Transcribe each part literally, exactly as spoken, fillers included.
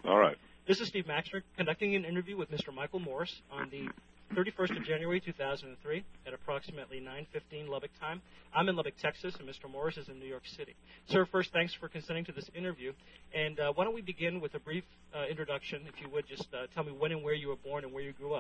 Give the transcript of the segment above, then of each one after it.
All right. This is Steve Maxner conducting an interview with Mister Michael Morris on the thirty-first of January, two thousand three, at approximately nine fifteen Lubbock time. I'm in Lubbock, Texas, and Mister Morris is in New York City. Sir, first, thanks for consenting to this interview. And uh, why don't we begin with a brief uh, introduction, if you would, just uh, tell me when and where you were born and where you grew up.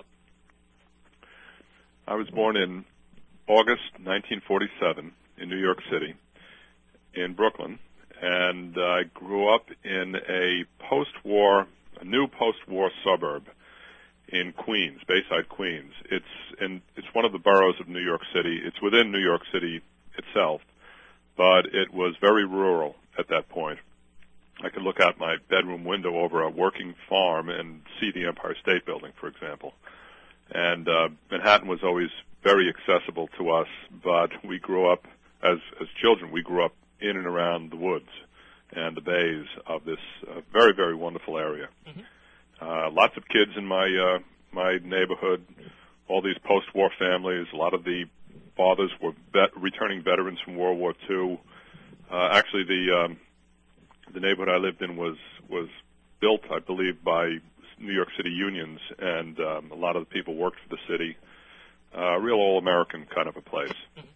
I was born in August nineteen forty-seven in New York City, in Brooklyn, and I grew up in a post-war, a new post-war suburb in Queens, Bayside, Queens. It's in, it's one of the boroughs of New York City. It's within New York City itself, but it was very rural at that point. I could look out my bedroom window over a working farm and see the Empire State Building, for example. And uh, Manhattan was always very accessible to us, but we grew up, as as children, we grew up in and around the woods and the bays of this uh, very, very wonderful area. Mm-hmm. Uh, lots of kids in my uh, my neighborhood, all these post-war families. A lot of the fathers were vet- returning veterans from World War Two. Uh, actually, the um, the neighborhood I lived in was was built, I believe, by New York City unions, and um, a lot of the people worked for the city. Uh, real all-American kind of a place. Mm-hmm.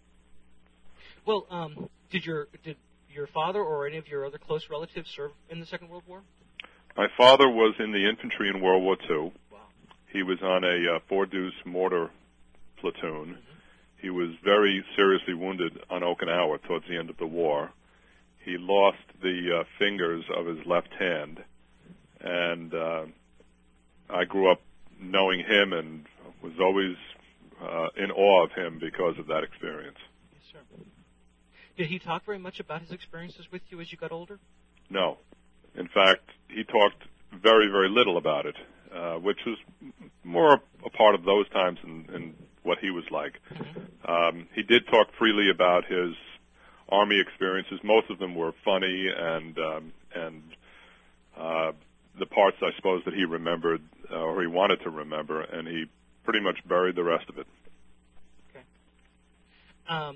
Well, um, did your did your father or any of your other close relatives serve in the Second World War? My father was in the infantry in World War Two. Wow. He was on a uh, four-deuce mortar platoon. Mm-hmm. He was very seriously wounded on Okinawa towards the end of the war. He lost the uh, fingers of his left hand, and uh, I grew up knowing him and was always uh, in awe of him because of that experience. Yes, sir. Did he talk very much about his experiences with you as you got older? No. In fact, he talked very, very little about it, uh, which was more a part of those times and, and what he was like. Mm-hmm. Um, he did talk freely about his Army experiences. Most of them were funny, and um, and uh, the parts, I suppose, that he remembered uh, or he wanted to remember, and he pretty much buried the rest of it. Okay. Um,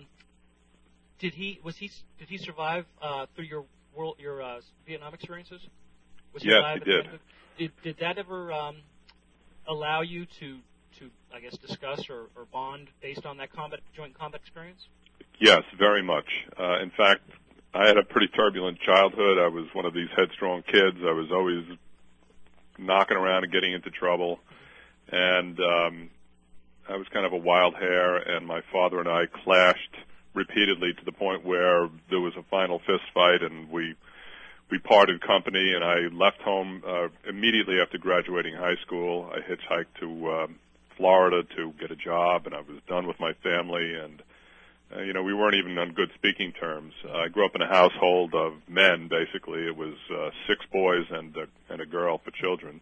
did he was he did he survive uh, through your world your uh, Vietnam experiences? Was he yes, alive he did. Of, did. Did that ever um, allow you to to I guess discuss or, or bond based on that combat joint combat experience? Yes, very much. Uh, in fact, I had a pretty turbulent childhood. I was one of these headstrong kids. I was always knocking around and getting into trouble, and um, I was kind of a wild hare. And my father and I clashed repeatedly to the point where there was a final fist fight, and we we parted company. And I left home uh, immediately after graduating high school. I hitchhiked to um, Florida to get a job, and I was done with my family. And uh, you know, we weren't even on good speaking terms. Uh, I grew up in a household of men. Basically, it was uh, six boys and a, and a girl for children,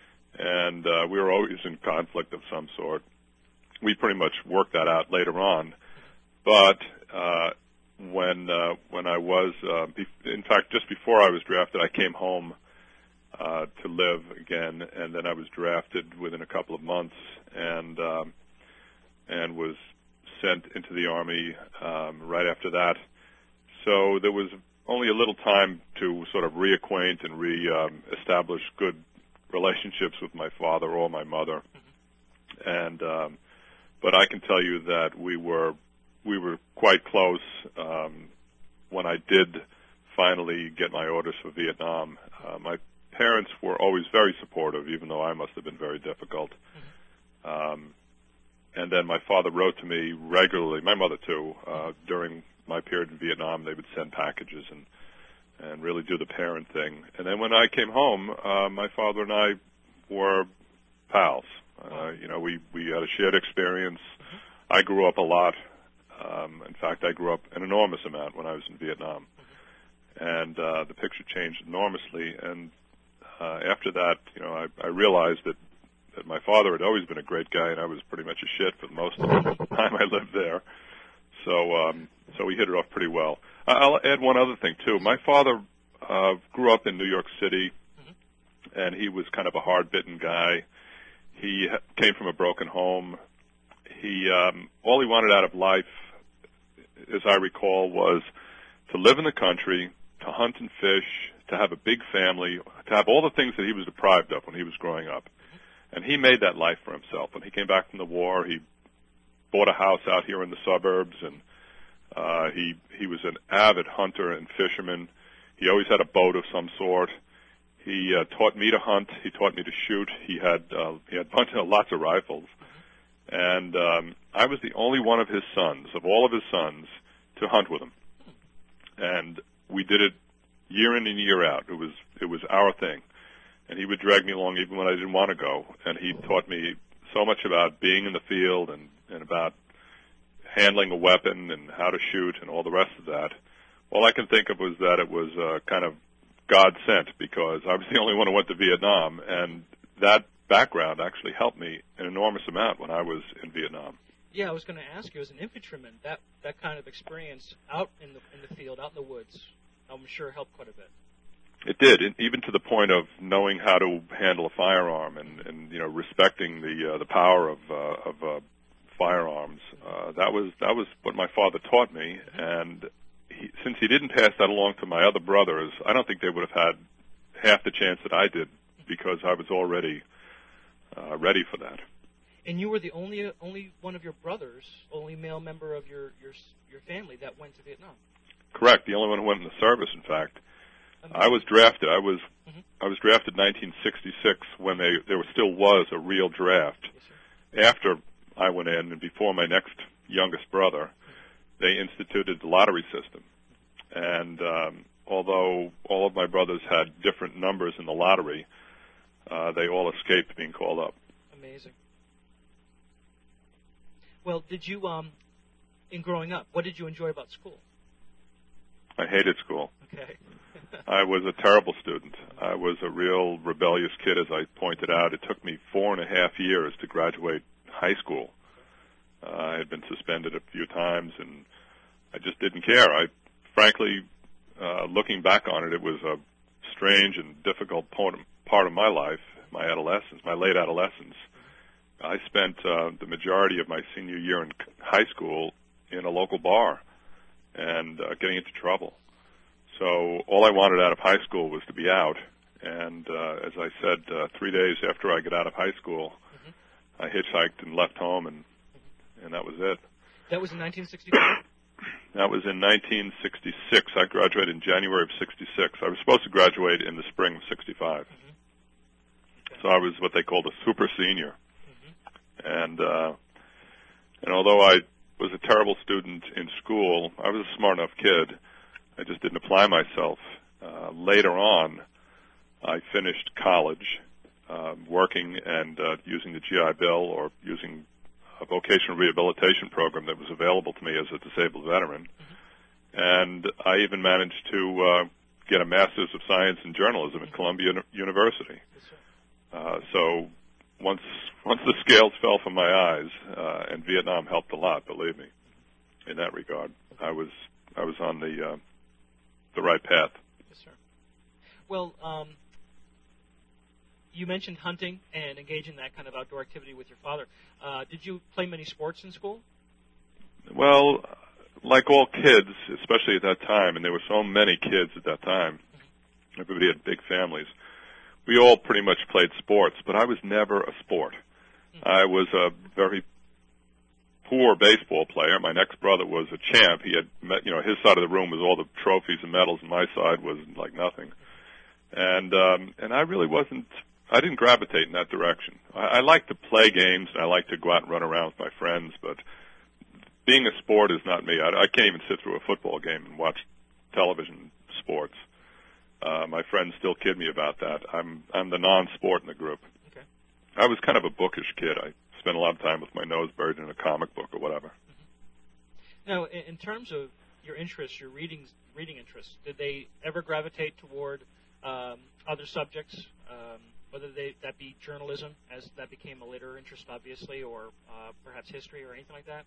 and uh, we were always in conflict of some sort. We pretty much worked that out later on, but uh, when uh, when I was, uh, be- in fact, just before I was drafted, I came home uh, to live again, and then I was drafted within a couple of months, and um, and was sent into the Army um, right after that. So there was only a little time to sort of reacquaint and re-establish um, good relationships with my father or my mother, mm-hmm. and um, but I can tell you that we were we were quite close um, when I did finally get my orders for Vietnam. Uh, my parents were always very supportive, even though I must have been very difficult. Mm-hmm. Um, and then my father wrote to me regularly, my mother too, uh, during my period in Vietnam. They would send packages and and really do the parent thing. And then when I came home, uh, my father and I were pals. Uh, you know, we, we had a shared experience. Mm-hmm. I grew up a lot. Um, in fact, I grew up an enormous amount when I was in Vietnam. Mm-hmm. And uh, the picture changed enormously. And uh, after that, you know, I, I realized that, that my father had always been a great guy, and I was pretty much a shit for most of the time I lived there. So, um, so we hit it off pretty well. I'll add one other thing, too. My father uh, grew up in New York City, mm-hmm. and he was kind of a hard-bitten guy. He came from a broken home. He um, all he wanted out of life, as I recall, was to live in the country, to hunt and fish, to have a big family, to have all the things that he was deprived of when he was growing up. And he made that life for himself. When he came back from the war, he bought a house out here in the suburbs, and uh, he he was an avid hunter and fisherman. He always had a boat of some sort. He uh, taught me to hunt. He taught me to shoot. He had uh, he had bunch of, lots of rifles, and um, I was the only one of his sons, of all of his sons, to hunt with him. And we did it year in and year out. It was it was our thing. And he would drag me along even when I didn't want to go. And he taught me so much about being in the field and, and about handling a weapon and how to shoot and all the rest of that. All I can think of was that it was uh, kind of God sent, because I was the only one who went to Vietnam, and that background actually helped me an enormous amount when I was in Vietnam. Yeah, I was going to ask you, as an infantryman, that, that kind of experience out in the in the field, out in the woods, I'm sure helped quite a bit. It did, even to the point of knowing how to handle a firearm and, and you know, respecting the uh, the power of uh, of uh, firearms. Uh, that was that was what my father taught me, and he, since he didn't pass that along to my other brothers, I don't think they would have had half the chance that I did, because I was already uh, ready for that. And you were the only only one of your brothers, only male member of your your your family that went to Vietnam. Correct, the only one who went in the service, in fact. Amazing. I was drafted. I was mm-hmm. I was drafted in nineteen sixty-six when they there still was a real draft. Yes, after I went in and before my next youngest brother, mm-hmm. they instituted the lottery system. And um, although all of my brothers had different numbers in the lottery, uh, they all escaped being called up. Amazing. Well, did you, um, in growing up, what did you enjoy about school? I hated school. Okay. I was a terrible student. I was a real rebellious kid, as I pointed out. It took me four and a half years to graduate high school. Uh, I had been suspended a few times, and I just didn't care. I, frankly, uh, looking back on it, it was a strange and difficult part of my life, my adolescence, my late adolescence. I spent uh, the majority of my senior year in high school in a local bar and uh, getting into trouble. So all I wanted out of high school was to be out. And uh, as I said, uh, three days after I got out of high school, mm-hmm. I hitchhiked and left home, and mm-hmm. and that was it. That was in nineteen sixty-five? That was in nineteen sixty-six. I graduated in January of sixty-six. I was supposed to graduate in the spring of sixty-five. Mm-hmm. Okay. So I was what they called a super senior. Mm-hmm. And uh, and although I was a terrible student in school, I was a smart enough kid. I just didn't apply myself. Uh, later on, I finished college, uh, working and uh, using the G I Bill or using a vocational rehabilitation program that was available to me as a disabled veteran. Mm-hmm. And I even managed to uh, get a Master's of Science in Journalism at Columbia University. Uh, so once once the scales fell from my eyes, uh, and Vietnam helped a lot, believe me, in that regard, I was I was on the uh, the right path. Yes, sir. Well, um, you mentioned hunting and engaging in that kind of outdoor activity with your father. Uh, did you play many sports in school? Well, like all kids, especially at that time, and there were so many kids at that time, mm-hmm. everybody had big families, we all pretty much played sports, but I was never a sport. Mm-hmm. I was a very poor baseball player. My next brother was a champ. He had, met, you know, his side of the room was all the trophies and medals, and my side was like nothing. And um, and I really wasn't. I didn't gravitate in that direction. I, I like to play games, and I like to go out and run around with my friends, but being a sport is not me. I, I can't even sit through a football game and watch television sports. Uh, my friends still kid me about that. I'm I'm the non-sport in the group. Okay. I was kind of a bookish kid. I spent a lot of time with my nose buried in a comic book or whatever. Mm-hmm. Now, in, in terms of your interests, your reading reading interests, did they ever gravitate toward um, other subjects, um, whether they, that be journalism, as that became a later interest, obviously, or uh, perhaps history or anything like that?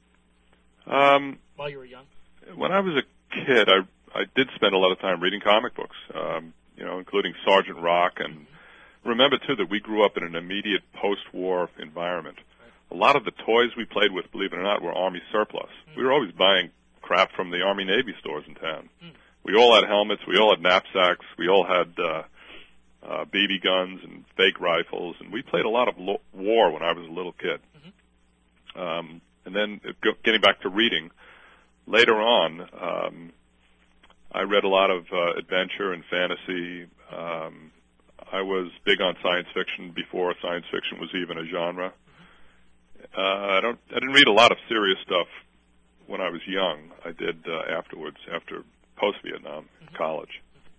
Um, While you were young? When I was a kid, I I did spend a lot of time reading comic books, um, you know, including Sergeant Rock. And mm-hmm. remember, too, that we grew up in an immediate post-war environment. Right. A lot of the toys we played with, believe it or not, were Army surplus. Mm-hmm. We were always buying crap from the Army-Navy stores in town. Mm-hmm. we all had helmets, we all had knapsacks, we all had uh, uh, B B guns and fake rifles, and we played a lot of lo- war when I was a little kid. Mm-hmm. Um, and then uh, go, getting back to reading, later on, um, I read a lot of uh, adventure and fantasy. Um, I was big on science fiction before science fiction was even a genre. Uh, I don't. I didn't read a lot of serious stuff when I was young. I did uh, afterwards, after post-Vietnam, mm-hmm. college.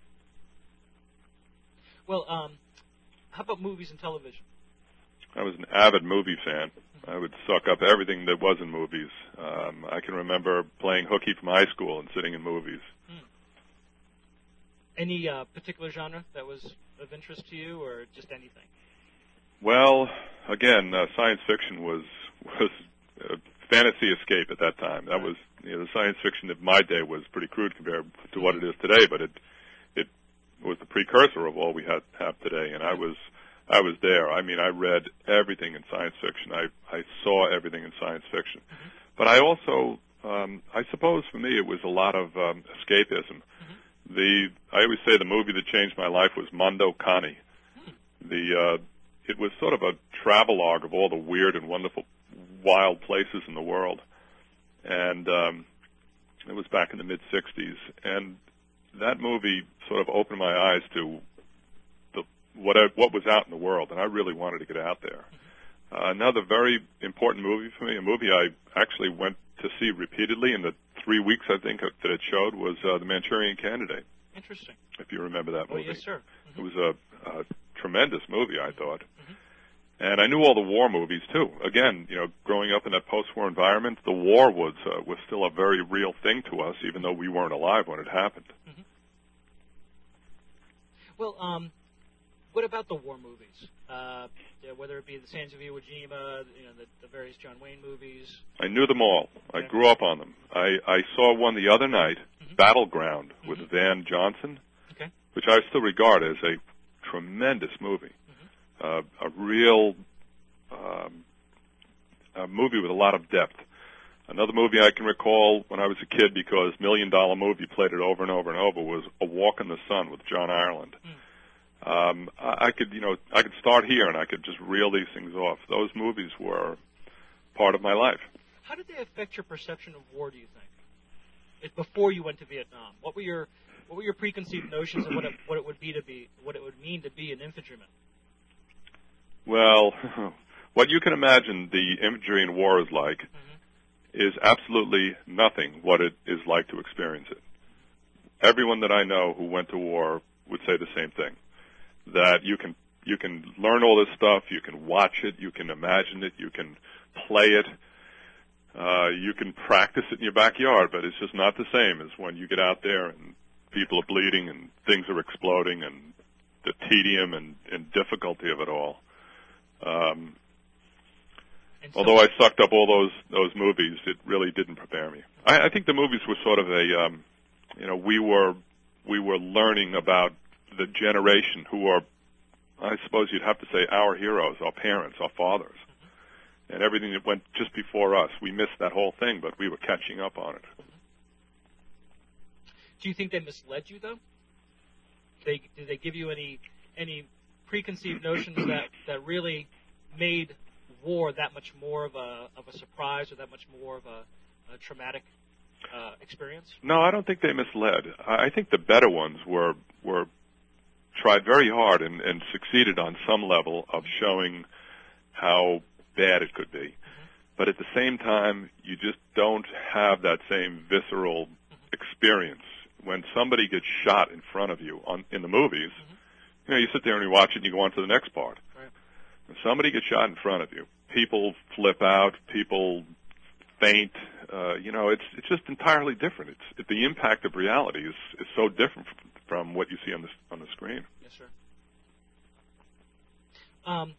Well, um, how about movies and television? I was an avid movie fan. I would suck up everything that was in movies. Um, I can remember playing hooky from high school and sitting in movies. Hmm. Any uh, particular genre that was of interest to you, or just anything? Well, again, uh, science fiction was was a fantasy escape at that time. That was, you know, the science fiction of my day was pretty crude compared to what it is today, but it it was the precursor of all we had have today. And I was I was there. I mean, I read everything in science fiction. I I saw everything in science fiction. Mm-hmm. But I also, um, I suppose for me, it was a lot of um, escapism. Mm-hmm. The I always say the movie that changed my life was Mondo Cane. Mm-hmm. The uh, it was sort of a travelogue of all the weird and wonderful, wild places in the world, and um, it was back in the mid sixties. And that movie sort of opened my eyes to the what I, what was out in the world, and I really wanted to get out there. Uh, another very important movie for me, a movie I actually went to see repeatedly in the three weeks I think that it showed, was uh, The Manchurian Candidate. Interesting. If you remember that movie. Oh, yes, sir. Mm-hmm. It was a, a tremendous movie, I thought. Mm-hmm. And I knew all the war movies too. Again, you know, growing up in that post-war environment, the war was uh, was still a very real thing to us, even though we weren't alive when it happened. Mm-hmm. Well, um, what about the war movies? Uh, yeah, whether it be the Sands of Iwo Jima, you know, the, the various John Wayne movies. I knew them all. Okay. I grew up on them. I, I saw one the other night, mm-hmm. Battleground, with mm-hmm. Van Johnson, okay. which I still regard as a tremendous movie. Uh, a real um, a movie with a lot of depth. Another movie I can recall when I was a kid, because Million Dollar Movie played it over and over and over, was A Walk in the Sun with John Ireland. Mm. Um, I, I could, you know, I could start here and I could just reel these things off. Those movies were part of my life. How did they affect your perception of war, do you think? It, before you went to Vietnam, what were your what were your preconceived notions of what it, what it would be to be what it would mean to be an infantryman? Well, what you can imagine the infantry in war is like mm-hmm. is absolutely nothing what it is like to experience it. Everyone that I know who went to war would say the same thing, that you can you can learn all this stuff, you can watch it, you can imagine it, you can play it, uh, you can practice it in your backyard, but it's just not the same as when you get out there and people are bleeding and things are exploding and the tedium and, and difficulty of it all. Um, so although I sucked up all those those movies, it really didn't prepare me. I, I think the movies were sort of a, um, you know, we were we were learning about the generation who are, I suppose you'd have to say, our heroes, our parents, our fathers, mm-hmm. and everything that went just before us. We missed that whole thing, but we were catching up on it. Mm-hmm. Do you think they misled you, though? They did they give you any any preconceived notions that, that really made war that much more of a of a surprise or that much more of a, a traumatic uh, experience? No, I don't think they misled. I think the better ones were were tried very hard and, and succeeded on some level of showing how bad it could be. Mm-hmm. But at the same time, you just don't have that same visceral mm-hmm. experience. When somebody gets shot in front of you on in the movies, mm-hmm. you know, you sit there and you watch it and you go on to the next part. Right. When somebody gets shot in front of you, people flip out, people faint. Uh, you know, it's it's just entirely different. It's it, the impact of reality is, is so different from, from what you see on the on the screen. Yes, sir. Um,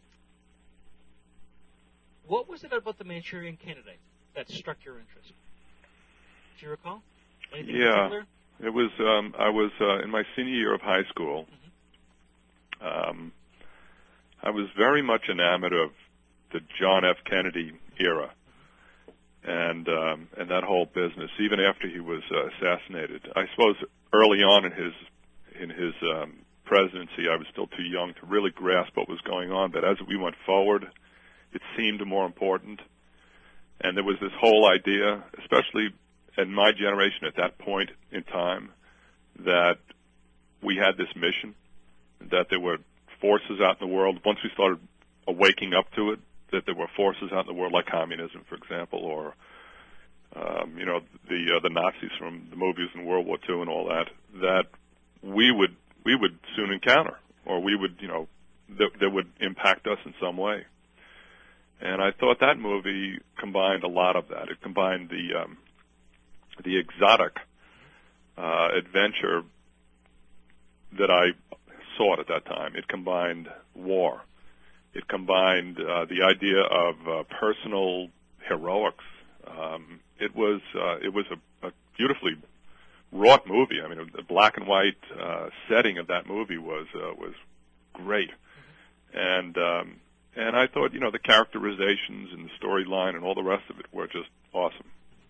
what was it about the Manchurian Candidate that struck your interest? Do you recall? Anything yeah, particular? It was. Um, I was uh, in my senior year of high school. Mm-hmm. Um, I was very much enamored of the John F. Kennedy era, mm-hmm. and um, and that whole business. Even after he was uh, assassinated, I suppose early on in his in his um, presidency, I was still too young to really grasp what was going on. But as we went forward, it seemed more important. And there was this whole idea, especially in my generation at that point in time, that we had this mission, that there were forces out in the world. Once we started waking up to it, that there were forces out in the world like communism, for example, or um, you know the uh, the Nazis from the movies in World War Two and all that. That we would we would soon encounter, or we would you know that, that would impact us in some way. And I thought that movie combined a lot of that. It combined the um, the exotic uh, adventure that I sought at that time. It combined war. It combined uh, the idea of uh, personal heroics. Um, it was uh, it was a, a beautifully wrought movie. I mean, the black and white uh, setting of that movie was uh, was great, and um, and I thought you know the characterizations and the storyline and all the rest of it were just awesome.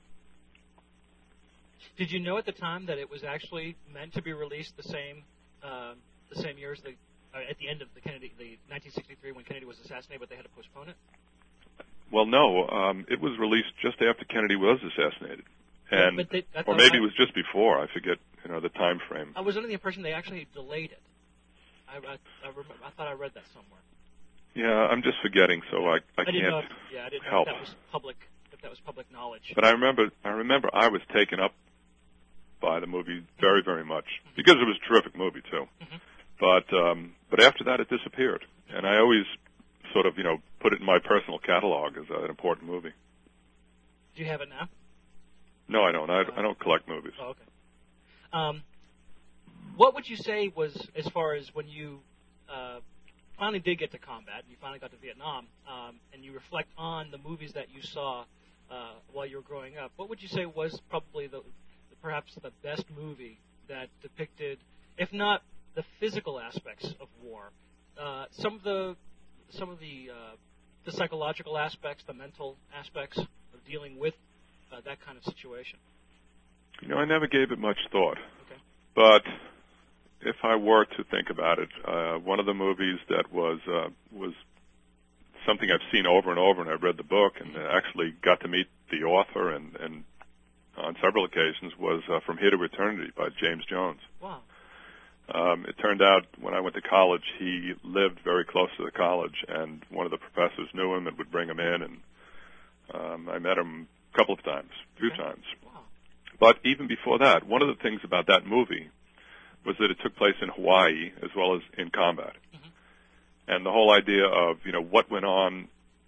Did you know at the time that it was actually meant to be released the same uh, the same year as the uh, at the end of the Kennedy, the nineteen sixty-three when Kennedy was assassinated, but they had to postpone it? Well, no, um, it was released just after Kennedy was assassinated, and but they, or maybe I, it was just before. I forget, you know, the time frame. I was under the impression they actually delayed it. I, I, I, remember, I thought I read that somewhere. Yeah, I'm just forgetting, so I, I, I can't didn't know if, yeah, I didn't help. know if that was public, if that was public knowledge. But I remember, I remember, I was taken up by the movie very, very much mm-hmm. because it was a terrific movie too. Mm-hmm. But um, but after that, it disappeared, and I always sort of, you know, put it in my personal catalog as an important movie. Do you have it now? No, I don't. I, uh, I don't collect movies. Oh, okay. Um, what would you say was, as far as when you uh, finally did get to combat, and you finally got to Vietnam, um, and you reflect on the movies that you saw uh, while you were growing up, what would you say was probably the, perhaps the best movie that depicted, if not the physical aspects of war, uh, some of the some of the uh, the psychological aspects, the mental aspects of dealing with uh, that kind of situation? You know, I never gave it much thought. Okay. But if I were to think about it, uh, one of the movies that was uh, was something I've seen over and over, and I've read the book and actually got to meet the author and, and on several occasions, was uh, From Here to Eternity by James Jones. Wow. Um, it turned out when I went to college, he lived very close to the college, and one of the professors knew him and would bring him in, and um, I met him a couple of times, a few okay. times. Wow. But even before that, one of the things about that movie was that it took place in Hawaii as well as in combat. Mm-hmm. And the whole idea of, you know, what went on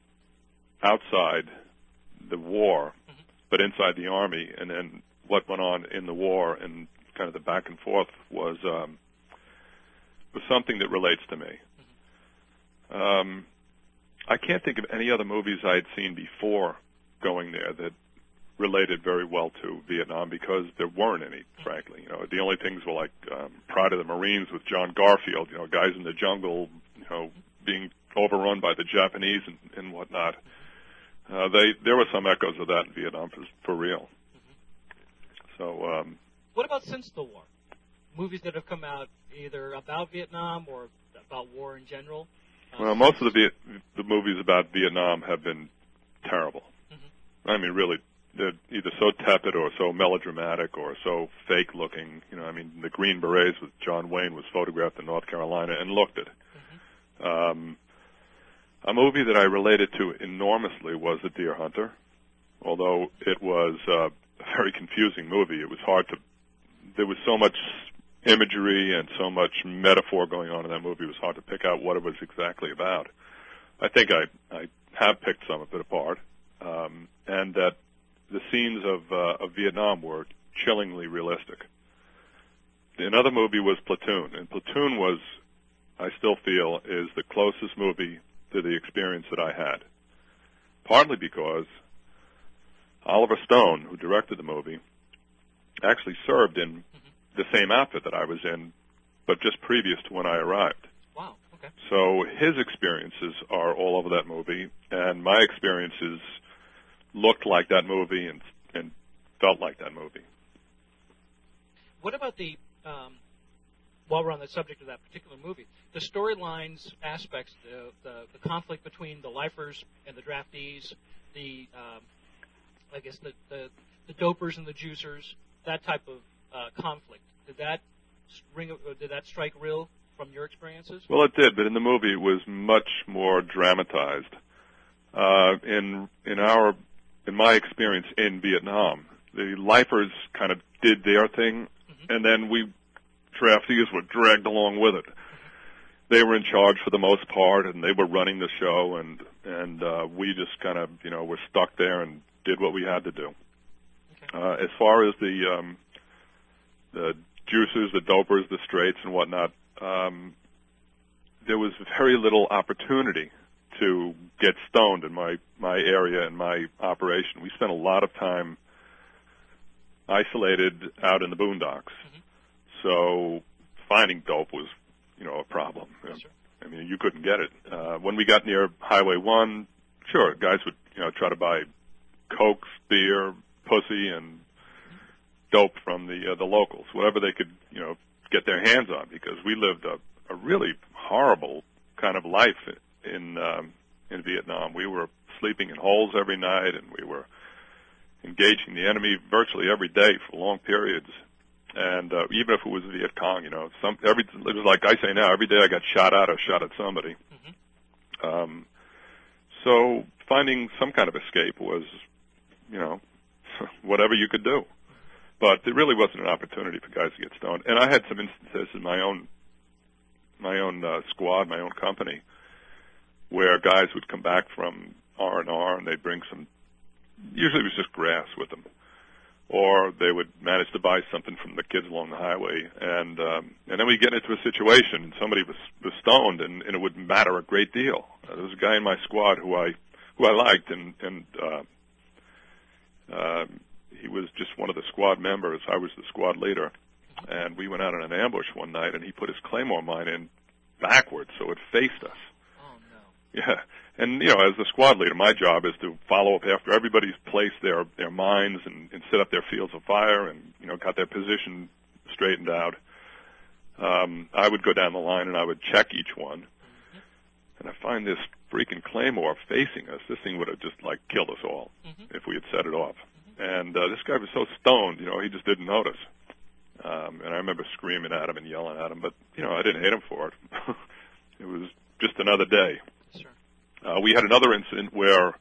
outside the war, mm-hmm. but inside the Army, and then what went on in the war and kind of the back and forth was um, was something that relates to me. Mm-hmm. Um, I can't think of any other movies I had seen before going there that related very well to Vietnam because there weren't any, frankly. You know, the only things were like um, Pride of the Marines with John Garfield, you know, guys in the jungle, you know, being overrun by the Japanese and, and whatnot. Uh, they there were some echoes of that in Vietnam for, for real. Mm-hmm. So. Um, what about since the war? Movies that have come out either about Vietnam or about war in general? Uh, well, most of the Viet- the movies about Vietnam have been terrible. Mm-hmm. I mean, really. They're either so tepid or so melodramatic or so fake-looking. You know, I mean, the Green Berets with John Wayne was photographed in North Carolina and looked it. Mm-hmm. Um, a movie that I related to enormously was The Deer Hunter, although it was uh, a very confusing movie. It was hard to. There was so much imagery and so much metaphor going on in that movie. It was hard to pick out what it was exactly about. I think I I have picked some of it apart, um, and that. The scenes of, uh, of Vietnam were chillingly realistic. Another movie was Platoon, and Platoon was, I still feel, is the closest movie to the experience that I had. Partly because Oliver Stone, who directed the movie, actually served in mm-hmm. the same outfit that I was in, but just previous to when I arrived. Wow, okay. So his experiences are all over that movie, and my experiences looked like that movie and and felt like that movie. What about the, um, while we're on the subject of that particular movie, the storylines aspects, the, the, the conflict between the lifers and the draftees, the, um, I guess, the, the, the dopers and the juicers, that type of uh, conflict, did that ring? Did that strike real from your experiences? Well, it did, but in the movie it was much more dramatized. Uh, in in our in my experience in Vietnam, the lifers kind of did their thing, mm-hmm. and then we draftees were dragged along with it. They were in charge for the most part, and they were running the show, and and uh, we just kind of you know were stuck there and did what we had to do. Okay. Uh, as far as the um, the juicers, the dopers, the straights, and whatnot, um, there was very little opportunity to get stoned in my my area and my operation. We spent a lot of time isolated out in the boondocks, mm-hmm. so finding dope was, you know, a problem. Yes, sir. I mean, you couldn't get it. Uh, when we got near Highway One, sure, guys would, you know, try to buy cokes, beer, pussy, and dope from the uh, the locals, whatever they could, you know, get their hands on, because we lived a, a really horrible kind of life in um, in Vietnam. We were sleeping in holes every night, and we were engaging the enemy virtually every day for long periods. And uh, even if it was Viet Cong, you know, some every it was like I say now, every day I got shot at or shot at somebody. Mm-hmm. Um, so finding some kind of escape was, you know, whatever you could do. But there really wasn't an opportunity for guys to get stoned. And I had some instances in my own my own uh, squad, my own company, where guys would come back from R and R and they'd bring some, usually it was just grass with them, or they would manage to buy something from the kids along the highway, and um, and then we'd get into a situation and somebody was, was stoned, and, and it would matter a great deal. Uh, there was a guy in my squad who I who I liked, and and uh, uh, he was just one of the squad members. I was the squad leader, and we went out on an ambush one night, and he put his claymore mine in backwards, so it faced us. Oh, no. Yeah, and, you know, as the squad leader, my job is to follow up after everybody's placed their, their mines and, and set up their fields of fire and, you know, got their position straightened out. Um, I would go down the line, and I would check each one, mm-hmm. and I find this freaking claymore facing us. This thing would have just, like, killed us all mm-hmm. if we had set it off. And uh, this guy was so stoned, you know, he just didn't notice. Um, and I remember screaming at him and yelling at him, but, you know, I didn't hate him for it. It was just another day. Sure. Uh, we had another incident where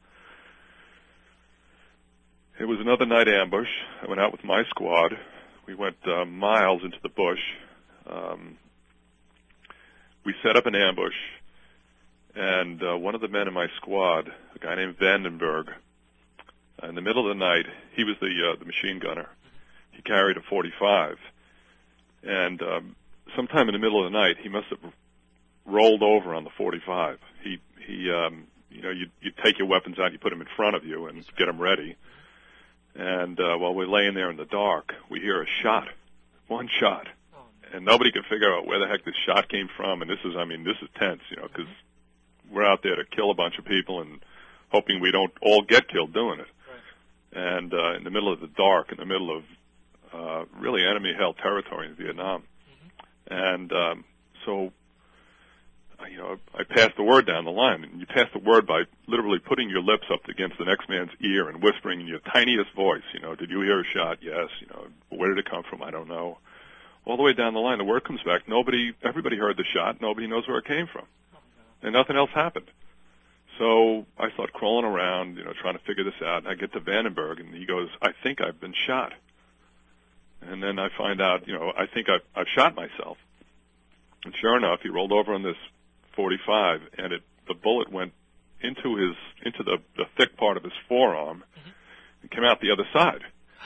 it was another night ambush. I went out with my squad. We went uh, miles into the bush. Um, we set up an ambush, and uh, one of the men in my squad, a guy named Vandenberg, in the middle of the night, he was the uh, the machine gunner. He carried a forty-five, and um, sometime in the middle of the night, he must have rolled over on the forty-five. He he, um, you know, you you take your weapons out, you put them in front of you, and get them ready. And uh, while we're laying there in the dark, we hear a shot, one shot, and nobody can figure out where the heck this shot came from. And this is, I mean, this is tense, you know, because we're out there to kill a bunch of people and hoping we don't all get killed doing it. And uh, in the middle of the dark, in the middle of uh, really enemy-held territory in Vietnam. Mm-hmm. And um, so, you know, I passed the word down the line. And you pass the word by literally putting your lips up against the next man's ear and whispering in your tiniest voice, you know, did you hear a shot? Yes. You know, where did it come from? I don't know. All the way down the line, the word comes back. Nobody, everybody heard the shot. Nobody knows where it came from. Oh, no. And nothing else happened. So I start crawling around, you know, trying to figure this out. And I get to Vandenberg, and he goes, I think I've been shot. And then I find out, you know, I think I've, I've shot myself. And sure enough, he rolled over on this forty-five, and it the bullet went into his into the, the thick part of his forearm mm-hmm. and came out the other side.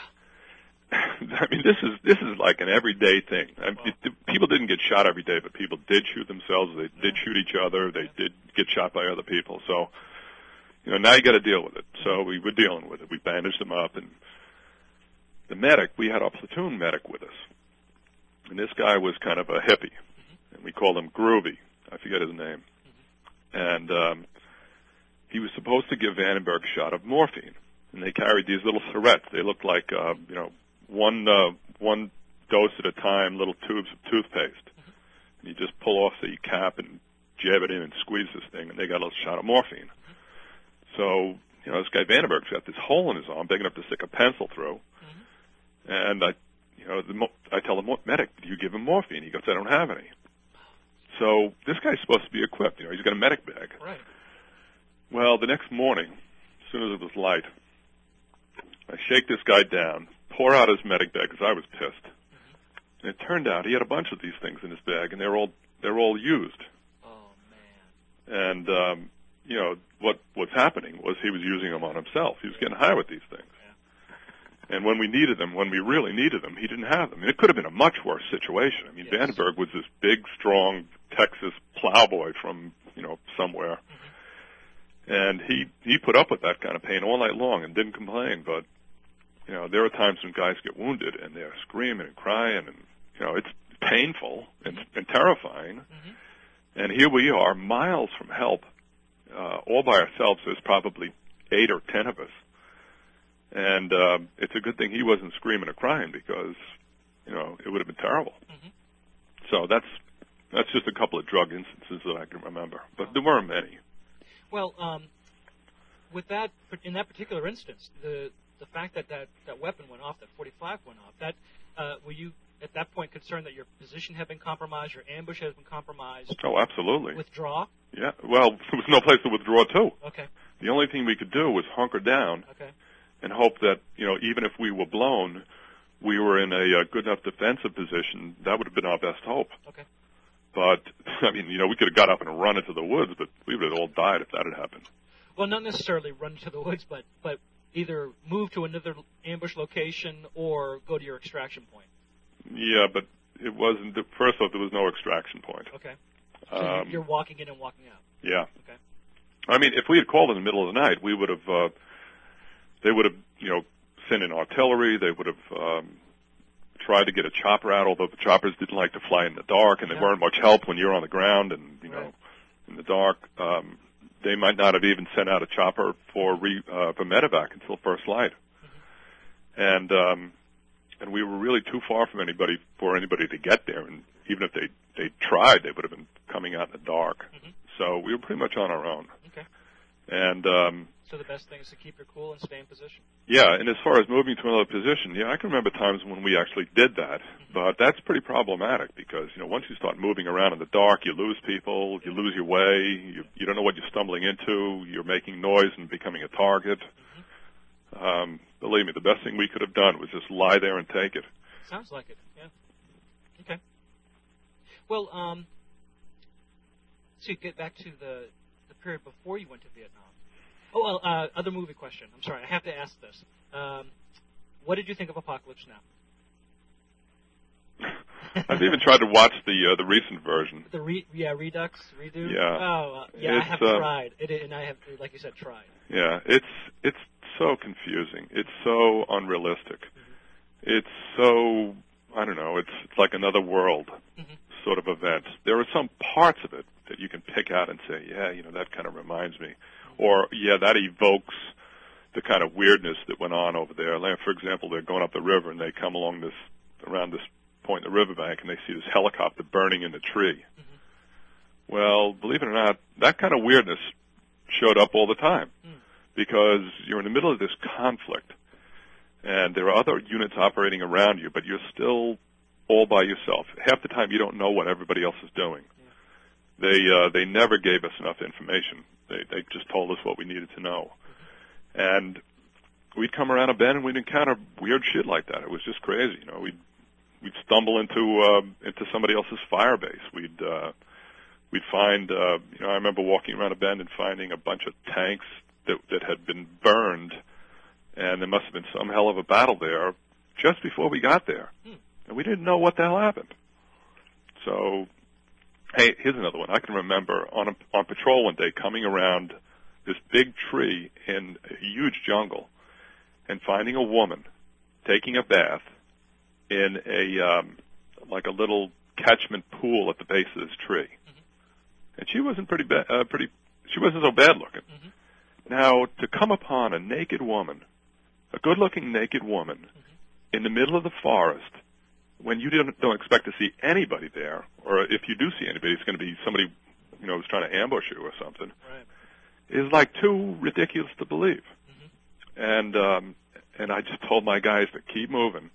I mean, this is this is like an everyday thing. I mean, wow. it, people didn't get shot every day, but people did shoot themselves. They did shoot each other. They did get shot by other people. So, you know, now you got to deal with it. So we were dealing with it. We bandaged them up, and the medic, we had our platoon medic with us, and this guy was kind of a hippie, and we called him Groovy. I forget his name, and um, he was supposed to give Vandenberg a shot of morphine, and they carried these little syrettes. They looked like, uh, you know. One uh, one dose at a time, little tubes of toothpaste. Mm-hmm. And you just pull off the cap and jab it in and squeeze this thing, and they got a little shot of morphine. Mm-hmm. So, you know, this guy Vandenberg's got this hole in his arm big enough to stick a pencil through. Mm-hmm. And I, you know, the, I tell the medic, do you give him morphine? He goes, I don't have any. So this guy's supposed to be equipped. You know, he's got a medic bag. Right. Well, the next morning, as soon as it was light, I shake this guy down, pour out his medic bag because I was pissed. Mm-hmm. And it turned out he had a bunch of these things in his bag, and they were all they were all used. Oh man! And um, you know what was happening was he was using them on himself. He was getting high with these things. Yeah. And when we needed them, when we really needed them, he didn't have them. And it could have been a much worse situation. I mean, yes. Vandenberg was this big, strong Texas plowboy from you know somewhere. Mm-hmm. And he, he put up with that kind of pain all night long and didn't complain. But, you know, there are times when guys get wounded and they're screaming and crying and, you know, it's painful and, mm-hmm. and terrifying. Mm-hmm. And here we are, miles from help, uh, all by ourselves. There's probably eight or ten of us. And uh, it's a good thing he wasn't screaming or crying because, you know, it would have been terrible. Mm-hmm. So that's that's just a couple of drug instances that I can remember. But there weren't many. Well, um, with that, in that particular instance, the the fact that that, that weapon went off, that forty-five went off, that uh, were you at that point concerned that your position had been compromised, your ambush had been compromised? Oh, absolutely. Withdraw? Yeah. Well, there was no place to withdraw to. Okay. The only thing we could do was hunker down. Okay. And hope that you know, even if we were blown, we were in a, a good enough defensive position. That would have been our best hope. Okay. But, I mean, you know, we could have got up and run into the woods, but we would have all died if that had happened. Well, not necessarily run into the woods, but, but either move to another ambush location or go to your extraction point. Yeah, but it wasn't, first off, there was no extraction point. Okay. So um, you're walking in and walking out. Yeah. Okay. I mean, if we had called in the middle of the night, we would have, uh, they would have, you know, sent in artillery, they would have, um, tried to get a chopper out, although the choppers didn't like to fly in the dark, and they yeah. weren't much help when you're on the ground and, you know, right. in the dark. Um, they might not have even sent out a chopper for re, uh, for medevac until first light. Mm-hmm. And, um, and we were really too far from anybody for anybody to get there, and even if they, they tried, they would have been coming out in the dark. Mm-hmm. So we were pretty much on our own. Okay. And, um, so the best thing is to keep your cool and stay in position. Yeah, and as far as moving to another position, yeah, I can remember times when we actually did that, mm-hmm. but that's pretty problematic because, you know, once you start moving around in the dark, you lose people, you lose your way, you, you don't know what you're stumbling into, you're making noise and becoming a target. Mm-hmm. Um, believe me, the best thing we could have done was just lie there and take it. Sounds like it, yeah. Okay. Well, um, to get back to the, the period before you went to Vietnam. Oh, well, uh, other movie question. I'm sorry, I have to ask this. Um, what did you think of Apocalypse Now? I've even tried to watch the uh, the recent version. The re- yeah, Redux, Redo. Yeah. Oh, uh, yeah, it's, I have uh, tried, it, and I have, like you said, tried. Yeah, it's it's so confusing. It's so unrealistic. Mm-hmm. It's so I don't know. It's it's like another world mm-hmm. sort of event. There are some parts of it that you can pick out and say, yeah, you know, that kind of reminds me. Or, yeah, that evokes the kind of weirdness that went on over there. Like, for example, they're going up the river and they come along this, around this point in the riverbank and they see this helicopter burning in the tree. Mm-hmm. Well, believe it or not, that kind of weirdness showed up all the time mm. because you're in the middle of this conflict and there are other units operating around you, but you're still all by yourself. Half the time you don't know what everybody else is doing. Yeah. They, uh, they never gave us enough information. They, they just told us what we needed to know. Mm-hmm. And we'd come around a bend and we'd encounter weird shit like that. It was just crazy, you know. We'd, we'd stumble into, uh, into somebody else's fire base. We'd, uh, we'd find, uh, you know, I remember walking around a bend and finding a bunch of tanks that, that had been burned, and there must have been some hell of a battle there just before we got there. Mm. And we didn't know what the hell happened. So, hey, here's another one. I can remember on a, on patrol one day coming around this big tree in a huge jungle and finding a woman taking a bath in a um, like a little catchment pool at the base of this tree, mm-hmm. and she wasn't pretty ba- uh, pretty. She wasn't so bad looking. Mm-hmm. Now, to come upon a naked woman, a good-looking naked woman, mm-hmm. in the middle of the forest, when you don't, don't expect to see anybody there, or if you do see anybody, it's going to be somebody, you know, who's trying to ambush you or something, right. is like too ridiculous to believe. Mm-hmm. And um, and I just told my guys to keep moving.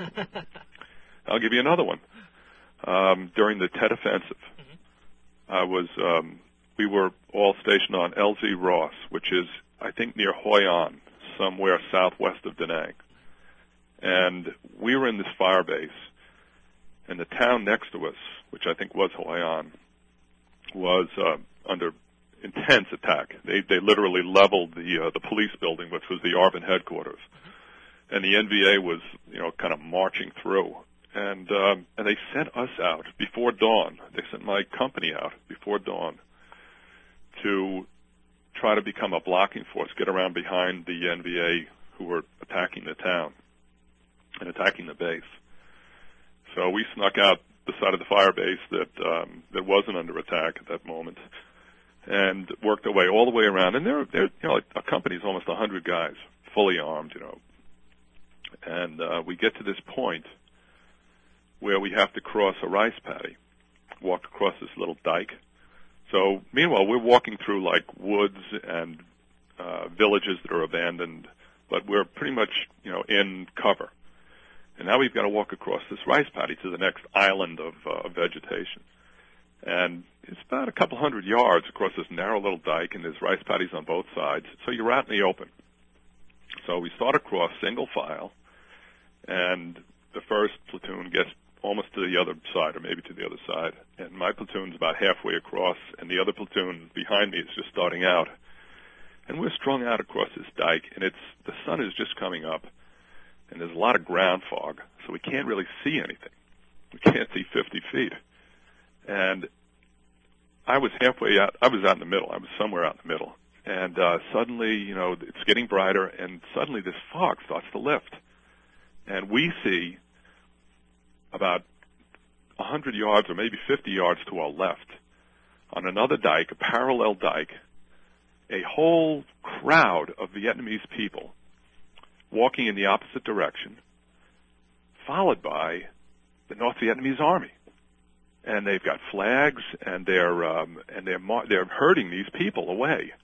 I'll give you another one. Um, during the Tet Offensive, mm-hmm. I was um, we were all stationed on L Z Ross, which is I think near Hoi An, somewhere southwest of Da Nang. And we were in this fire base, and the town next to us, which I think was Hoi An, was uh, under intense attack. They they literally leveled the uh, the police building, which was the A R B N headquarters, and the N V A was you know kind of marching through, and um, and they sent us out before dawn. They sent my company out before dawn to try to become a blocking force, get around behind the N V A who were attacking the town and attacking the base. So we snuck out the side of the fire base that um, that wasn't under attack at that moment, and worked our way all the way around. And there, there, you know, a company's almost a hundred guys, fully armed, you know. And uh, we get to this point where we have to cross a rice paddy, walk across this little dike. So meanwhile, we're walking through like woods and uh, villages that are abandoned, but we're pretty much, you know, in cover. And now we've got to walk across this rice paddy to the next island of uh, vegetation. And it's about a couple hundred yards across this narrow little dike, and there's rice paddies on both sides. So you're out in the open. So we start across single file, and the first platoon gets almost to the other side, or maybe to the other side. And my platoon's about halfway across, and the other platoon behind me is just starting out. And we're strung out across this dike, and it's the sun is just coming up. And there's a lot of ground fog, so we can't really see anything. We can't see fifty feet. And I was halfway out. I was out in the middle. I was somewhere out in the middle. And uh, suddenly, you know, it's getting brighter, and suddenly this fog starts to lift. And we see about one hundred yards or maybe fifty yards to our left, on another dike, a parallel dike, a whole crowd of Vietnamese people walking in the opposite direction, followed by the North Vietnamese Army, and they've got flags, and they're um, and they're mar- they're herding these people away,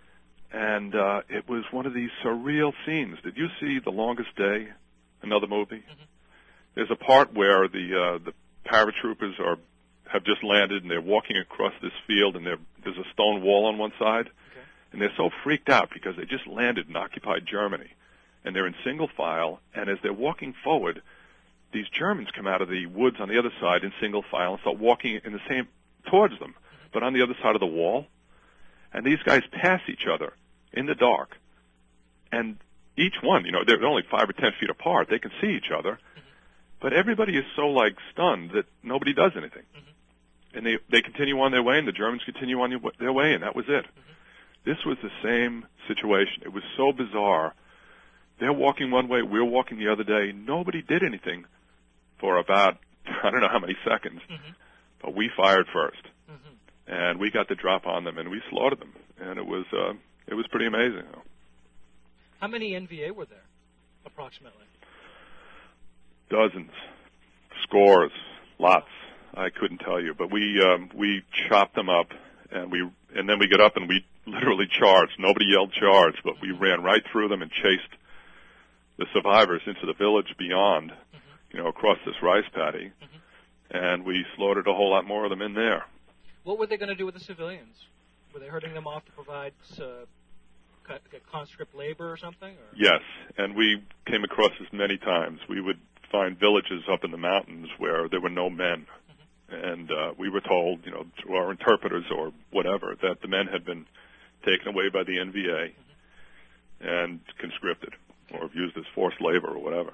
and uh, it was one of these surreal scenes. Did you see The Longest Day, another movie? Mm-hmm. There's a part where the uh, the paratroopers are have just landed, and they're walking across this field, and there's a stone wall on one side, okay. And they're so freaked out because they just landed in occupied Germany. And they're in single file, and as they're walking forward, these Germans come out of the woods on the other side in single file and start walking in the same towards them, but on the other side of the wall. And these guys pass each other in the dark, and each one, you know, they're only five or ten feet apart. They can see each other, but everybody is so like stunned that nobody does anything, mm-hmm. and they they continue on their way, and the Germans continue on their way, and that was it. Mm-hmm. This was the same situation. It was so bizarre. They're walking one way, we're walking the other day. Nobody did anything for about, I don't know how many seconds, mm-hmm. but we fired first. Mm-hmm. And we got the drop on them, and we slaughtered them. And it was uh, it was pretty amazing. How many N V A were there, approximately? Dozens. Scores. Lots. I couldn't tell you. But we um, we chopped them up, and we and then we got up and we literally charged. Nobody yelled charge, but we ran right through them and chased the survivors into the village beyond, mm-hmm. you know, across this rice paddy, mm-hmm. and we slaughtered a whole lot more of them in there. What were they going to do with the civilians? Were they herding them off to provide uh, conscript labor or something? Or? Yes, and we came across this many times. We would find villages up in the mountains where there were no men, mm-hmm. and uh, we were told, you know, through our interpreters or whatever, that the men had been taken away by the N V A mm-hmm. and conscripted. Or used as forced labor or whatever.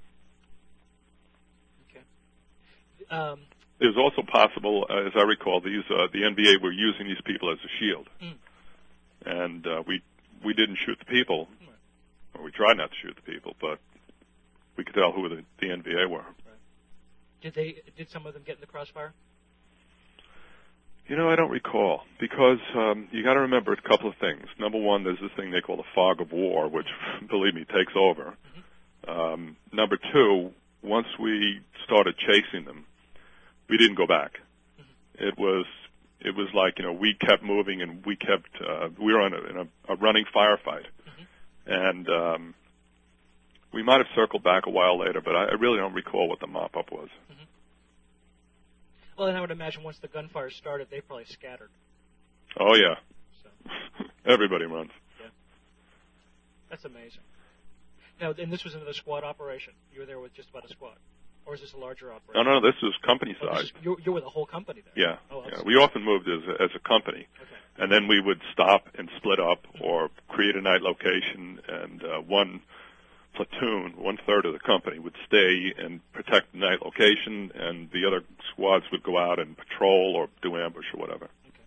Mm-hmm. Okay. Um, it was also possible, uh, as I recall, these uh, the N V A were using these people as a shield, mm. and uh, we we didn't shoot the people, right. or we tried not to shoot the people, but we could tell who the, the N V A were. Right. Did they? Did some of them get in the crossfire? You know, I don't recall, because um, you got to remember a couple of things. Number one, there's this thing they call the fog of war, which, believe me, takes over. Mm-hmm. Um, number two, once we started chasing them, we didn't go back. Mm-hmm. It was it was like, you know, we kept moving and we kept uh, we were on a, in a, a running firefight, mm-hmm. and um, we might have circled back a while later, but I, I really don't recall what the mop up was. Mm-hmm. Well, and I would imagine once the gunfire started, they probably scattered. Oh yeah, so. Everybody runs. Yeah, that's amazing. Now, and this was another squad operation. You were there with just about a squad. Or is this a larger operation? No, no, this is company oh, size. Is, you're, you're with a whole company there? Yeah. Oh, yeah. We often moved as a, as a company. Okay. And then we would stop and split up or create a night location, and uh, one platoon, one-third of the company, would stay and protect the night location, and the other squads would go out and patrol or do ambush or whatever. Okay.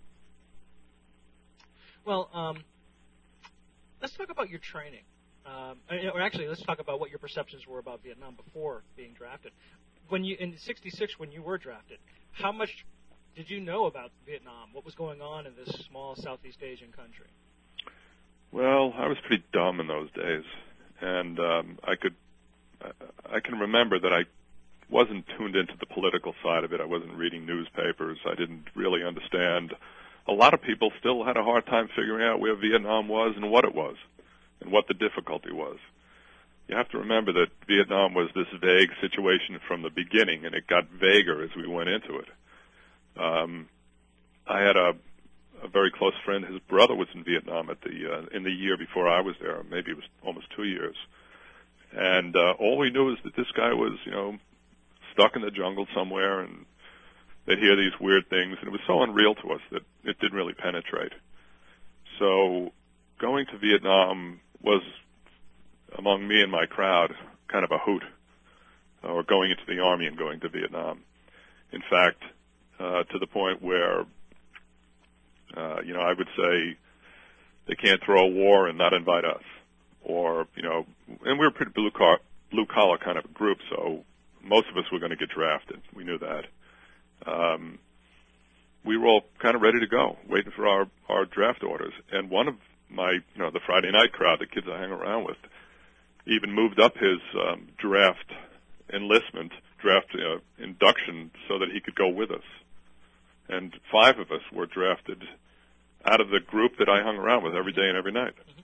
Well, um, let's talk about your training. Um, or actually, let's talk about what your perceptions were about Vietnam before being drafted. When you in sixty-six, when you were drafted, how much did you know about Vietnam? What was going on in this small Southeast Asian country? Well, I was pretty dumb in those days, and um, I could I can remember that I wasn't tuned into the political side of it. I wasn't reading newspapers. I didn't really understand. A lot of people still had a hard time figuring out where Vietnam was and what it was, and what the difficulty was. You have to remember that Vietnam was this vague situation from the beginning, and it got vaguer as we went into it. Um, I had a, a very close friend. His brother was in Vietnam at the uh, in the year before I was there. Maybe it was almost two years. And uh, all we knew is that this guy was, you know, stuck in the jungle somewhere, and they'd hear these weird things, and it was so unreal to us that it didn't really penetrate. So going to Vietnam was, among me and my crowd, kind of a hoot, or going into the Army and going to Vietnam. In fact, uh, to the point where, uh, you know, I would say they can't throw a war and not invite us. Or, you know, and we were a pretty blue collar, blue collar kind of a group, so most of us were going to get drafted. We knew that. Um, we were all kind of ready to go, waiting for our, our draft orders. And one of my, you know, the Friday night crowd, the kids I hang around with, even moved up his um, draft enlistment, draft uh, induction, so that he could go with us. And five of us were drafted out of the group that I hung around with every day and every night. Mm-hmm.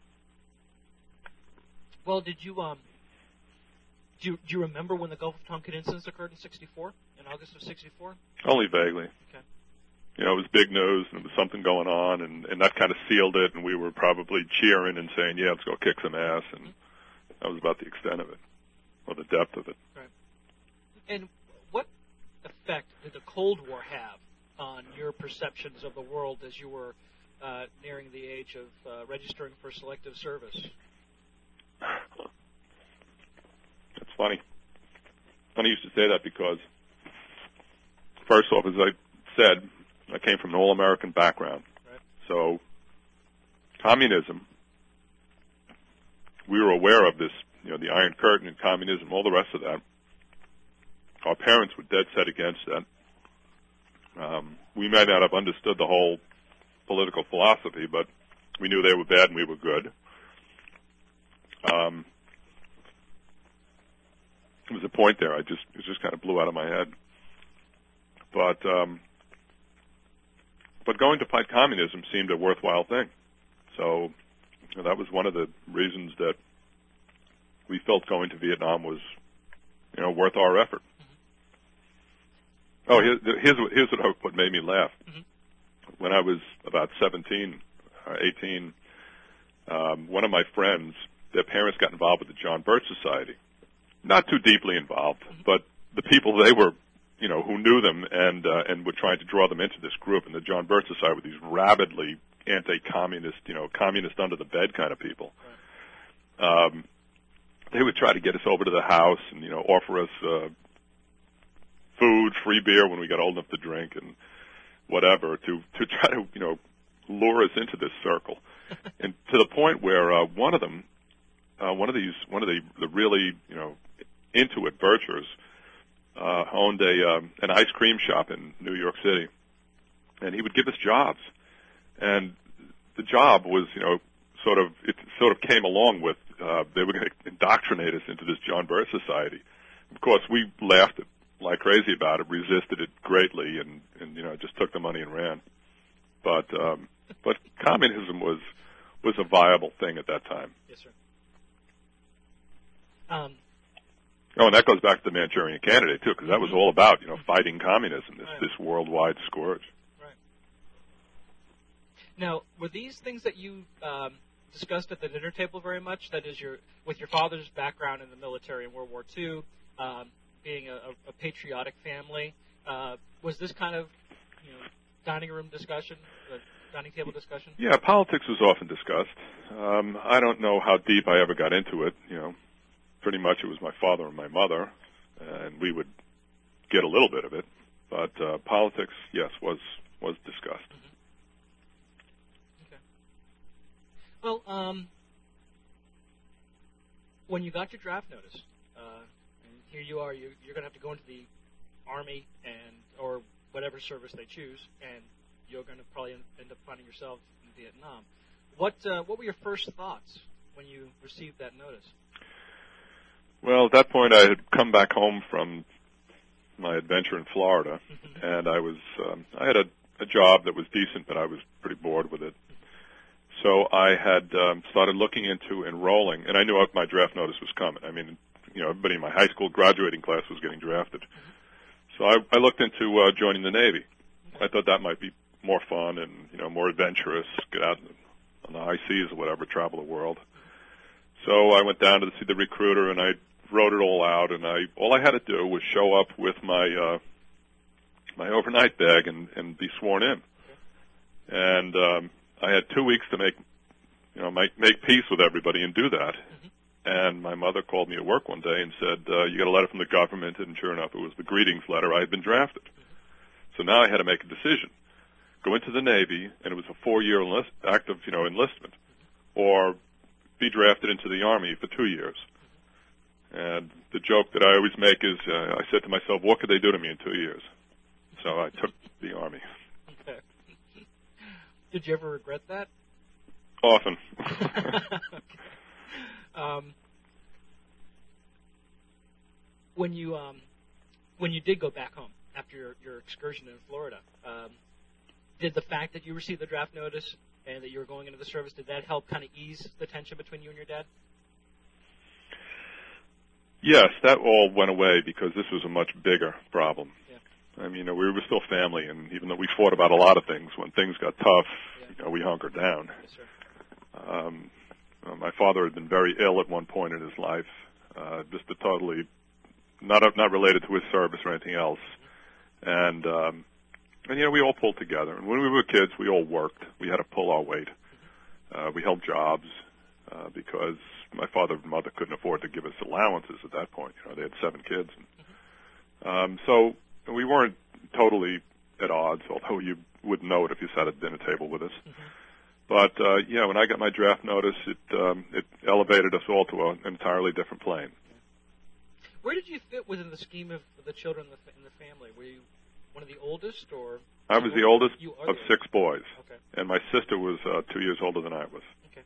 Well, did you um, do you, do you remember when the Gulf of Tonkin incidents occurred in sixty-four, in August of sixty-four? Only vaguely. Okay. You know, it was big news, and there was something going on, and, and that kind of sealed it, and we were probably cheering and saying, yeah, let's go kick some ass, and mm-hmm. that was about the extent of it, or the depth of it. Right. And what effect did the Cold War have on your perceptions of the world as you were uh, nearing the age of uh, registering for selective service? It's funny. Funny you should say that, because first off, as I said, I came from an all-American background. Right. So communism, we were aware of this, you know, the Iron Curtain and communism, all the rest of that. Our parents were dead set against that. Um, we may not have understood the whole political philosophy, but we knew they were bad and we were good. Um, there was a point there. I just it just kind of blew out of my head. But um, but going to fight communism seemed a worthwhile thing. So you know, that was one of the reasons that we felt going to Vietnam was, you know, worth our effort. Mm-hmm. Oh, here's here's what, here's what what made me laugh. Mm-hmm. When I was about seventeen, or eighteen, um, one of my friends, their parents got involved with the John Birch Society. Not too deeply involved, mm-hmm. but the people they were, you know, who knew them and uh, and were trying to draw them into this group. And the John Birch Society were these rabidly anti-communist, you know, communist under the bed kind of people. Right. Um, they would try to get us over to the house and, you know, offer us uh, food, free beer when we got old enough to drink, and whatever to to try to, you know, lure us into this circle. And to the point where uh, one of them, uh, one of these, one of the, the really, you know, into it Birchers, uh, owned a um, an ice cream shop in New York City, and he would give us jobs, and the job was, you know, sort of it sort of came along with uh, they were going to indoctrinate us into this John Birch Society. of course, we laughed like crazy about it, resisted it greatly, and, and you know, just took the money and ran. But um, but communism was was a viable thing at that time. Yes, sir. Um, oh, and that goes back to the Manchurian Candidate too, because that was all about you know fighting communism, this right. this worldwide scourge. Right. Now, were these things that you um, discussed at the dinner table very much? That is, your with your father's background in the military in World War Two, um, being a, a patriotic family, uh, was this kind of you know dining room discussion, uh, dining table discussion? Yeah, politics was often discussed. Um, I don't know how deep I ever got into it. You know, pretty much it was my father and my mother, and we would get a little bit of it. But uh, politics, yes, was was discussed. Mm-hmm. Okay. Well, um, when you got your draft notice, uh, and here you are, you, you're going to have to go into the Army and or whatever service they choose, and you're going to probably end up finding yourself in Vietnam. What uh, what were your first thoughts when you received that notice? Well, at that point, I had come back home from my adventure in Florida, mm-hmm. and I was um, I had a, a job that was decent, but I was pretty bored with it. So I had um, started looking into enrolling, and I knew my draft notice was coming. I mean, you know, everybody in my high school graduating class was getting drafted. Mm-hmm. So I, I looked into uh, joining the Navy. I thought that might be more fun and, you know, more adventurous, get out on the high seas or whatever, travel the world. So I went down to see the recruiter, and I wrote it all out, and I all I had to do was show up with my uh, my overnight bag and, and be sworn in. And um, I had two weeks to make, you know, make, make peace with everybody and do that. Mm-hmm. And my mother called me at work one day and said, uh, you got a letter from the government, and sure enough, it was the greetings letter. I had been drafted. Mm-hmm. So now I had to make a decision. Go into the Navy, and it was a four-year enlist, active, you know, enlistment, mm-hmm. or be drafted into the Army for two years. Mm-hmm. And the joke that I always make is, uh, I said to myself, what could they do to me in two years? So I took the Army. Okay. Did you ever regret that? Often. Okay. Um, when you um, when you did go back home after your, your excursion in Florida, um, did the fact that you received the draft notice and that you were going into the service, did that help kind of ease the tension between you and your dad? Yes, that all went away because this was a much bigger problem. Yeah. I mean, you know, we were still family, and even though we fought about a lot of things, when things got tough, yeah. you know, we hunkered down. Yes, sir. Um, Uh, my father had been very ill at one point in his life, uh, just a totally not not related to his service or anything else. And um, and you know, we all pulled together. And when we were kids, we all worked. We had to pull our weight. Uh, we held jobs uh, because my father and mother couldn't afford to give us allowances at that point. You know, they had seven kids, and um, so we weren't totally at odds. Although you wouldn't know it if you sat at the dinner table with us. Mm-hmm. But, uh, yeah, when I got my draft notice, it um, it elevated us all to an entirely different plane. Where did you fit within the scheme of the children in the, in the family? Were you one of the oldest, or? I was the oldest of the six oldest. boys. Okay. And my sister was uh, two years older than I was. Okay.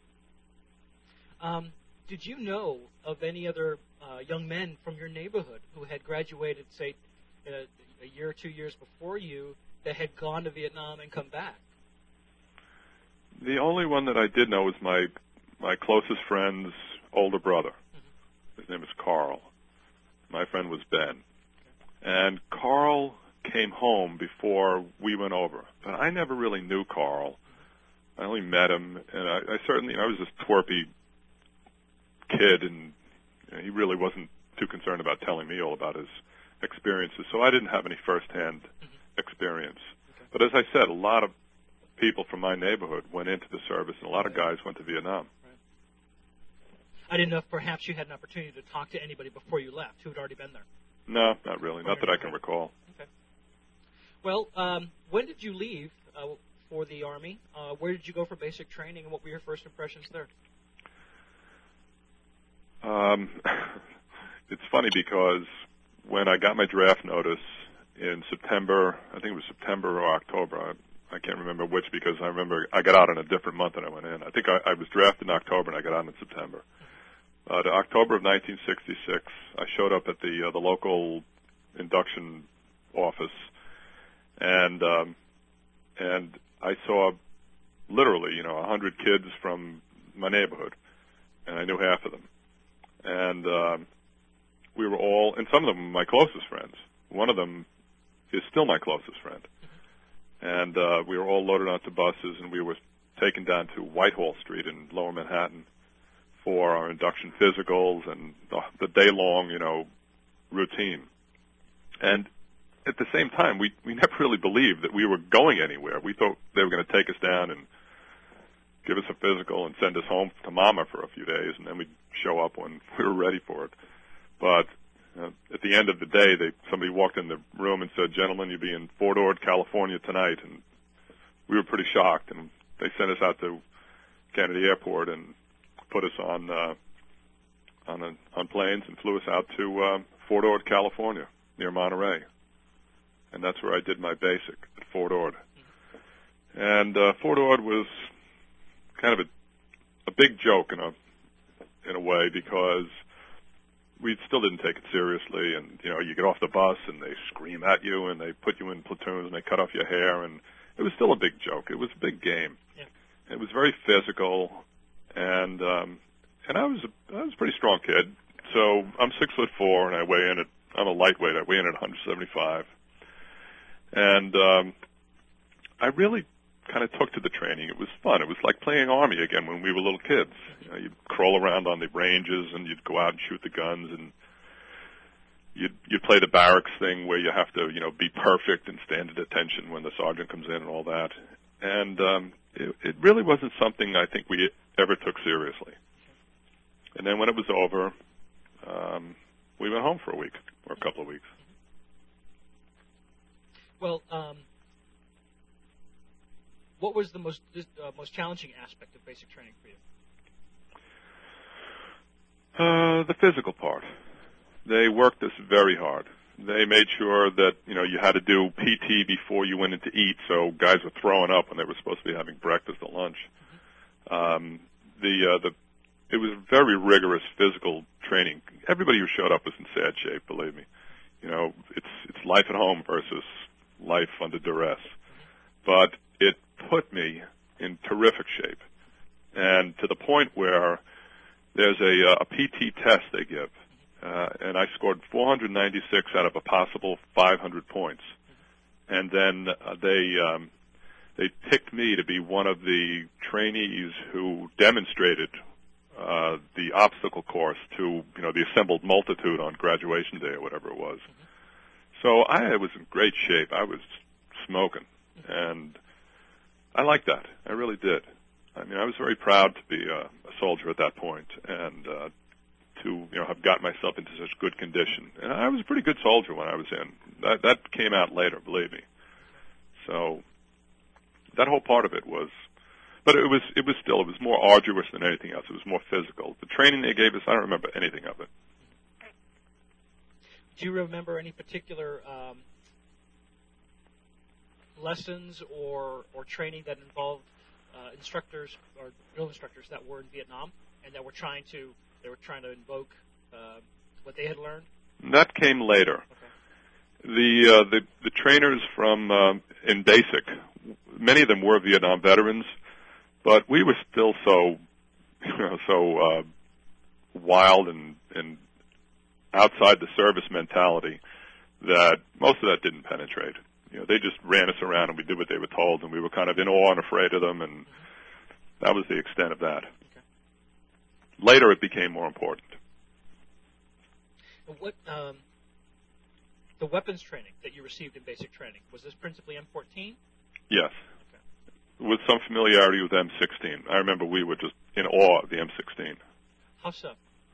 Um, did you know of any other uh, young men from your neighborhood who had graduated, say, a, a year or two years before you that had gone to Vietnam and come back? The only one that I did know was my my closest friend's older brother. Mm-hmm. His name is Carl. My friend was Ben. Okay. And Carl came home before we went over. But I never really knew Carl. Mm-hmm. I only met him, and I, I certainly, I was this twerpy kid, and you know, he really wasn't too concerned about telling me all about his experiences, so I didn't have any firsthand mm-hmm. experience. Okay. But as I said, a lot of people from my neighborhood went into the service, and a lot of guys went to Vietnam. Right. I didn't know if perhaps you had an opportunity to talk to anybody before you left who had already been there. No, not really. Not that I can recall. Okay. Well, um, when did you leave uh, for the Army? Uh, where did you go for basic training, and what were your first impressions there? Um, it's funny because when I got my draft notice in September, I think it was September or October, I, I can't remember which, because I remember I got out in a different month than I went in. I think I, I was drafted in October and I got out in September. uh, to October of nineteen sixty-six. I showed up at the uh, the local induction office, and um, and I saw literally, you know, a hundred kids from my neighborhood, and I knew half of them, and um, we were all, and some of them were my closest friends. One of them is still my closest friend, and uh, we were all loaded onto buses, and we were taken down to Whitehall Street in Lower Manhattan for our induction physicals and the, the day-long, you know, routine. And at the same time, we, we never really believed that we were going anywhere. We thought they were going to take us down and give us a physical and send us home to Mama for a few days, and then we'd show up when we were ready for it. But uh, at the end of the day, they somebody walked in the room and said, "Gentlemen, you'll be in Fort Ord, California tonight." And we were pretty shocked, and they sent us out to Kennedy Airport and put us on uh, on, a, on planes and flew us out to uh, Fort Ord, California, near Monterey. And that's where I did my basic, at Fort Ord. And uh, Fort Ord was kind of a, a big joke in a in a way, because we still didn't take it seriously. And, you know, you get off the bus and they scream at you and they put you in platoons and they cut off your hair, and it was still a big joke. It was a big game. Yeah. It was very physical, and um, and I was a, I was a pretty strong kid. So I'm six foot four, and I weigh in at I'm a lightweight. I weigh in at one seventy-five, and um, I really kind of took to the training. It was fun. It was like playing Army again when we were little kids. You know, you'd crawl around on the ranges, and you'd go out and shoot the guns, and you'd you'd play the barracks thing where you have to, you know, be perfect and stand at attention when the sergeant comes in and all that. And um, it, it really wasn't something I think we ever took seriously. And then when it was over, um, we went home for a week or a couple of weeks. Well, um, what was the most uh, most challenging aspect of basic training for you? Uh, the physical part. They worked us very hard. They made sure that, you know, you had to do P T before you went in to eat, so guys were throwing up when they were supposed to be having breakfast or lunch. Mm-hmm. Um, the uh, the it was very rigorous physical training. Everybody who showed up was in sad shape, believe me. You know, it's it's life at home versus life under duress. But it put me in terrific shape, and to the point where there's a, a P T test they give, uh, and I scored four hundred ninety-six out of a possible five hundred points, and then uh, they um, they picked me to be one of the trainees who demonstrated uh, the obstacle course to, you know, the assembled multitude on graduation day or whatever it was. So I was in great shape. I was smoking, and I liked that. I really did. I mean, I was very proud to be a, a soldier at that point, and uh, to, you know, have gotten myself into such good condition. And I was a pretty good soldier when I was in. That that came out later, believe me. So that whole part of it was, but it was it was still it was more arduous than anything else. It was more physical. The training they gave us, I don't remember anything of it. Do you remember any particular um, lessons or or training that involved uh, instructors or drill instructors that were in Vietnam and that were trying to they were trying to invoke uh, what they had learned? That came later. Okay. The uh, the the trainers from uh, in basic, many of them were Vietnam veterans, but we were still so, you know, so uh, wild and and outside the service mentality that most of that didn't penetrate. You know, they just ran us around and we did what they were told, and we were kind of in awe and afraid of them, and that was the extent of that. Okay. Later, it became more important. What um, the weapons training that you received in basic training, was this principally M fourteen? Yes. Okay. With some familiarity with M sixteen. I remember we were just in awe of the M sixteen. How so?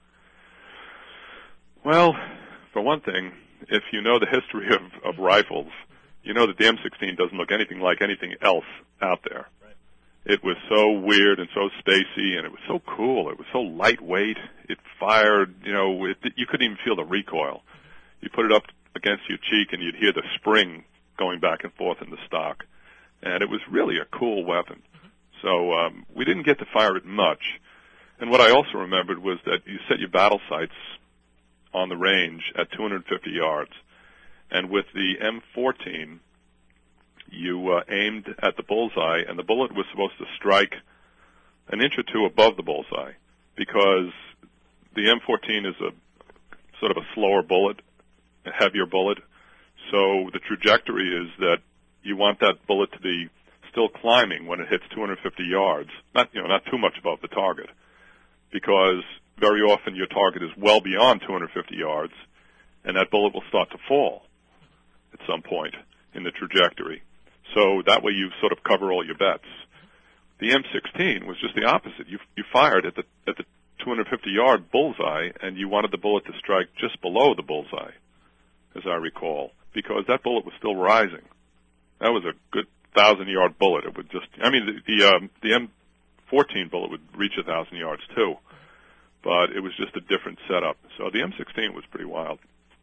Well, for one thing, if you know the history of, of rifles, you know that the M sixteen doesn't look anything like anything else out there. Right. It was so weird and so spacey, and it was so cool. It was so lightweight. It fired, you know, it, you couldn't even feel the recoil. You put it up against your cheek, and you'd hear the spring going back and forth in the stock. And it was really a cool weapon. Mm-hmm. So um, we didn't get to fire it much. And what I also remembered was that you set your battle sights on the range at two hundred fifty yards. And with the M fourteen, you uh, aimed at the bullseye, and the bullet was supposed to strike an inch or two above the bullseye, because the M fourteen is a sort of a slower bullet, a heavier bullet. So the trajectory is that you want that bullet to be still climbing when it hits two hundred fifty yards, not, you know, not too much above the target, because very often your target is well beyond two hundred fifty yards, and that bullet will start to fall at some point in the trajectory. So that way you sort of cover all your bets. The M sixteen was just the opposite. You, you fired at the, at the two hundred fifty yard bullseye, and you wanted the bullet to strike just below the bullseye, as I recall, because that bullet was still rising. That was a good thousand yard bullet. It would just, I mean, the, the, um, the M fourteen bullet would reach a thousand yards too, but it was just a different setup. So the M sixteen was pretty wild.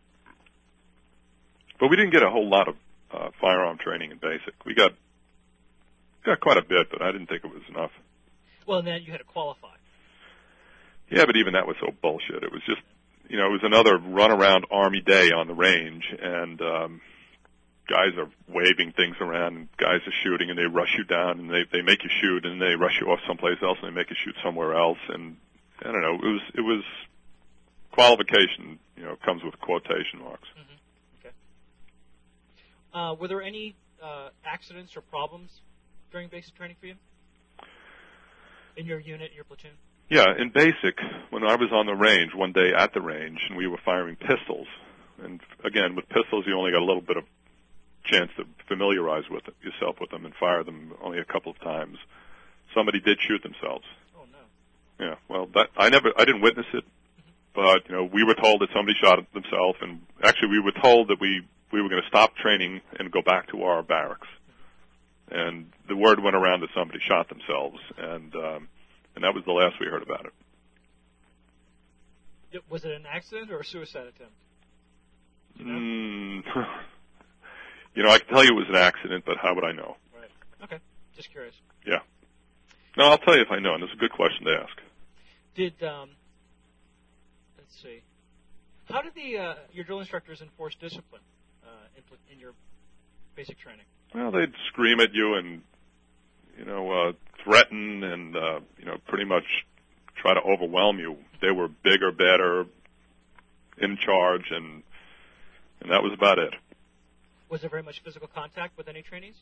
But we didn't get a whole lot of uh, firearm training in basic. We got got quite a bit, but I didn't think it was enough. Well, and then you had to qualify. Yeah, but even that was so bullshit. It was just, you know, it was another run-around Army day on the range, and um, guys are waving things around, and guys are shooting, and they rush you down, and they they make you shoot, and they rush you off someplace else, and they make you shoot somewhere else, and I don't know. It was it was qualification, you know, comes with quotation marks. Mm-hmm. Okay. Uh, were there any uh, accidents or problems during basic training for you? In your unit, your platoon? Yeah, in basic, when I was on the range, one day at the range, and we were firing pistols, and again, with pistols, you only got a little bit of chance to familiarize with it, yourself with them and fire them only a couple of times. Somebody did shoot themselves. Oh, no. Yeah, well, that I never, I didn't witness it, but, you know, we were told that somebody shot themselves, and actually we were told that we, we were going to stop training and go back to our barracks. And the word went around that somebody shot themselves, and um, and that was the last we heard about it. Was it an accident or a suicide attempt? You know? Mm, you know, I can tell you it was an accident, but how would I know? Right. Okay. Just curious. Yeah. No, I'll tell you if I know, and it's a good question to ask. Did, um, let's see, how did the uh, your drill instructors enforce discipline uh, in, in your basic training? Well, they'd scream at you and, you know, uh, threaten and, uh, you know, pretty much try to overwhelm you. They were bigger, better, in charge, and and that was about it. Was there very much physical contact with any trainees?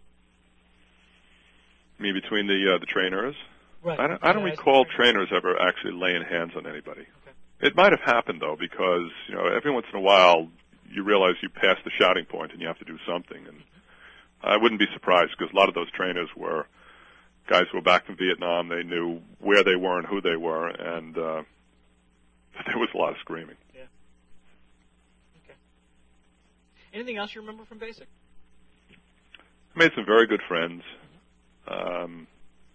You mean between the uh, the trainers? Right. I don't, I don't recall trainers ever actually laying hands on anybody. Okay. It might have happened, though, because, you know, every once in a while you realize you passed the shouting point and you have to do something. And I wouldn't be surprised, because a lot of those trainers were guys who were back from Vietnam. They knew where they were and who they were, and uh, there was a lot of screaming. Yeah. Okay. Anything else you remember from basic? I made some very good friends. Um,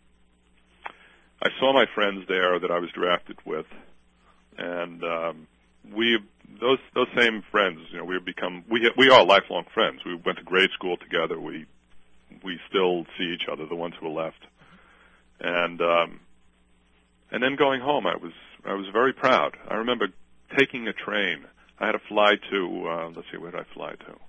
I saw my friends there that I was drafted with, and um, we those those same friends, you know, we have become we we are lifelong friends. We went to grade school together. We we still see each other, the ones who are left, and um, and then going home, I was I was very proud. I remember taking a train. I had to fly to uh, let's see, where did I fly to?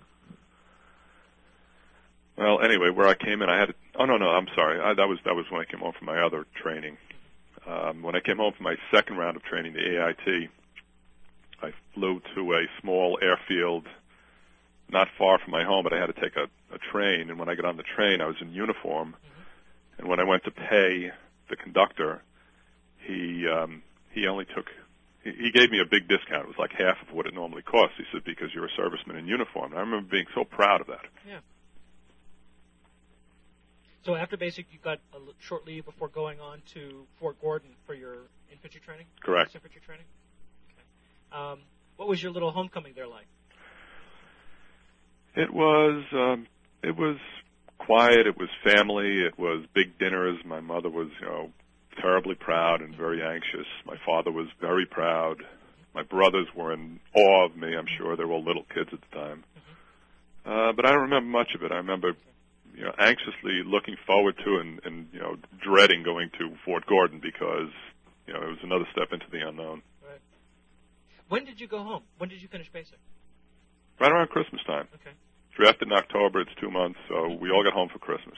Well, anyway, where I came in, I had to, oh no no, I'm sorry, I, that was that was when I came home from my other training. Um, when I came home from my second round of training, the A I T, I flew to a small airfield not far from my home, but I had to take a, a train. And when I got on the train, I was in uniform. Mm-hmm. And when I went to pay the conductor, he um, he only took he, he gave me a big discount. It was like half of what it normally costs. He said, because you're a serviceman in uniform. And I remember being so proud of that. Yeah. So after basic, you got a short leave before going on to Fort Gordon for your infantry training? Correct. Infantry training? Okay. Um, what was your little homecoming there like? It was um, it was quiet. It was family. It was big dinners. My mother was, you know, terribly proud and very anxious. My father was very proud. My brothers were in awe of me. I'm sure they were all little kids at the time. Mm-hmm. Uh, but I don't remember much of it. I remember, you know, anxiously looking forward to and, and you know, dreading going to Fort Gordon, because you know, it was another step into the unknown. Right. When did you go home? When did you finish basic? Right around Christmas time. Okay. Drafted in October, it's two months, so we all got home for Christmas.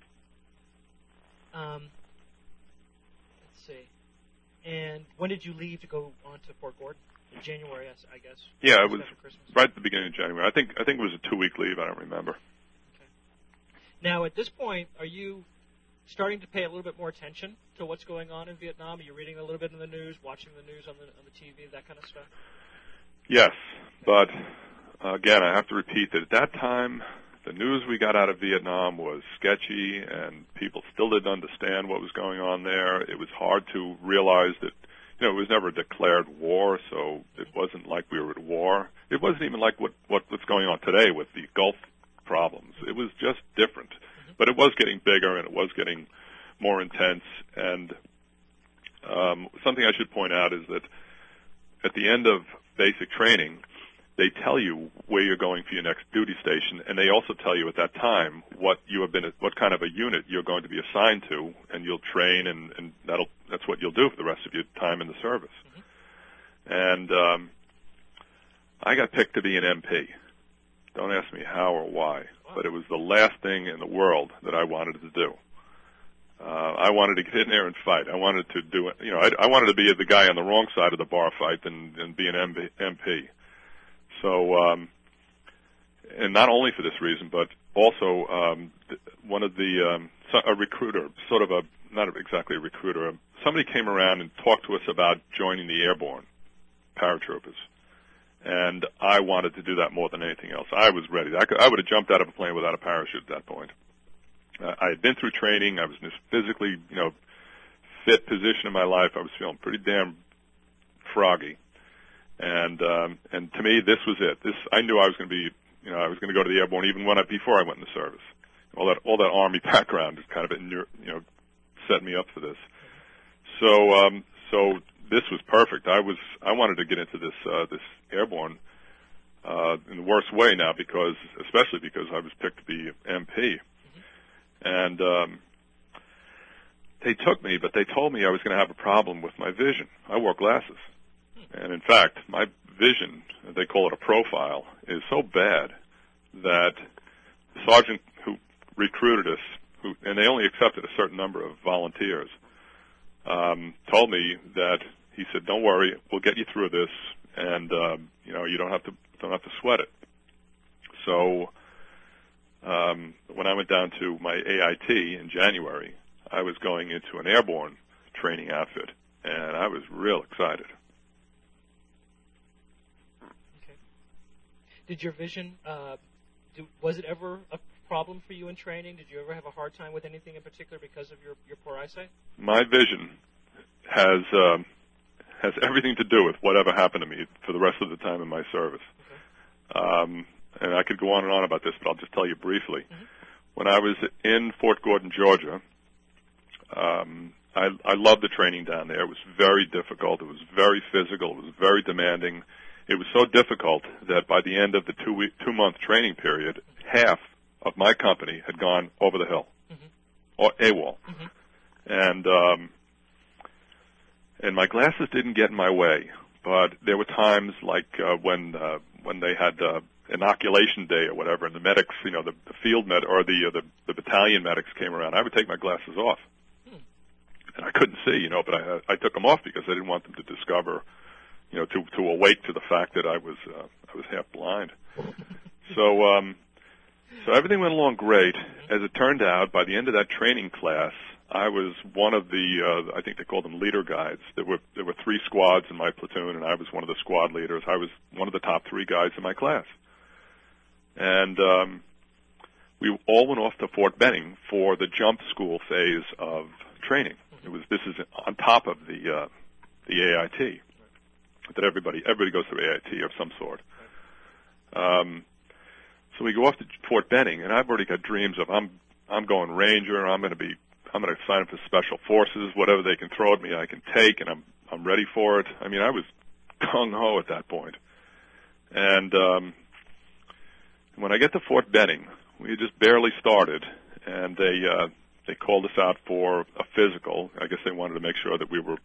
Yeah. Um, let's see. And when did you leave to go on to Fort Gordon? In January, I guess. Yeah, it was right at the beginning of January. I think I think it was a two-week leave. I don't remember. Okay. Now, at this point, are you starting to pay a little bit more attention to what's going on in Vietnam? Are you reading a little bit in the news, watching the news on the on the T V, that kind of stuff? Yes, but uh, again, I have to repeat that at that time, the news we got out of Vietnam was sketchy, and people still didn't understand what was going on there. It was hard to realize that, you know, it was never a declared war, so it wasn't like we were at war. It wasn't even like what, what what's going on today with the Gulf problems. It was just different. Mm-hmm. But it was getting bigger, and it was getting more intense. And um, something I should point out is that at the end of basic training, they tell you where you're going for your next duty station, and they also tell you at that time what you have been, what kind of a unit you're going to be assigned to, and you'll train, and, and that'll that's what you'll do for the rest of your time in the service. Mm-hmm. And um, I got picked to be an M P. Don't ask me how or why, wow. But it was the last thing in the world that I wanted to do. Uh, I wanted to get in there and fight. I wanted to do it. You know, I, I wanted to be the guy on the wrong side of the bar fight than, than be an M P. So, um, and not only for this reason, but also um, one of the um, a recruiter, sort of a not exactly a recruiter, somebody came around and talked to us about joining the airborne paratroopers, and I wanted to do that more than anything else. I was ready. I, could, I would have jumped out of a plane without a parachute at that point. Uh, I had been through training. I was in this physically, you know, fit position in my life. I was feeling pretty damn froggy. And um, and to me, this was it. This I knew I was going to be, you know, I was going to go to the airborne even when I, before I went in the service. All that all that Army background is kind of, you know, set me up for this. So um, so this was perfect. I was I wanted to get into this uh, this airborne uh, in the worst way now, because especially because I was picked to be M P, mm-hmm. and um, they took me, but they told me I was going to have a problem with my vision. I wore glasses. And in fact, my vision, they call it a profile, is so bad that the sergeant who recruited us, who, and they only accepted a certain number of volunteers, um, told me that he said, "Don't worry, we'll get you through this, and um, you know you don't have to don't have to sweat it." So um, when I went down to my A I T in January, I was going into an airborne training outfit, and I was real excited. Did your vision, uh, do, was it ever a problem for you in training? Did you ever have a hard time with anything in particular because of your, your poor eyesight? My vision has um, has everything to do with whatever happened to me for the rest of the time in my service. Okay. Um, and I could go on and on about this, but I'll just tell you briefly. Mm-hmm. When I was in Fort Gordon, Georgia, um, I, I loved the training down there. It was very difficult. It was very physical. It was very demanding. It was so difficult that by the end of the two week, two month training period, half of my company had gone over the hill, mm-hmm. or AWOL, mm-hmm. and um, and my glasses didn't get in my way. But there were times like uh, when uh, when they had uh, inoculation day or whatever, and the medics, you know, the, the field med or the, uh, the the battalion medics came around. I would take my glasses off, hmm. and I couldn't see, you know, but I I took them off because I didn't want them to discover. You know, to to awake to the fact that I was uh, I was half blind. So um, so everything went along great. As it turned out, by the end of that training class, I was one of the uh, I think they called them leader guides. There were there were three squads in my platoon, and I was one of the squad leaders. I was one of the top three guys in my class, and um, we all went off to Fort Benning for the jump school phase of training. It was this is on top of the uh, the A I T. That everybody everybody goes through A I T of some sort. Um, so we go off to Fort Benning, and I've already got dreams of I'm I'm going Ranger. I'm going to be I'm going to sign up for Special Forces. Whatever they can throw at me, I can take, and I'm I'm ready for it. I mean, I was gung ho at that point. And um, when I get to Fort Benning, we had just barely started, and they uh, they called us out for a physical. I guess they wanted to make sure that we were in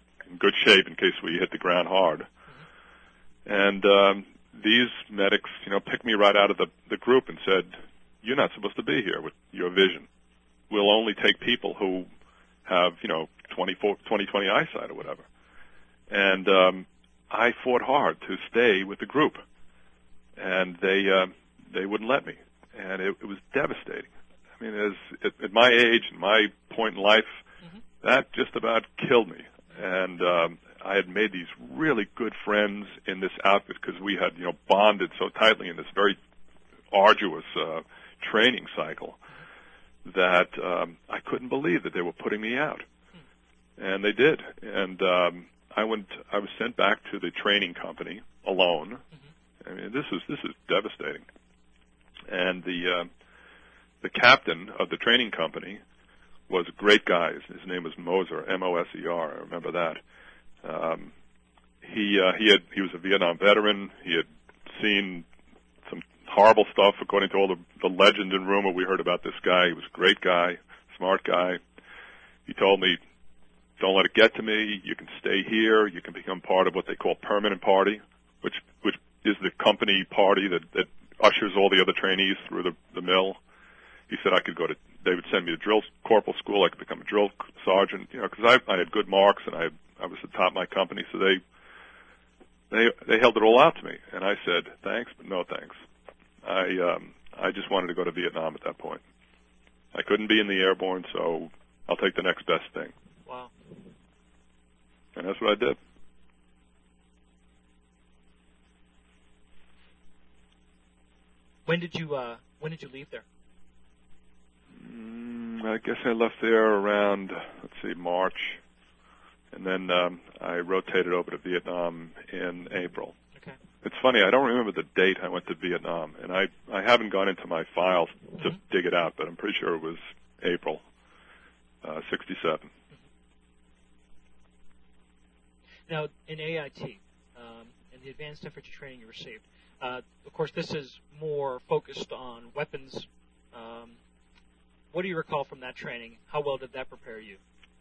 good shape in case we hit the ground hard. Mm-hmm. And um, these medics, you know, picked me right out of the, the group and said, "You're not supposed to be here with your vision. We'll only take people who have, you know, twenty twenty eyesight or whatever." And um, I fought hard to stay with the group, and they uh, they wouldn't let me, and it, it was devastating. I mean, as at, at my age and my point in life, mm-hmm. that just about killed me. And um, I had made these really good friends in this outfit because we had, you know, bonded so tightly in this very arduous uh, training cycle that um, I couldn't believe that they were putting me out, and they did. And um, I went. I was sent back to the training company alone. Mm-hmm. I mean, this is this is devastating. And the uh, the captain of the training company was a great guy. His name was Moser, M O S E R. I remember that. Um, he uh, he had he was a Vietnam veteran. He had seen some horrible stuff, according to all the, the legend and rumor we heard about this guy. He was a great guy, smart guy. He told me, "Don't let it get to me. You can stay here. You can become part of what they call permanent party, which which is the company party that, that ushers all the other trainees through the, the mill." He said I could go to, they would send me to drill corporal school. I could become a drill sergeant, you know, because I, I had good marks and I I was the top of my company. So they they they held it all out to me, and I said thanks, but no thanks. I um, I just wanted to go to Vietnam at that point. I couldn't be in the airborne, so I'll take the next best thing. Wow. And that's what I did. When did you uh, when did you leave there? Mm, I guess I left there around, let's see, March, and then um, I rotated over to Vietnam in April. Okay. It's funny, I don't remember the date I went to Vietnam, and I I haven't gone into my files to mm-hmm. dig it out, but I'm pretty sure it was April, uh, sixty-seven. Mm-hmm. Now, in A I T, um, in the advanced infantry training you received, uh, of course, this is more focused on weapons. Um, what do you recall from that training? How well did that prepare you?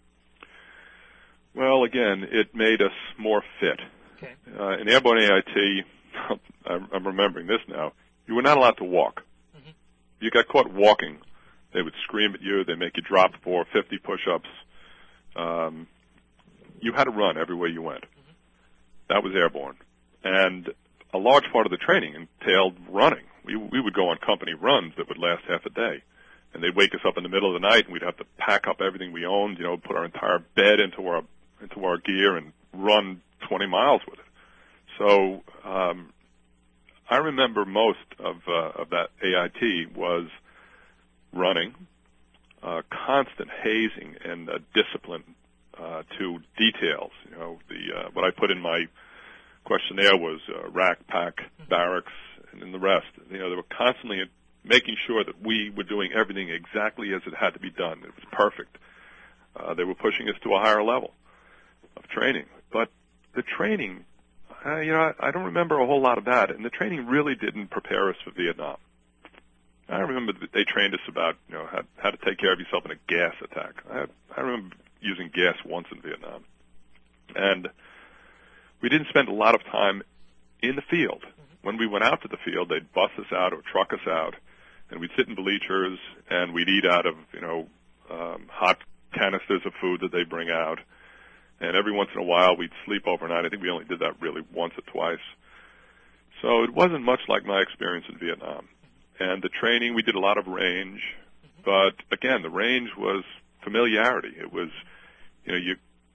Well, again, it made us more fit. Okay. Uh, in airborne A I T, I'm remembering this now, you were not allowed to walk. Mm-hmm. You got caught walking, they would scream at you, they'd make you drop for fifty push-ups. Um, you had to run everywhere you went. Mm-hmm. That was airborne. And a large part of the training entailed running. We, we would go on company runs that would last half a day. And they'd wake us up in the middle of the night, and we'd have to pack up everything we owned, you know, put our entire bed into our into our gear and run twenty miles with it. So um, I remember most of uh, of that A I T was running, uh, constant hazing and uh, discipline uh, to details. You know, the uh, what I put in my questionnaire was uh, rack, pack, barracks, and then the rest. You know, they were constantly making sure that we were doing everything exactly as it had to be done. It was perfect. Uh, they were pushing us to a higher level of training. But the training, uh, you know, I, I don't remember a whole lot of that, and the training really didn't prepare us for Vietnam. I remember that they trained us about, you know, how, how to take care of yourself in a gas attack. I, I remember using gas once in Vietnam. And we didn't spend a lot of time in the field. When we went out to the field, they'd bus us out or truck us out, and we'd sit in bleachers, and we'd eat out of, you know, um, hot canisters of food that they bring out. And every once in a while, we'd sleep overnight. I think we only did that really once or twice. So it wasn't much like my experience in Vietnam. And the training, we did a lot of range. But, again, the range was familiarity. It was, you know, you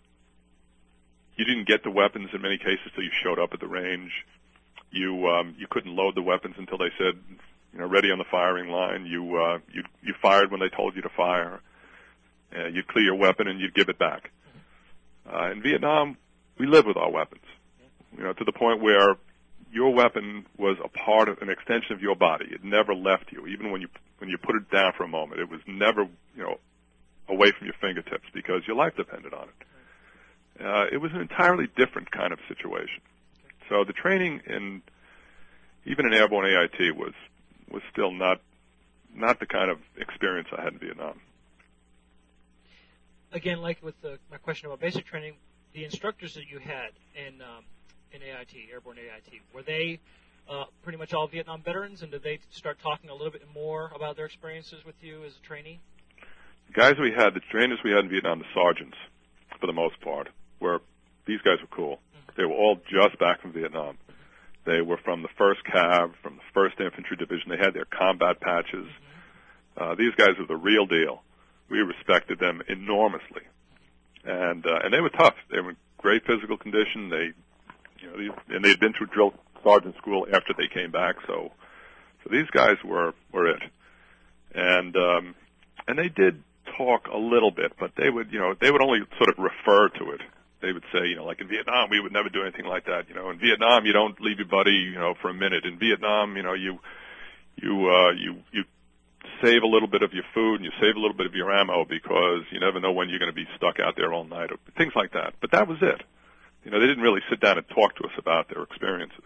you didn't get the weapons in many cases till you showed up at the range. You um, you couldn't load the weapons until they said, you know, ready on the firing line. You uh, you you fired when they told you to fire. Uh, you'd clear your weapon and you'd give it back. Uh, in Vietnam, we lived with our weapons, you know, to the point where your weapon was a part of an extension of your body. It never left you, even when you when you put it down for a moment. It was never, you know, away from your fingertips because your life depended on it. Uh, it was an entirely different kind of situation. So the training in even in airborne A I T was was still not not the kind of experience I had in Vietnam. Again, like with the, my question about basic training, the instructors that you had in um, in A I T, Airborne A I T, were they uh, pretty much all Vietnam veterans, and did they start talking a little bit more about their experiences with you as a trainee? The guys we had, the trainers we had in Vietnam, the sergeants, for the most part, were, these guys were cool. Mm-hmm. They were all just back from Vietnam. Mm-hmm. They were from the first Cav, from the first Infantry Division. They had their combat patches. Mm-hmm. Uh, these guys were the real deal. We respected them enormously. And, uh, and they were tough. They were in great physical condition. They, you know, these, and they had been through drill sergeant school after they came back. So, so these guys were, were it. And, um, and they did talk a little bit, but they would, you know, they would only sort of refer to it. They would say, you know, like in Vietnam, we would never do anything like that. You know, in Vietnam, you don't leave your buddy, you know, for a minute. In Vietnam, you know, you, you, uh, you, you save a little bit of your food and you save a little bit of your ammo because you never know when you're going to be stuck out there all night or things like that. But that was it. You know, they didn't really sit down and talk to us about their experiences.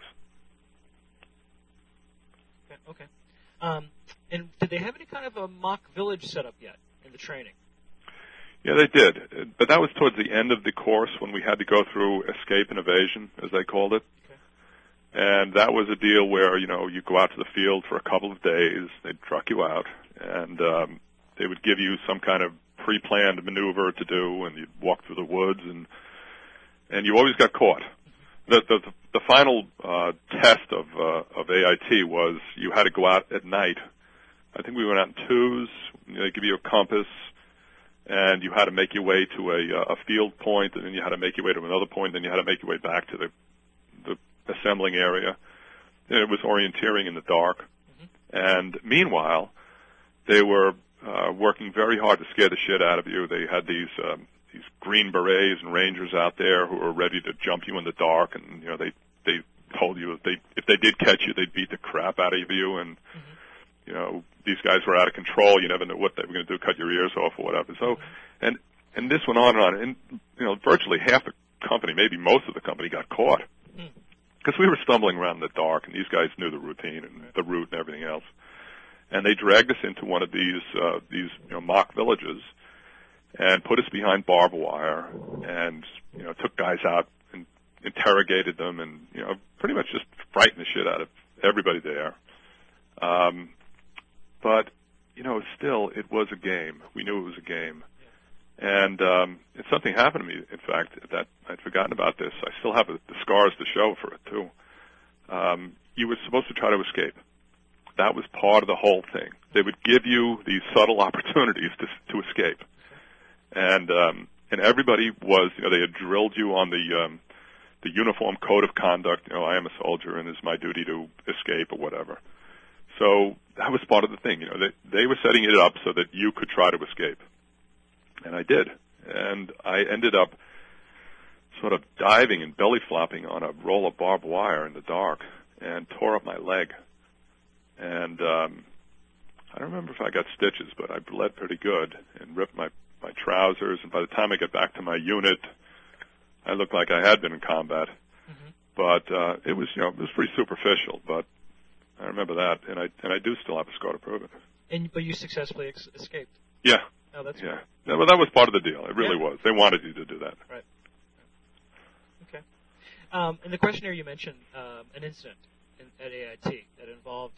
Okay. okay. Um, and did they have any kind of a mock village set up yet in the training? Yeah, they did. But that was towards the end of the course when we had to go through escape and evasion, as they called it. Okay. And that was a deal where, you know, you go out to the field for a couple of days, they'd truck you out, and um, they would give you some kind of pre-planned maneuver to do, and you'd walk through the woods, and and you always got caught. The the, the final uh, test of uh, of A I T was you had to go out at night. I think we went out in twos. You know, they give you a compass, and you had to make your way to a, a field point, and then you had to make your way to another point, then you had to make your way back to the the assembling area. And it was orienteering in the dark. Mm-hmm. And meanwhile, they were uh, working very hard to scare the shit out of you. They had these um, these green berets and rangers out there who were ready to jump you in the dark, and you know they they told you if they if they did catch you, they'd beat the crap out of you, and mm-hmm. you know these guys were out of control. You never knew what they were going to do, cut your ears off or whatever. So, mm-hmm. and and this went on and on, and you know virtually half the company, maybe most of the company, got caught. Mm. Because we were stumbling around in the dark, and these guys knew the routine and the route and everything else. And they dragged us into one of these uh, these you know, mock villages and put us behind barbed wire and you know took guys out and interrogated them and you know pretty much just frightened the shit out of everybody there. Um, but you know still it was a game. We knew it was a game. And um, if something happened to me, in fact, that I'd forgotten about this. I still have the scars to show for it, too. Um, you were supposed to try to escape. That was part of the whole thing. They would give you these subtle opportunities to, to escape. And um, and everybody was, you know, they had drilled you on the um, the uniform code of conduct. You know, I am a soldier, and it's my duty to escape or whatever. So that was part of the thing. You know, they, they were setting it up so that you could try to escape. And I did. And I ended up sort of diving and belly flopping on a roll of barbed wire in the dark and tore up my leg. And um, I don't remember if I got stitches, but I bled pretty good and ripped my, my trousers. And by the time I got back to my unit, I looked like I had been in combat. Mm-hmm. But uh, it was, you know, it was pretty superficial. But I remember that, and I and I do still have a scar to prove it. And but you successfully ex- escaped. Yeah. Oh, that's yeah. Cool. Well, that was part of the deal. It really yeah. was. They wanted you to do that. Right. Okay. Um, in the questionnaire, you mentioned um, an incident in, at A I T that involved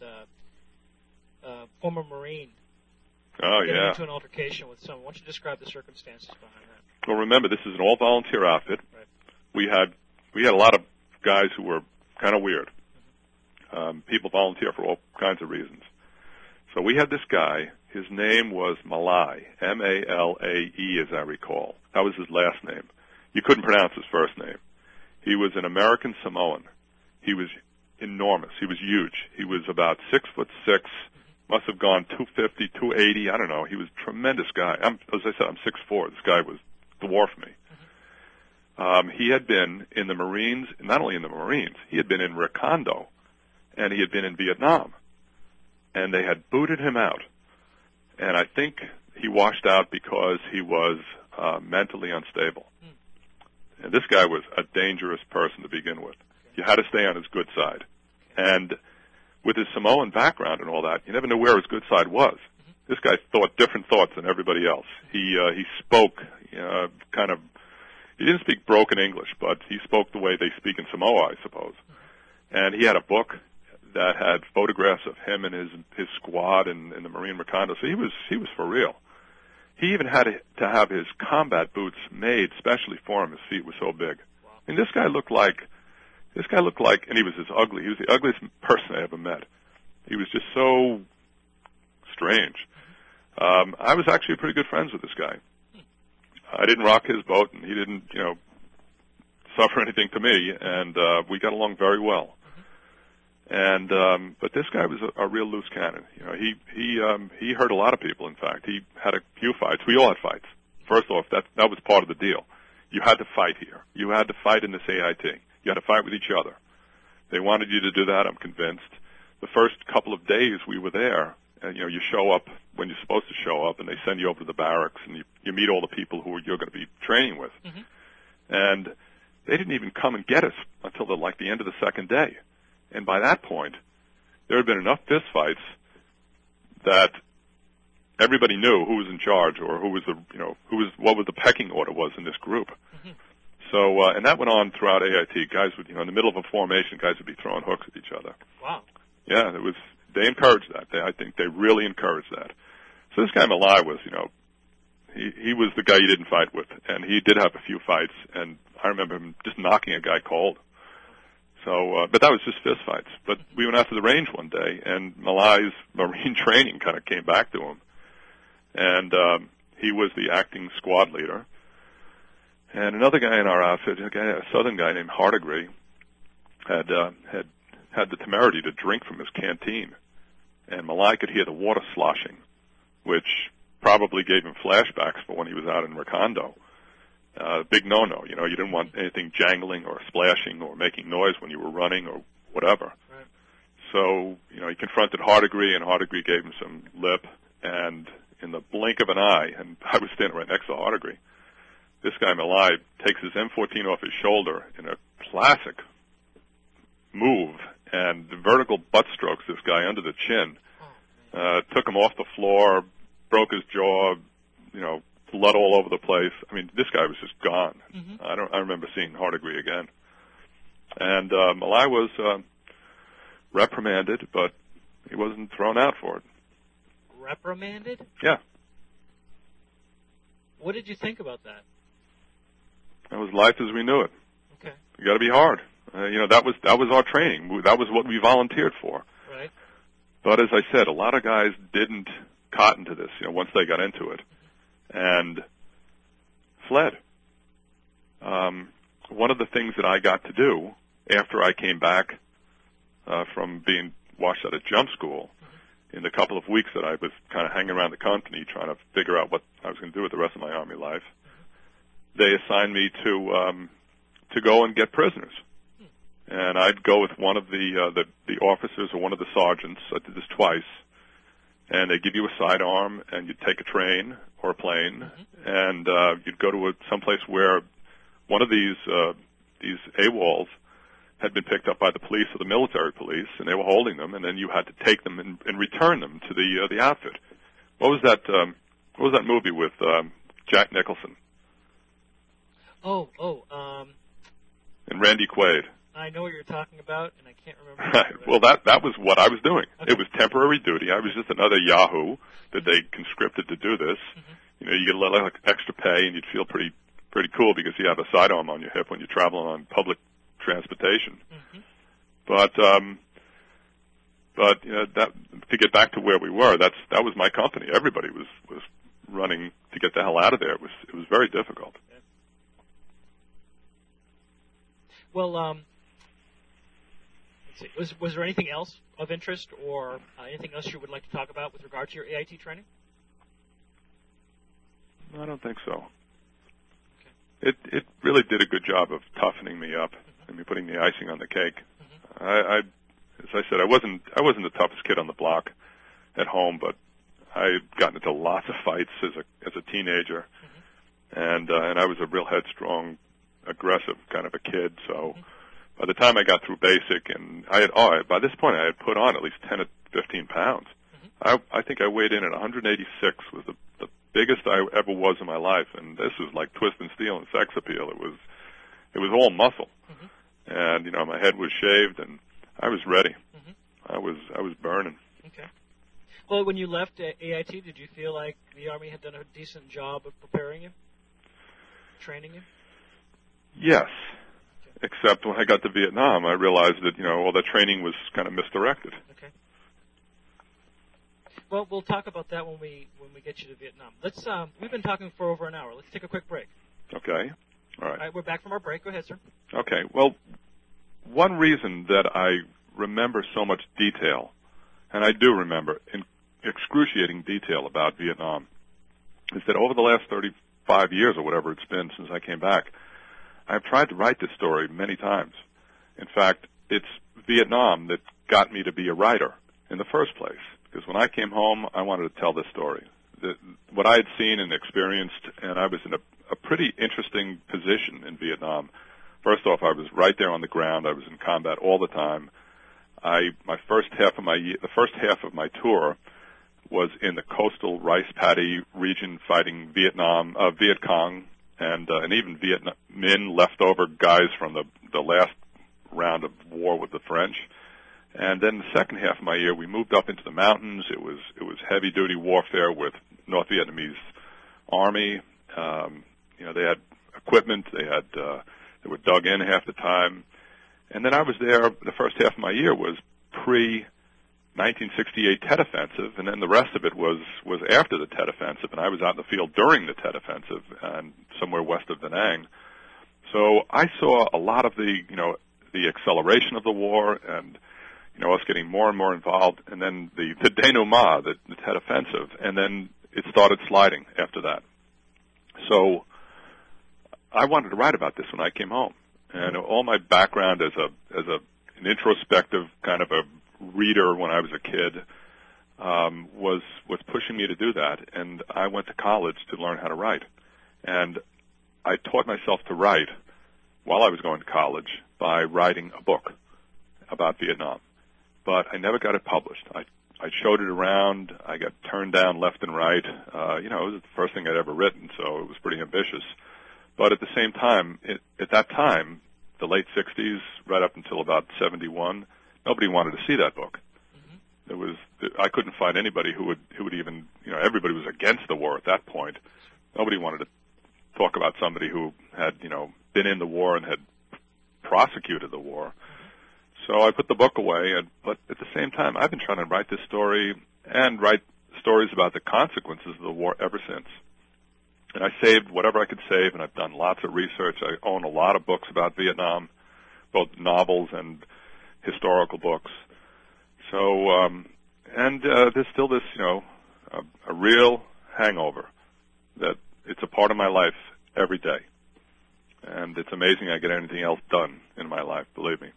uh, a former Marine oh, getting yeah. into an altercation with someone. Why don't you describe the circumstances behind that? Well, remember, this is an all-volunteer outfit. Right. We had we had a lot of guys who were kind of weird. Mm-hmm. Um, people volunteer for all kinds of reasons. So we had this guy. His name was Malai, M A L A E, as I recall. That was his last name. You couldn't pronounce his first name. He was an American Samoan. He was enormous. He was huge. He was about six foot six, must have gone two fifty, two eighty, I don't know. He was a tremendous guy. I'm, as I said, I'm six foot four. This guy was dwarfed me. Um, he had been in the Marines, not only in the Marines, he had been in Recondo, and he had been in Vietnam. And they had booted him out. And I think he washed out because he was uh, mentally unstable. Mm. And this guy was a dangerous person to begin with. Okay. You had to stay on his good side. Okay. And with his Samoan background and all that, you never knew where his good side was. Mm-hmm. This guy thought different thoughts than everybody else. He uh, he spoke uh, kind of he didn't speak broken English, but he spoke the way they speak in Samoa, I suppose. And he had a book that had photographs of him and his his squad in, in the Marine Recondo. So he was he was for real. He even had to have his combat boots made specially for him. His feet were so big. Wow. And this guy looked like this guy looked like, and he was as ugly. He was the ugliest person I ever met. He was just so strange. Um, I was actually pretty good friends with this guy. I didn't rock his boat, and he didn't, you know, suffer anything to me, and uh, we got along very well. And um, but this guy was a, a real loose cannon. You know, he he um, he hurt a lot of people. In fact, he had a few fights. We all had fights. First off, that that was part of the deal. You had to fight here. You had to fight in this A I T. You had to fight with each other. They wanted you to do that. I'm convinced. The first couple of days we were there, and you know, you show up when you're supposed to show up, and they send you over to the barracks, and you, you meet all the people who you're going to be training with. Mm-hmm. And they didn't even come and get us until the, like the end of the second day. And by that point, there had been enough fistfights that everybody knew who was in charge, or who was the, you know, who was, what was the pecking order was in this group. Mm-hmm. So, uh, and that went on throughout A I T. Guys would, you know, in the middle of a formation, guys would be throwing hooks at each other. Wow. Yeah, it was, they encouraged that. They, I think they really encouraged that. So this guy Malai was, you know, he, he was the guy you didn't fight with, and he did have a few fights, and I remember him just knocking a guy cold. So, uh, but that was just fist fights. But we went out to the range one day, and Malai's Marine training kind of came back to him. And um, he was the acting squad leader. And another guy in our outfit, a, guy, a southern guy named Hardigree, had uh, had had the temerity to drink from his canteen. And Malai could hear the water sloshing, which probably gave him flashbacks for when he was out in Recondo. Uh, big no-no, you know, you didn't want anything jangling or splashing or making noise when you were running or whatever. Right. So, you know, he confronted Hardigree, and Hardigree gave him some lip, and in the blink of an eye, and I was standing right next to Hardigree, this guy Malai takes his M fourteen off his shoulder in a classic move, and the vertical butt strokes this guy under the chin, uh, took him off the floor, broke his jaw, you know, blood all over the place. I mean, this guy was just gone. Mm-hmm. I don't. I remember seeing Hardigree again. And uh, Malai was uh, reprimanded, but he wasn't thrown out for it. Reprimanded? Yeah. What did you think about that? That was life as we knew it. Okay. You got to be hard. Uh, you know, that was that was our training. That was what we volunteered for. Right. But as I said, a lot of guys didn't cotton to this. You know, once they got into it. And fled. Um, one of the things that I got to do after I came back uh, from being washed out of jump school, mm-hmm. in the couple of weeks that I was kind of hanging around the company trying to figure out what I was going to do with the rest of my Army life, mm-hmm. they assigned me to um, to go and get prisoners. Mm-hmm. And I'd go with one of the, uh, the the officers or one of the sergeants. I did this twice. And they give you a sidearm, and you'd take a train or a plane, mm-hmm. and uh, you'd go to a, someplace where one of these uh, these AWOLs had been picked up by the police or the military police, and they were holding them, and then you had to take them and, and return them to the uh, the outfit. What was that? Um, what was that movie with um, Jack Nicholson? Oh, oh, um, and Randy Quaid. I know what you're talking about, and I can't remember. Well, that that was what I was doing. Okay. It was temporary duty. I was just another Yahoo that they conscripted to do this. Mm-hmm. You know, you get a little extra pay, and you'd feel pretty pretty cool because you have a sidearm on your hip when you're traveling on public transportation. Mm-hmm. But um, but you know, that to get back to where we were, that's that was my company. Everybody was was running to get the hell out of there. It was it was very difficult. Okay. Well, um. Was was there anything else of interest, or uh, anything else you would like to talk about with regard to your A I T training? I don't think so. Okay. It it really did a good job of toughening me up. Mm-hmm. I mean, putting the icing on the cake. Mm-hmm. I, I, as I said, I wasn't I wasn't the toughest kid on the block at home, but I had gotten into lots of fights as a as a teenager, mm-hmm. and uh, and I was a real headstrong, aggressive kind of a kid. So. Mm-hmm. By the time I got through basic, and I had, oh, I, by this point I had put on at least ten to fifteen pounds. Mm-hmm. I, I think I weighed in at one hundred eighty-six was the, the biggest I ever was in my life, and this was like twist and steel and sex appeal. It was, it was all muscle, mm-hmm. and you know my head was shaved, and I was ready. Mm-hmm. I was, I was burning. Okay. Well, when you left A I T, did you feel like the Army had done a decent job of preparing you, training you? Yes. Except when I got to Vietnam, I realized that, you know, all that training was kind of misdirected. Okay. Well, we'll talk about that when we when we get you to Vietnam. Let's. Um, we've been talking for over an hour. Let's take a quick break. Okay. All right. All right. We're back from our break. Go ahead, sir. Okay. Well, one reason that I remember so much detail, and I do remember in excruciating detail about Vietnam, is that over the last thirty-five years or whatever it's been since I came back, I've tried to write this story many times. In fact, it's Vietnam that got me to be a writer in the first place. Because when I came home, I wanted to tell this story. The, what I had seen and experienced, and I was in a, a pretty interesting position in Vietnam. First off, I was right there on the ground. I was in combat all the time. I my first half of my the first half of my tour was in the coastal rice paddy region, fighting Vietnam, uh, Viet Cong. And, uh, and even Viet Minh, leftover guys from the, the last round of war with the French. And then the second half of my year, we moved up into the mountains. It was it was heavy duty warfare with North Vietnamese army. Um, you know, they had equipment. They had uh, they were dug in half the time. And then I was there. The first half of my year was pre nineteen sixty-eight Tet Offensive, and then the rest of it was, was after the Tet Offensive, and I was out in the field during the Tet Offensive and somewhere west of Da Nang. So I saw a lot of the, you know, the acceleration of the war and, you know, us getting more and more involved, and then the, the denouement, the, the Tet Offensive, and then it started sliding after that. So I wanted to write about this when I came home, and all my background as a, as a, an introspective kind of a reader when I was a kid um, was was pushing me to do that, and I went to college to learn how to write. And I taught myself to write while I was going to college by writing a book about Vietnam. But I never got it published. I I showed it around. I got turned down left and right. Uh, you know, it was the first thing I'd ever written, so it was pretty ambitious. But at the same time, it, at that time, the late sixties, right up until about seventy-one, nobody wanted to see that book. Mm-hmm. It was I couldn't find anybody who would who would even you know everybody was against the war at that point. Nobody wanted to talk about somebody who had you know been in the war and had prosecuted the war. Mm-hmm. So I put the book away, and but at the same time, I've been trying to write this story and write stories about the consequences of the war ever since. And I saved whatever I could save, and I've done lots of research. I own a lot of books about Vietnam, both novels and historical books. So, um, and uh, there's still this, you know, a, a real hangover that it's a part of my life every day. And it's amazing I get anything else done in my life, believe me.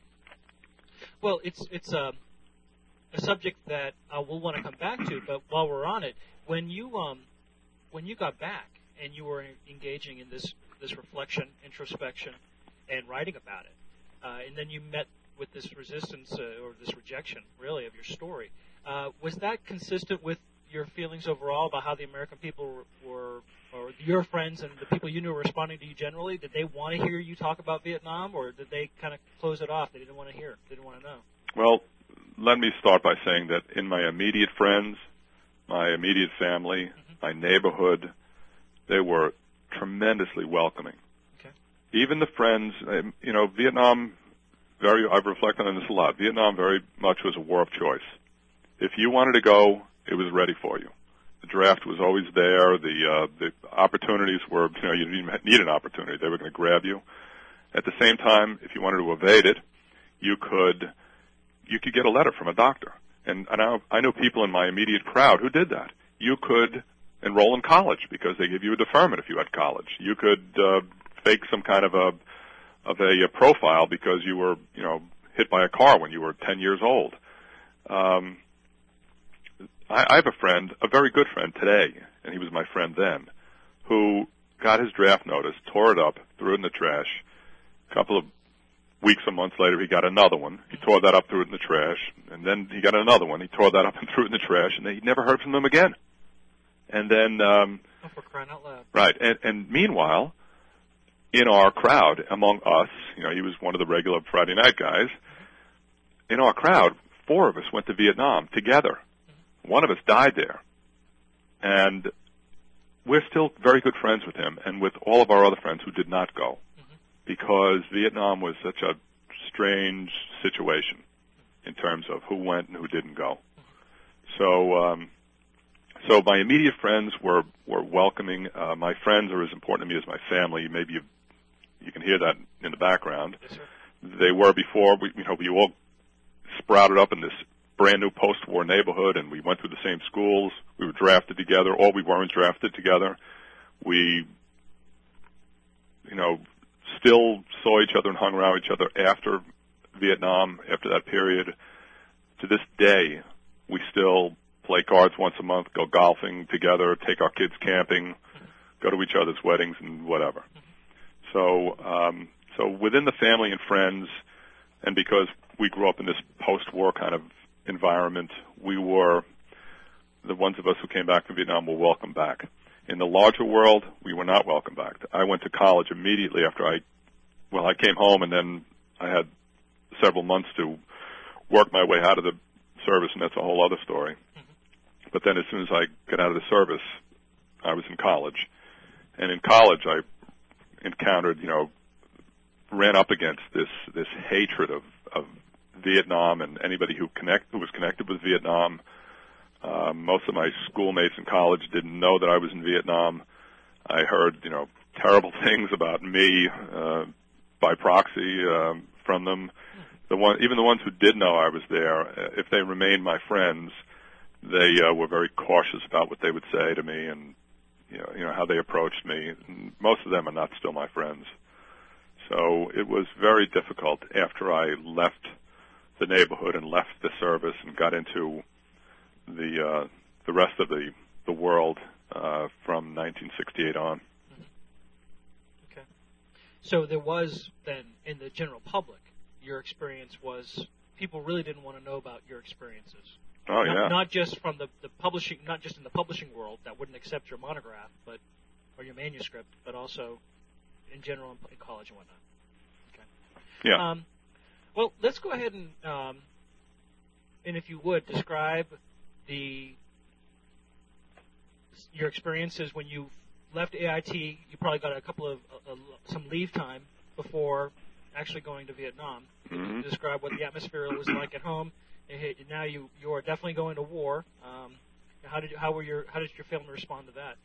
Well, it's it's a, a subject that uh, we'll want to come back to, but while we're on it, when you um when you got back and you were engaging in this, this reflection, introspection, and writing about it, uh, and then you met with this resistance uh, or this rejection, really, of your story. Uh, was that consistent with your feelings overall about how the American people were, were, or your friends and the people you knew were responding to you generally? Did they want to hear you talk about Vietnam, or did they kind of close it off? They didn't want to hear, they didn't want to know. Well, let me start by saying that in my immediate friends, my immediate family, mm-hmm. my neighborhood, they were tremendously welcoming. Okay. Even the friends, you know, Vietnam... Very, I've reflected on this a lot. Vietnam very much was a war of choice. If you wanted to go, it was ready for you. The draft was always there. The uh, the opportunities were, you know, you didn't even need an opportunity. They were going to grab you. At the same time, if you wanted to evade it, you could you could get a letter from a doctor. And, and I, I know people in my immediate crowd who did that. You could enroll in college because they give you a deferment if you had college. You could uh, fake some kind of a of a, a profile because you were, you know, hit by a car when you were ten years old. Um, I, I have a friend, a very good friend today, and he was my friend then, who got his draft notice, tore it up, threw it in the trash. A couple of weeks or months later, he got another one. He tore that up, threw it in the trash. And then he got another one. He tore that up and threw it in the trash, and he never heard from them again. And then, um, oh, for crying out loud. Right. And, and meanwhile, in our crowd, among us, you know, he was one of the regular Friday night guys. In our crowd, four of us went to Vietnam together. Mm-hmm. One of us died there. And we're still very good friends with him and with all of our other friends who did not go, mm-hmm. because Vietnam was such a strange situation in terms of who went and who didn't go. Mm-hmm. So, um, so my immediate friends were, were welcoming. Uh, my friends are as important to me as my family. Maybe you, you can hear that in the background. Yes, sir. They were before. We, you know, we all sprouted up in this brand new post-war neighborhood, and we went through the same schools. We were drafted together, or we weren't drafted together. We, you know, still saw each other and hung around each other after Vietnam, after that period. To this day, we still play cards once a month, go golfing together, take our kids camping, go to each other's weddings and whatever. So, um, so within the family and friends, and because we grew up in this post-war kind of environment, we were, the ones of us who came back from Vietnam were welcome back. In the larger world, we were not welcome back. I went to college immediately after I, well, I came home, and then I had several months to work my way out of the service, and that's a whole other story. Mm-hmm. But then as soon as I got out of the service, I was in college. And in college, I encountered, you know, ran up against this, this hatred of, of Vietnam and anybody who connect who was connected with Vietnam. Um, most of my schoolmates in college didn't know that I was in Vietnam. I heard, you know, terrible things about me uh, by proxy um, from them. The one, even the ones who did know I was there, if they remained my friends, they uh, were very cautious about what they would say to me and, you know, you know how they approached me. And most of them are not still my friends. So it was very difficult after I left the neighborhood and left the service and got into the uh, the rest of the the world uh, from nineteen sixty-eight on. Mm-hmm. Okay, so there was then in the general public, your experience was people really didn't want to know about your experiences. Oh not, yeah, not just from the, the publishing, not just in the publishing world that wouldn't accept your monograph, but or your manuscript, but also in general in college and whatnot. Okay. Yeah. Um, well, let's go ahead and, um, and if you would, describe the your experiences when you left A I T. You probably got a couple of uh, some leave time before actually going to Vietnam. Mm-hmm. Describe what the atmosphere was like at home. And now you you are definitely going to war. Um, how did you, how were your how did your family respond to that?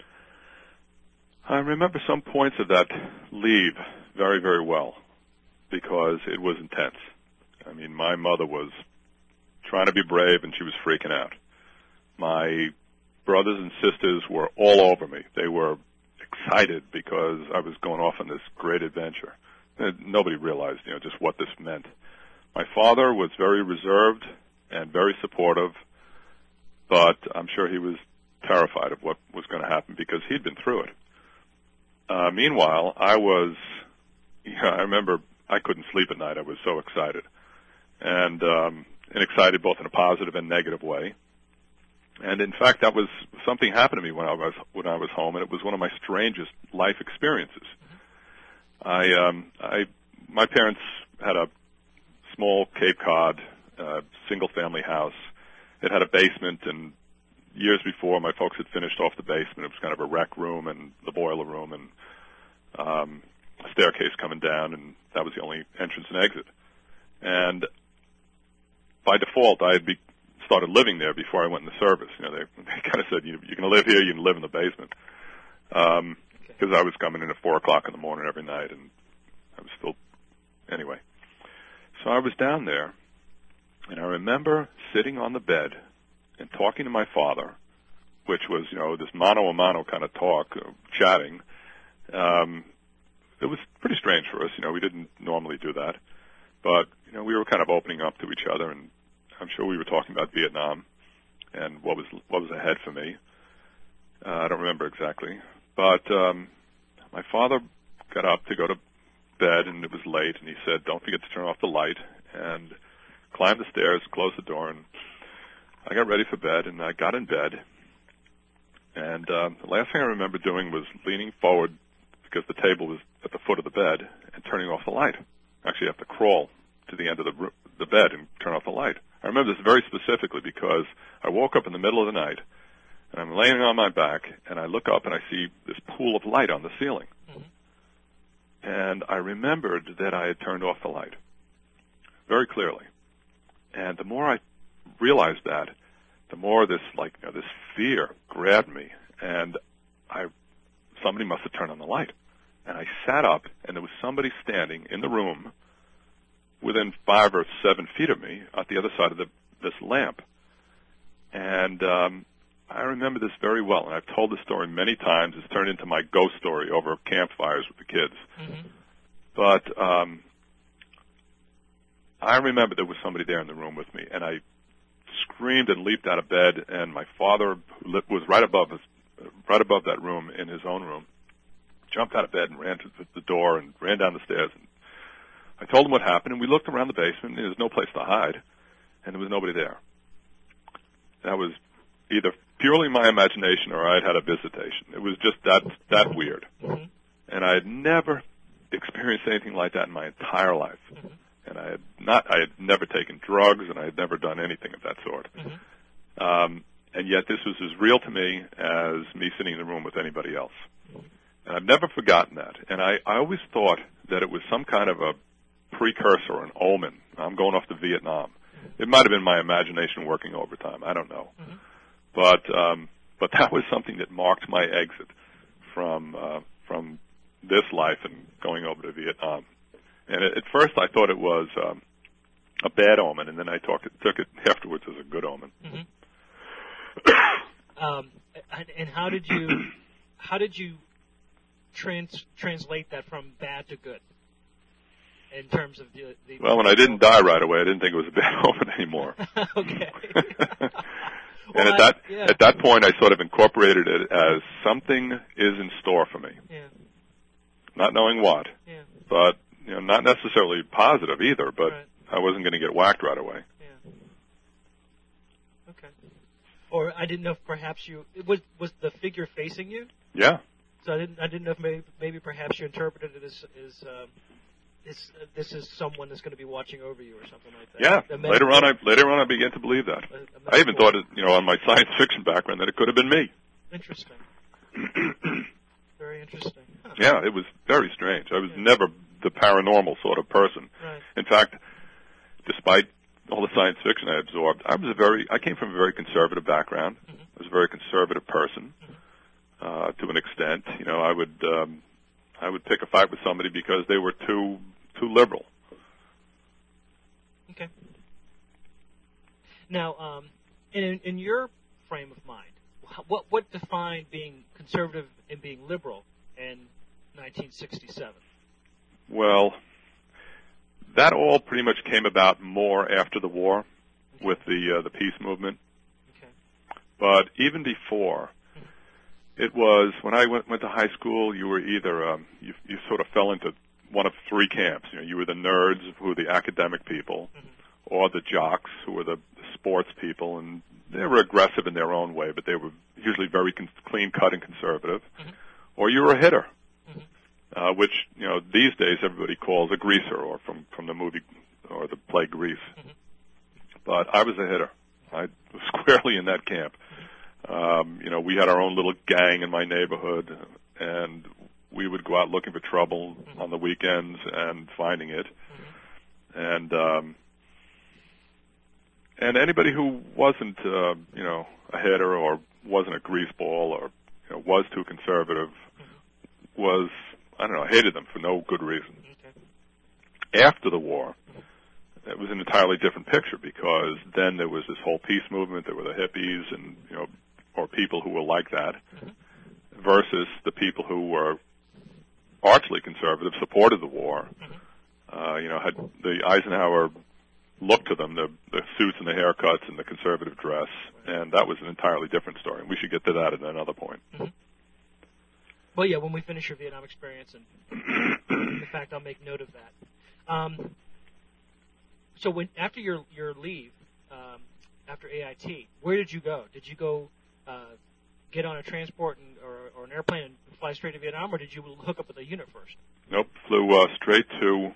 I remember some points of that leave very, very well because it was intense. I mean, my mother was trying to be brave and she was freaking out. My brothers and sisters were all over me. They were excited because I was going off on this great adventure. And nobody realized, you know, just what this meant. My father was very reserved and very supportive, but I'm sure he was terrified of what was going to happen because he'd been through it. Uh, meanwhile, I was, yeah, I remember I couldn't sleep at night. I was so excited. And, um, and excited both in a positive and negative way. And in fact, that was something happened to me when I was, when I was home, and it was one of my strangest life experiences. Mm-hmm. I, um, I, my parents had a small Cape Cod, uh, single-family house. It had a basement, and years before, my folks had finished off the basement. It was kind of a rec room and the boiler room and um, a staircase coming down, and that was the only entrance and exit. And by default, I had be, started living there before I went in the service. You know, they, they kind of said, you, you can live here, you can live in the basement. Um, because I was coming in at four o'clock in the morning every night, and I was still, anyway. So I was down there, and I remember sitting on the bed and talking to my father, which was, you know, this mano-a-mano kind of talk, uh, chatting. Um, it was pretty strange for us. You know, we didn't normally do that. But, you know, we were kind of opening up to each other, and I'm sure we were talking about Vietnam and what was what was ahead for me. Uh, I don't remember exactly. But um, my father got up to go to bed, and it was late, and he said, don't forget to turn off the light, and climbed the stairs, closed the door, and I got ready for bed, and I got in bed, And um, the last thing I remember doing was leaning forward because the table was at the foot of the bed and turning off the light. Actually, you have to crawl to the end of the, the bed and turn off the light. I remember this very specifically because I woke up in the middle of the night, and I'm laying on my back, and I look up and I see this pool of light on the ceiling. Mm-hmm. And I remembered that I had turned off the light very clearly. And the more I realized that, the more this, like, you know, this fear grabbed me, and I, somebody must have turned on the light. And I sat up, and there was somebody standing in the room within five or seven feet of me at the other side of the, this lamp. And um, I remember this very well, and I've told this story many times. It's turned into my ghost story over campfires with the kids. Mm-hmm. But um, I remember there was somebody there in the room with me, and I screamed and leaped out of bed, and my father, who was right above us, right above that room in his own room, jumped out of bed and ran to the door and ran down the stairs. And I told him what happened, and we looked around the basement, and there was no place to hide, and there was nobody there. That was either purely my imagination or I had had a visitation. It was just that that weird. Mm-hmm. And I had never experienced anything like that in my entire life. Mm-hmm. And I had not, I had never taken drugs, and I had never done anything of that sort. Mm-hmm. Um, and yet this was as real to me as me sitting in the room with anybody else. Mm-hmm. And I've never forgotten that. And I, I always thought that it was some kind of a precursor, an omen. I'm going off to Vietnam. Mm-hmm. It might have been my imagination working overtime. I don't know. Mm-hmm. But um, but that was something that marked my exit from uh, from this life and going over to Vietnam. And at first I thought it was um, a bad omen, and then I talked it, took it afterwards as a good omen. Mm-hmm. um, and how did you how did you trans, translate that from bad to good in terms of the, the well, when I didn't die right away, I didn't think it was a bad omen anymore. Okay. And well, at that I, yeah. at that point, I sort of incorporated it as something is in store for me. Yeah. Not knowing what, yeah. but you know, not necessarily positive either. But right. I wasn't going to get whacked right away. Yeah. Okay. Or I didn't know if perhaps you it was was the figure facing you. Yeah. So I didn't I didn't know if maybe maybe perhaps you interpreted it as as um, this uh, this is someone that's going to be watching over you or something like that. Yeah. Later on, I later on I began to believe that. A, a I even thought, it, you know, on my science fiction background, that it could have been me. Interesting. Very interesting. Huh. Yeah, it was very strange. I was yeah. never the paranormal sort of person. Right. In fact, despite all the science fiction I absorbed, I was a very I came from a very conservative background. Mm-hmm. I was a very conservative person mm-hmm. uh, to an extent. You know, I would um, I would pick a fight with somebody because they were too too liberal. Okay. Now, um, in in your frame of mind, what what defined being conservative and being liberal in nineteen sixty-seven? Well, that all pretty much came about more after the war okay. with the uh, the peace movement. Okay. But even before, mm-hmm. it was when I went went to high school. You were either um, you you sort of fell into one of three camps. You know, you were the nerds, who were the academic people, mm-hmm. or the jocks, who were the sports people, and they were aggressive in their own way, but they were usually very con- clean-cut and conservative. Mm-hmm. Or you were a hitter, mm-hmm. uh, which, you know, these days everybody calls a greaser, or from, from the movie or the play Grease. Mm-hmm. But I was a hitter. I was squarely in that camp. Mm-hmm. Um, you know, we had our own little gang in my neighborhood, and we would go out looking for trouble mm-hmm. on the weekends and finding it. Mm-hmm. And um, and anybody who wasn't, uh, you know, a hitter or wasn't a greaseball or you know, was too conservative mm-hmm. was, I don't know, I hated them for no good reason. Okay. After the war, mm-hmm. it was an entirely different picture because then there was this whole peace movement. There were the hippies and, you know, or people who were like that mm-hmm. versus the people who were archly conservative, supported the war. Mm-hmm. Uh, you know, had the Eisenhower look to them, the, the suits and the haircuts and the conservative dress, and that was an entirely different story. And we should get to that at another point. Mm-hmm. Well, yeah, when we finish your Vietnam experience, and in fact, I'll make note of that. Um, so, when after your your leave, um, after A I T, where did you go? Did you go uh, get on a transport and, or, or an airplane and fly straight to Vietnam, or did you hook up with a unit first? Nope, flew uh, straight to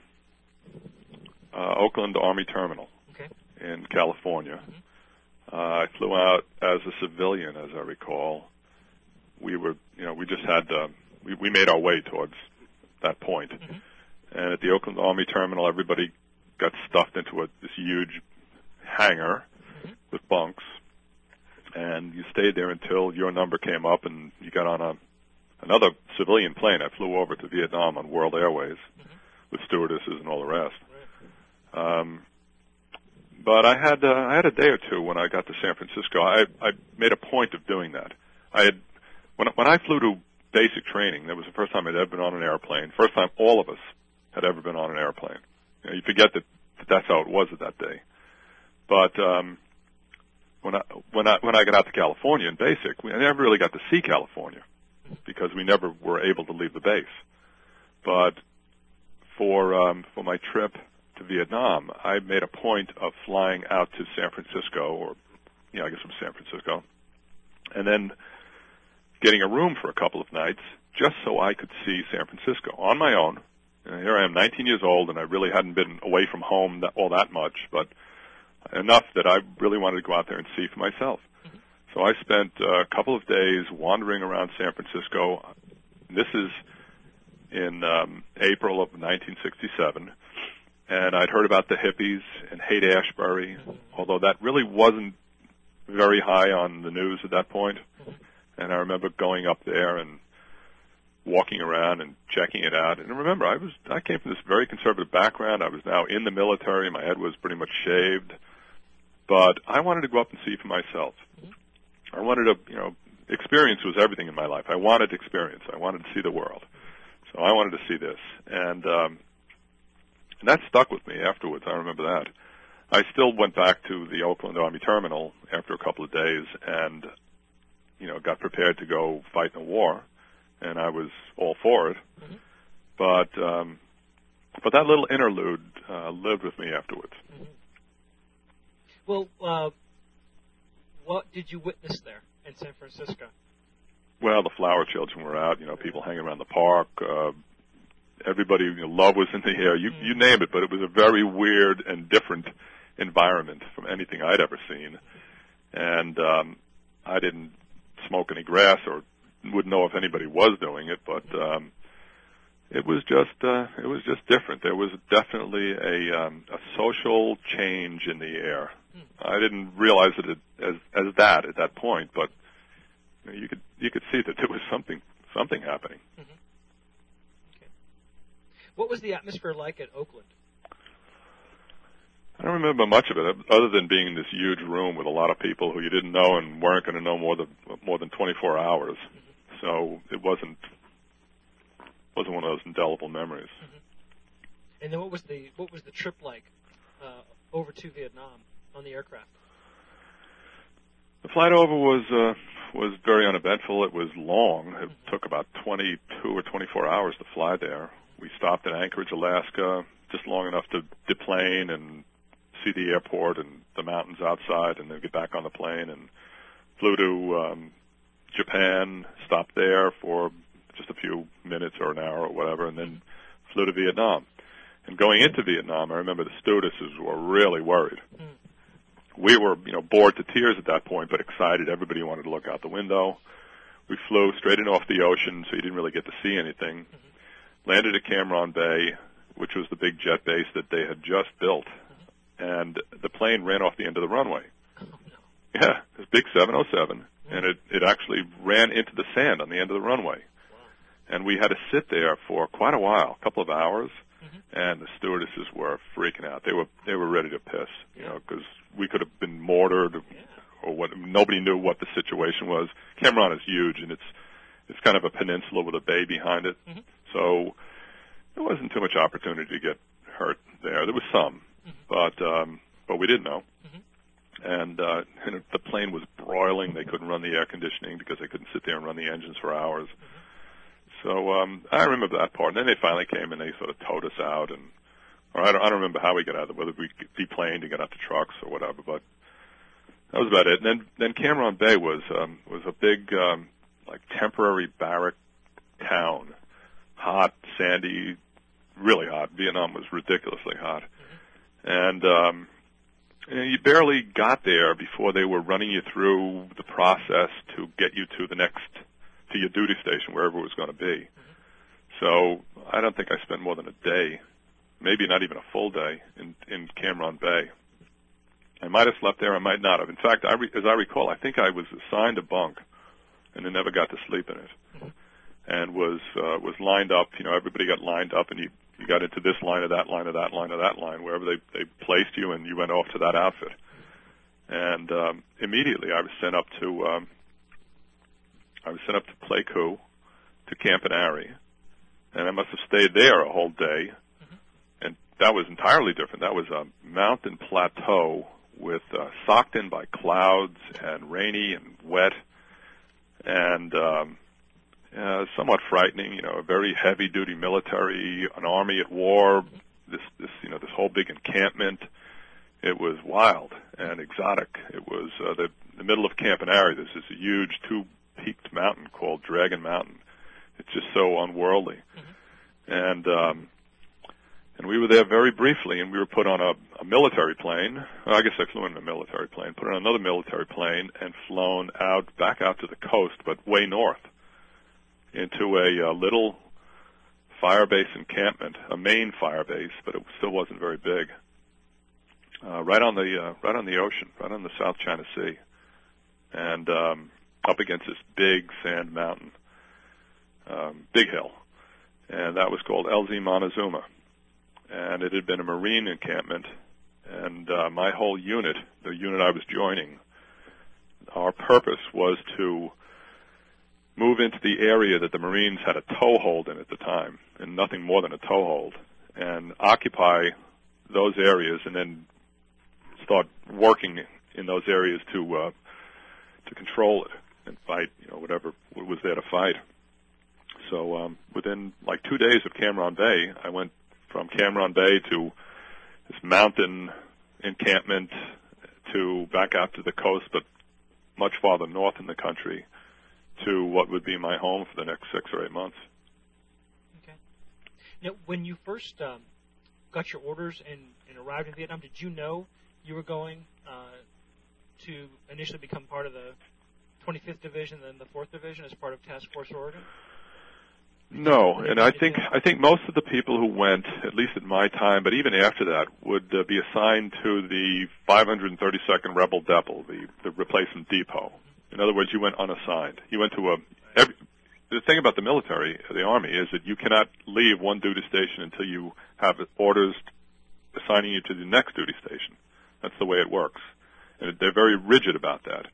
uh, Oakland Army Terminal okay. in California. Mm-hmm. Uh, I flew out as a civilian, as I recall. We were, you know, we just had, uh, we, we made our way towards that point. Mm-hmm. And at the Oakland Army Terminal, everybody got stuffed into a, this huge hangar mm-hmm. with bunks. And you stayed there until your number came up and you got on a another civilian plane. I flew over to Vietnam on World Airways mm-hmm. with stewardesses and all the rest. Right. Um, but I had uh, I had a day or two when I got to San Francisco. I, I made a point of doing that. I had when when I flew to basic training. That was the first time I'd ever been on an airplane. First time all of us had ever been on an airplane. You know, you forget that, that that's how it was at that day. But um, when I when I when I got out to California in basic, we, I never really got to see California because we never were able to leave the base. But for um, for my trip to Vietnam, I made a point of flying out to San Francisco, or you know, I guess it was San Francisco, and then getting a room for a couple of nights just so I could see San Francisco on my own. And here I am, nineteen years old, and I really hadn't been away from home that, all that much, but enough that I really wanted to go out there and see for myself. Mm-hmm. So I spent a couple of days wandering around San Francisco. This is in um, April of nineteen sixty-seven, and I'd heard about the hippies and Haight-Ashbury, mm-hmm. although that really wasn't very high on the news at that point. Mm-hmm. And I remember going up there and walking around and checking it out. And remember, I was I came from this very conservative background. I was now in the military. My head was pretty much shaved. But I wanted to go up and see for myself. Mm-hmm. I wanted to, you know, experience was everything in my life. I wanted experience. I wanted to see the world. So I wanted to see this. And, um, and that stuck with me afterwards. I remember that. I still went back to the Oakland Army Terminal after a couple of days and, you know, got prepared to go fight in a war. And I was all for it. Mm-hmm. But, um, but that little interlude uh, lived with me afterwards. Mm-hmm. Well, uh, what did you witness there in San Francisco? Well, the flower children were out, you know, people hanging around the park. Uh, everybody, you know, love was in the air. You, mm-hmm. you name it, but it was a very weird and different environment from anything I'd ever seen. And um, I didn't smoke any grass or wouldn't know if anybody was doing it, but um, it was just uh, it was just different. There was definitely a um, a social change in the air. I didn't realize it as as that at that point, but you know, you could you could see that there was something something happening. Mm-hmm. Okay. What was the atmosphere like at Oakland? I don't remember much of it, other than being in this huge room with a lot of people who you didn't know and weren't going to know more than more than twenty-four hours. Mm-hmm. So it wasn't wasn't one of those indelible memories. Mm-hmm. And then what was the what was the trip like uh, over to Vietnam on the aircraft? The flight over was uh, was very uneventful. It was long. It mm-hmm. took about twenty-two or twenty-four hours to fly there. We stopped in Anchorage, Alaska, just long enough to deplane and see the airport and the mountains outside, and then get back on the plane and flew to um, Japan, stopped there for just a few minutes or an hour or whatever, and then mm-hmm. flew to Vietnam. And going into Vietnam, I remember the stewardesses were really worried. Mm. We were, you know, bored to tears at that point, but excited. Everybody wanted to look out the window. We flew straight in off the ocean, so you didn't really get to see anything. Mm-hmm. Landed at Cam Ranh Bay, which was the big jet base that they had just built. Mm-hmm. And the plane ran off the end of the runway. Oh, no. Yeah, it was a big seven oh seven, mm-hmm. and it, it actually ran into the sand on the end of the runway. Wow. And we had to sit there for quite a while, a couple of hours. Mm-hmm. And the stewardesses were freaking out. They were they were ready to piss, you yeah. know, because we could have been mortared, yeah. or what. Nobody knew what the situation was. Cam Ranh is huge, and it's it's kind of a peninsula with a bay behind it, mm-hmm. so there wasn't too much opportunity to get hurt there. There was some, mm-hmm. but um, but we didn't know. Mm-hmm. And, uh, and the plane was broiling. They couldn't run the air conditioning because they couldn't sit there and run the engines for hours. Mm-hmm. So um, I remember that part. And then they finally came and they sort of towed us out, and or I don't, I don't remember how we got out of it, whether we deplaned and got out to trucks or whatever. But that was about it. And then then Cam Ranh Bay was um, was a big um, like temporary barrack town, hot, sandy, really hot. Vietnam was ridiculously hot, mm-hmm. and um, you know, you barely got there before they were running you through the process to get you to the next to your duty station, wherever it was going to be. Mm-hmm. So I don't think I spent more than a day, maybe not even a full day, in in Cam Ranh Bay. I might have slept there, I might not have. In fact, I re- as I recall, I think I was assigned a bunk, and then never got to sleep in it, mm-hmm. and was uh, was lined up. You know, everybody got lined up, and you you got into this line or that line or that line or that line, wherever they they placed you, and you went off to that outfit. And um, immediately, I was sent up to um, I was sent up to Pleiku, to Camp Enari, and I must have stayed there a whole day. Mm-hmm. And that was entirely different. That was a mountain plateau with uh, socked in by clouds and rainy and wet, and um, uh, somewhat frightening. You know, a very heavy-duty military, an army at war. This, this, you know, this whole big encampment. It was wild and exotic. It was uh, the, the middle of Camp Enari. This is a huge two-peaked mountain called Dragon Mountain. It's just so unworldly, mm-hmm. and. Um, And we were there very briefly, and we were put on a, a military plane. Well, I guess I flew in a military plane, put on another military plane, and flown out, back out to the coast, but way north, into a, a little fire base encampment, a main fire base, but it still wasn't very big. Uh, right on the uh, right on the ocean, right on the South China Sea, and um, up against this big sand mountain, um, big hill, and that was called L Z Montezuma. And it had been a Marine encampment, and uh, my whole unit, the unit I was joining, our purpose was to move into the area that the Marines had a toehold in at the time, and nothing more than a toehold, and occupy those areas, and then start working in those areas to uh, to control it and fight, you know, whatever was there to fight. So um, within like two days of Cam Ranh Bay, I went from Cam Ranh Bay to this mountain encampment to back out to the coast, but much farther north in the country, to what would be my home for the next six or eight months. Okay. Now, when you first um, got your orders and, and arrived in Vietnam, did you know you were going uh, to initially become part of the twenty-fifth Division, then the fourth Division as part of Task Force Oregon? No, and I think I think most of the people who went, at least at my time, but even after that, would uh, be assigned to the five hundred thirty-second Rebel Depot, the, the replacement depot. In other words, you went unassigned. You went to a. Every, the thing about the military, the Army, is that you cannot leave one duty station until you have orders assigning you to the next duty station. That's the way it works, and they're very rigid about that.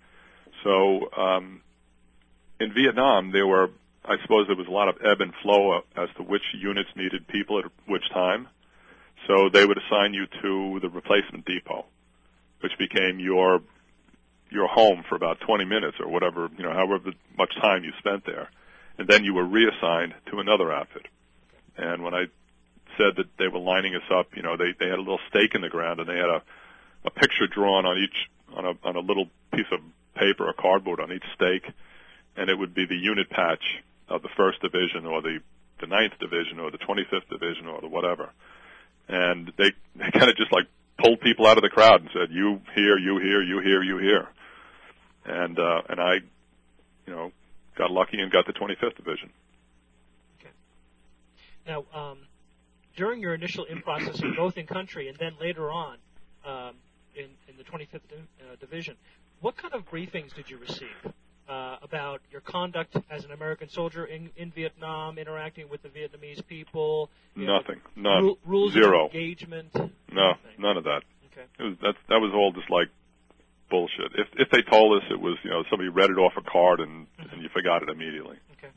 So um, in Vietnam, there were. I suppose there was a lot of ebb and flow as to which units needed people at which time. So they would assign you to the replacement depot, which became your your home for about twenty minutes or whatever, you know, however much time you spent there. And then you were reassigned to another outfit. And when I said that they were lining us up, you know, they, they had a little stake in the ground, and they had a, a picture drawn on each, on a, on a little piece of paper or cardboard on each stake, and it would be the unit patch of the first Division or the, the ninth Division or the twenty-fifth Division or the whatever. And they, they kind of just like pulled people out of the crowd and said, you here, you here, you here, you here. And, uh, and I, you know, got lucky and got the twenty-fifth Division. Okay. Now, um, during your initial in-processing, both in country and then later on um, in, in the twenty-fifth uh, Division, what kind of briefings did you receive? Uh, about your conduct as an American soldier in, in Vietnam, interacting with the Vietnamese people? Nothing. Know, None. Ru- rules Zero. of engagement? No, nothing. None of that. Okay. It was, that, that was all just like bullshit. If if they told us, it was, you know, somebody read it off a card and, mm-hmm. and you forgot it immediately. Okay.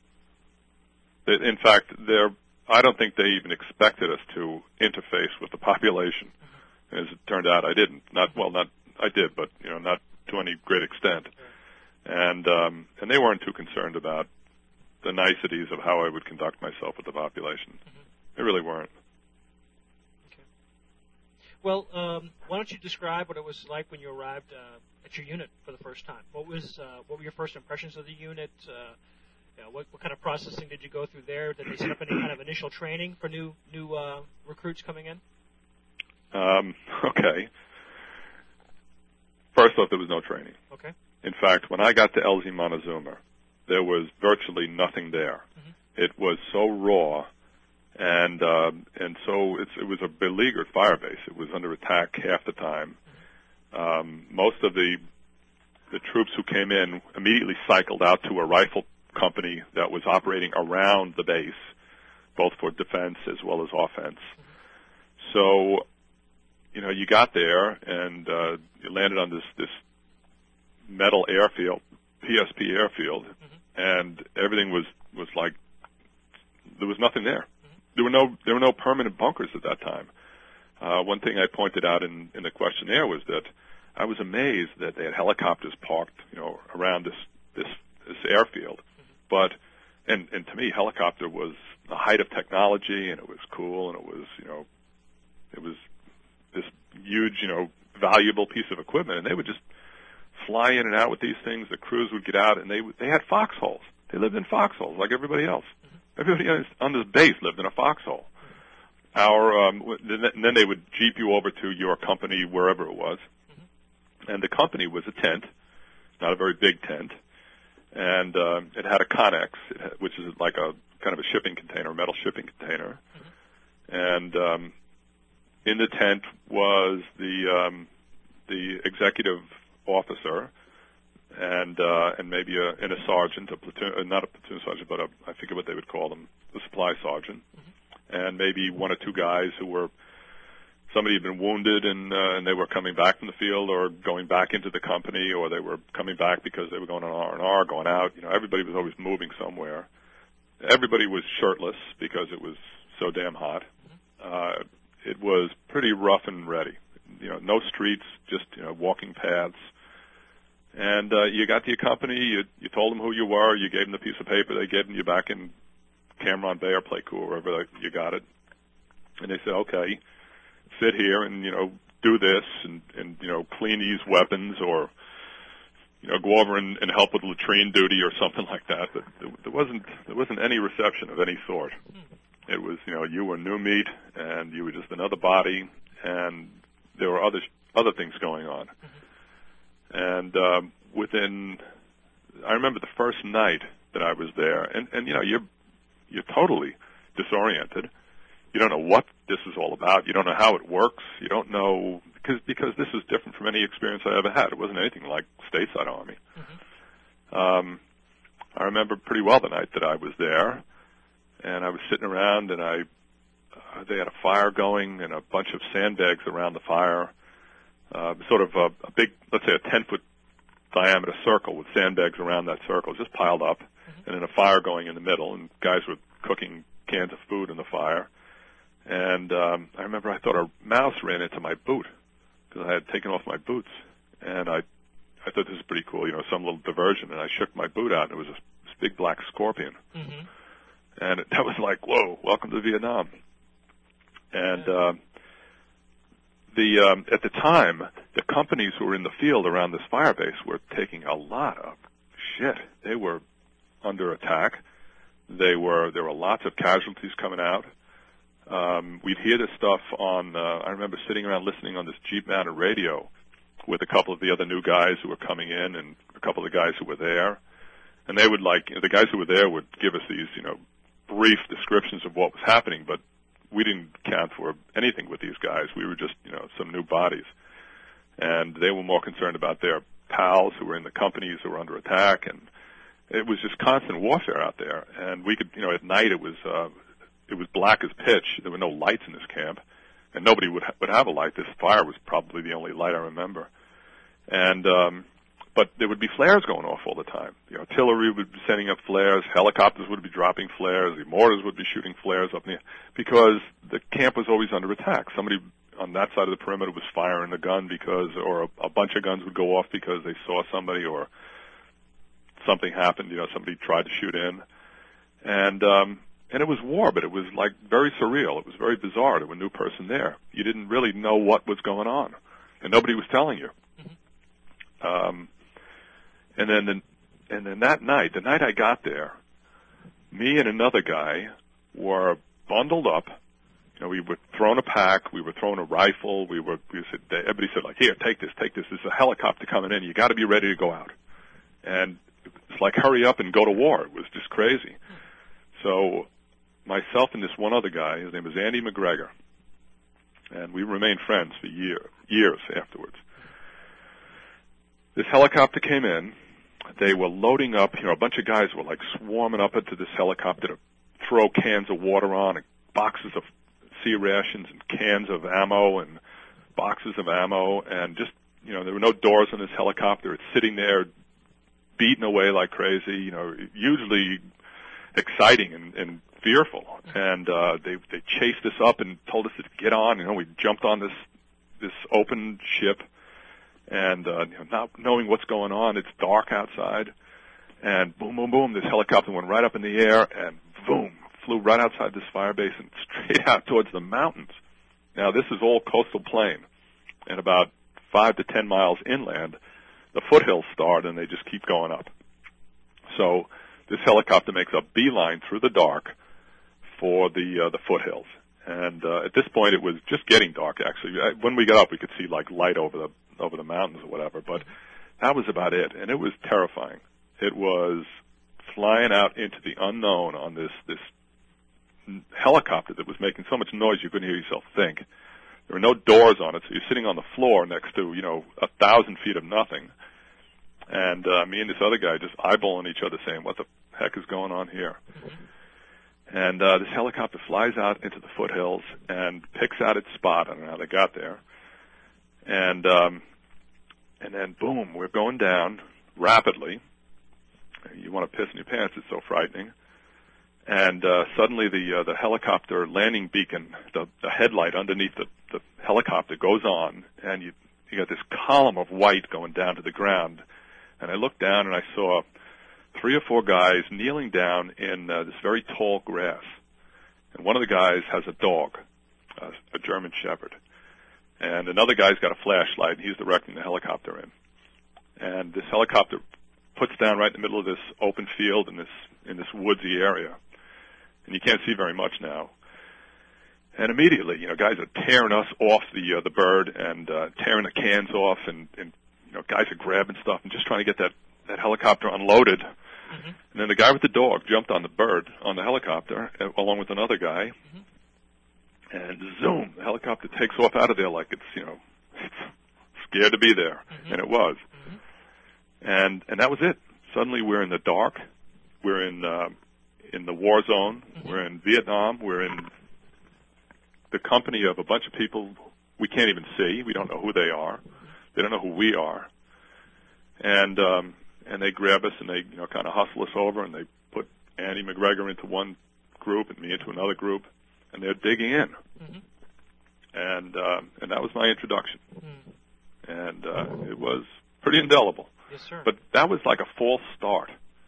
They, in fact, they're, I don't think they even expected us to interface with the population. Mm-hmm. As it turned out, I didn't. Not well, not I did, but you know, not to any great extent. Okay. And um, and they weren't too concerned about the niceties of how I would conduct myself with the population. Mm-hmm. They really weren't. Okay. Well, um, why don't you describe what it was like when you arrived uh, at your unit for the first time. What was uh, what were your first impressions of the unit? Uh, you know, what, what kind of processing did you go through there? Did they set up any kind of initial training for new new uh, recruits coming in? Um, okay. First off, there was no training. Okay. In fact, when I got to L Z Montezuma, there was virtually nothing there. Mm-hmm. It was so raw, and uh, and so it's, it was a beleaguered fire base. It was under attack half the time. Mm-hmm. Um, most of the the troops who came in immediately cycled out to a rifle company that was operating around the base, both for defense as well as offense. Mm-hmm. So, you know, you got there and uh, you landed on this this metal airfield, P S P airfield, mm-hmm. and everything was was like there was nothing there. Mm-hmm. There were no there were no permanent bunkers at that time. Uh, one thing I pointed out in, in the questionnaire was that I was amazed that they had helicopters parked, you know, around this this this airfield. Mm-hmm. But and and to me, helicopter was the height of technology, and it was cool, and it was you know, it was this huge, you know, valuable piece of equipment, and they would just fly in and out with these things. The crews would get out, and they they had foxholes. They lived in foxholes like everybody else. Mm-hmm. Everybody on this base lived in a foxhole. Mm-hmm. Our um, and then they would jeep you over to your company wherever it was, mm-hmm. and the company was a tent, not a very big tent, and uh, it had a connex, it had, which is like a kind of a shipping container, a metal shipping container, mm-hmm. and um, in the tent was the um, the executive officer and uh, and maybe a, and a sergeant, a platoon, uh, not a platoon sergeant, but a, I forget what they would call them, the supply sergeant, mm-hmm. and maybe one or two guys who were somebody had been wounded and uh, and they were coming back from the field or going back into the company, or they were coming back because they were going on R and R, going out. You know, everybody was always moving somewhere. Everybody was shirtless because it was so damn hot. Mm-hmm. Uh, It was pretty rough and ready. You know, no streets, just, you know, walking paths. And uh, you got to your company, you, you told them who you were, you gave them the piece of paper, they gave you back in Cameron Bay or Playcool, wherever you got it. And they said, okay, sit here and, you know, do this and, and you know, clean these weapons or, you know, go over and, and help with latrine duty or something like that. But there, there wasn't there wasn't any reception of any sort. It was, you know, you were new meat, and you were just another body, and there were other other things going on. Mm-hmm. And um, within, I remember the first night that I was there, and, and you know, you're you're totally disoriented. You don't know what this is all about. You don't know how it works. You don't know because because this is different from any experience I ever had. It wasn't anything like stateside Army. Mm-hmm. Um, I remember pretty well the night that I was there. And I was sitting around, and I uh, they had a fire going and a bunch of sandbags around the fire, uh, sort of a, a big, let's say, a ten-foot diameter circle with sandbags around that circle, just piled up, mm-hmm. and then a fire going in the middle, and guys were cooking cans of food in the fire. And um, I remember I thought a mouse ran into my boot because I had taken off my boots, and I I thought this was pretty cool, you know, some little diversion, and I shook my boot out, and it was this, this big black scorpion. Mm-hmm. And it, that was like, whoa, welcome to Vietnam. And yeah. uh, the um, at the time, the companies who were in the field around this fire base were taking a lot of shit. They were under attack. They were there were lots of casualties coming out. Um, we'd hear this stuff on. Uh, I remember sitting around listening on this Jeep-mounted radio with a couple of the other new guys who were coming in and a couple of the guys who were there. And they would like, you know, the guys who were there would give us these, you know, brief descriptions of what was happening, but we didn't count for anything with these guys. We were just, you know, some new bodies. And they were more concerned about their pals who were in the companies who were under attack, and it was just constant warfare out there. And we could, you know, at night it was, uh, it was black as pitch. There were no lights in this camp, and nobody would, ha- would have a light. This fire was probably the only light I remember. And, um, but there would be flares going off all the time. The artillery would be sending up flares. Helicopters would be dropping flares. The mortars would be shooting flares up in the air because the camp was always under attack. Somebody on that side of the perimeter was firing a gun because, or a, a bunch of guns would go off because they saw somebody or something happened. You know, somebody tried to shoot in, and um, and it was war, but it was like very surreal. It was very bizarre. There was a new person there. You didn't really know what was going on, and nobody was telling you. Um, and then, the, and then that night, the night I got there, me and another guy were bundled up. You know, we were thrown a pack, we were thrown a rifle, we were, we said, everybody said, like, here, take this, take this. There's a helicopter coming in. You got to be ready to go out. And it's like, hurry up and go to war. It was just crazy. So myself and this one other guy, his name was Andy McGregor, and we remained friends for year, years afterwards. This helicopter came in. They were loading up, you know, a bunch of guys were like swarming up into this helicopter to throw cans of water on and boxes of sea rations and cans of ammo and boxes of ammo, and just, you know, there were no doors on this helicopter. It's sitting there beating away like crazy, you know, usually exciting and, and fearful. And uh, they they chased us up and told us to get on. You know, we jumped on this this open ship, and uh, you know, not knowing what's going on. It's dark outside, and boom, boom, boom. This helicopter went right up in the air, and boom, flew right outside this fire base and straight out towards the mountains. Now, this is all coastal plain, and about five to ten miles inland, the foothills start, and they just keep going up. So this helicopter makes a beeline through the dark for the uh, the foothills. And uh, at this point, it was just getting dark. Actually, when we got up, we could see like light over the over the mountains or whatever. But that was about it, and it was terrifying. It was flying out into the unknown on this this helicopter that was making so much noise you couldn't hear yourself think. There were no doors on it, so you're sitting on the floor next to, you know, a thousand feet of nothing. And uh, me and this other guy just eyeballing each other saying, what the heck is going on here? Mm-hmm. And uh, this helicopter flies out into the foothills and picks out its spot. I don't know how they got there. And um, and then, boom, we're going down rapidly. You want to piss in your pants. It's so frightening. And uh, suddenly the uh, the helicopter landing beacon, the, the headlight underneath the, the helicopter goes on, and you you got this column of white going down to the ground. And I looked down and I saw three or four guys kneeling down in uh, this very tall grass. And one of the guys has a dog, uh, a German Shepherd. And another guy's got a flashlight, and he's directing the helicopter in. And this helicopter puts down right in the middle of this open field in this in this woodsy area. And you can't see very much now. And immediately, you know, guys are tearing us off the uh, the bird and uh, tearing the cans off, and, and you know, guys are grabbing stuff and just trying to get that, that helicopter unloaded. Mm-hmm. And then the guy with the dog jumped on the bird on the helicopter uh, along with another guy, mm-hmm. and zoom, the helicopter takes off out of there like it's, you know, scared to be there, mm-hmm. and it was. Mm-hmm. And and that was it. Suddenly we're in the dark. We're in uh, in the war zone. Mm-hmm. We're in Vietnam. We're in the company of a bunch of people we can't even see. We don't know who they are. They don't know who we are. And um, and they grab us and they, you know, kind of hustle us over, and they put Andy McGregor into one group and me into another group, and they're digging in. Mm-hmm. And um, and that was my introduction. Mm-hmm. And uh, it was pretty indelible. Yes, sir. But that was like a false start.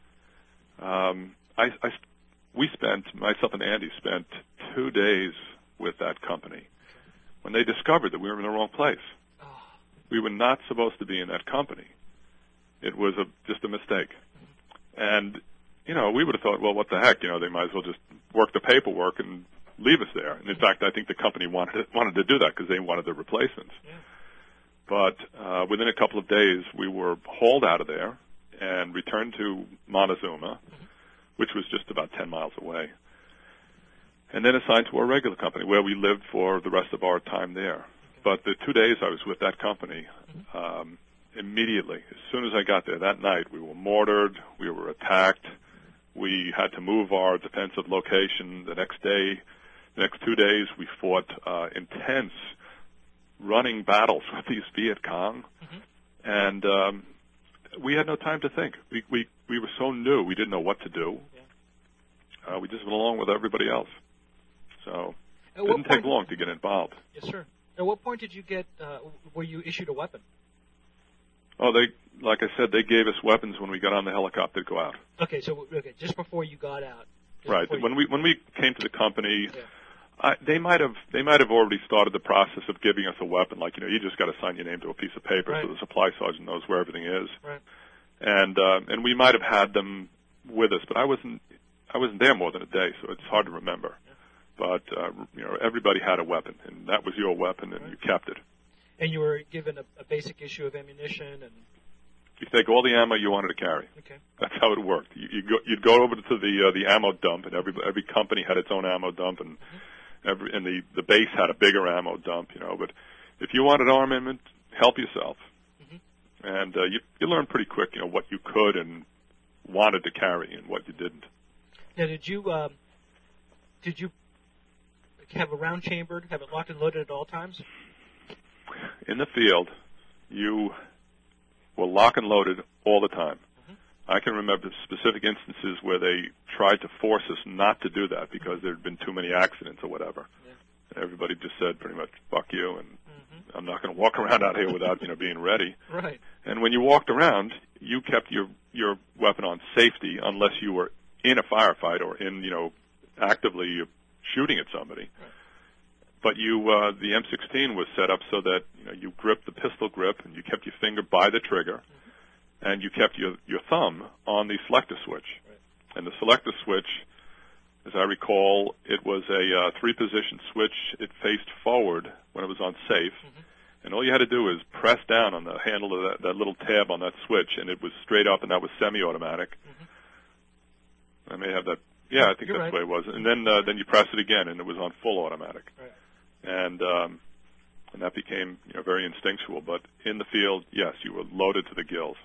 Um, I, I, we spent, myself and Andy spent two days with that company when they discovered that we were in the wrong place. Oh. We were not supposed to be in that company. It was a, just a mistake. Mm-hmm. And, you know, we would have thought, well, what the heck, you know, they might as well just work the paperwork and leave us there. And in mm-hmm. fact, I think the company wanted to, wanted to do that because they wanted the replacements. Yeah. But uh, within a couple of days, we were hauled out of there and returned to Montezuma, mm-hmm. which was just about ten miles away, and then assigned to a regular company where we lived for the rest of our time there. Okay. But the two days I was with that company, mm-hmm. um, immediately, as soon as I got there that night, we were mortared, we were attacked, we had to move our defensive location. The next day, the next two days, we fought uh, intense running battles with these Viet Cong, mm-hmm. and um, we had no time to think. We, we we were so new, we didn't know what to do. Yeah. Uh, we just went along with everybody else. So it didn't take long to get involved. Yes, sir. At what point did you get, uh, were you issued a weapon? Oh, they, like I said, they gave us weapons when we got on the helicopter to go out. Okay, so okay, just before you got out. Right. When you... we when we came to the company, yeah. I, they might have they might have already started the process of giving us a weapon. Like, you know, you just got to sign your name to a piece of paper right. so the supply sergeant knows where everything is. Right. And uh, and we might have had them with us, but I wasn't I wasn't there more than a day, so it's hard to remember. Yeah. But uh, you know, everybody had a weapon, and that was your weapon, and right. you kept it. And you were given a, a basic issue of ammunition, and you take all the ammo you wanted to carry. Okay. That's how it worked. You, you'd, go, you'd go over to the uh, the ammo dump, and every every company had its own ammo dump, and mm-hmm. every and the the base had a bigger ammo dump. You know, but if you wanted armament, help yourself. Mm-hmm. And uh, you you learn pretty quick, you know, what you could and wanted to carry and what you didn't. Now, did you um, did you have a round chambered, have it locked and loaded at all times? In the field, you were lock and loaded all the time. Mm-hmm. I can remember specific instances where they tried to force us not to do that because there had been too many accidents or whatever. Yeah. And everybody just said pretty much, fuck you, and mm-hmm. I'm not going to walk around out here without, you know, being ready. Right. And when you walked around, you kept your, your weapon on safety unless you were in a firefight or in, you know, actively shooting at somebody. Right. But you, uh, the M sixteen was set up so that, you know, you gripped the pistol grip and you kept your finger by the trigger, mm-hmm. and you kept your, your thumb on the selector switch. Right. And the selector switch, as I recall, it was a uh, three-position switch. It faced forward when it was on safe, mm-hmm. and all you had to do was press down on the handle of that, that little tab on that switch, and it was straight up, and that was semi-automatic. Mm-hmm. I may have that. Yeah, I think You're that's right. the way it was. And then uh, then you press it again, and it was on full automatic. Right. And um, and that became, you know, very instinctual. But in the field, yes, you were loaded to the gills.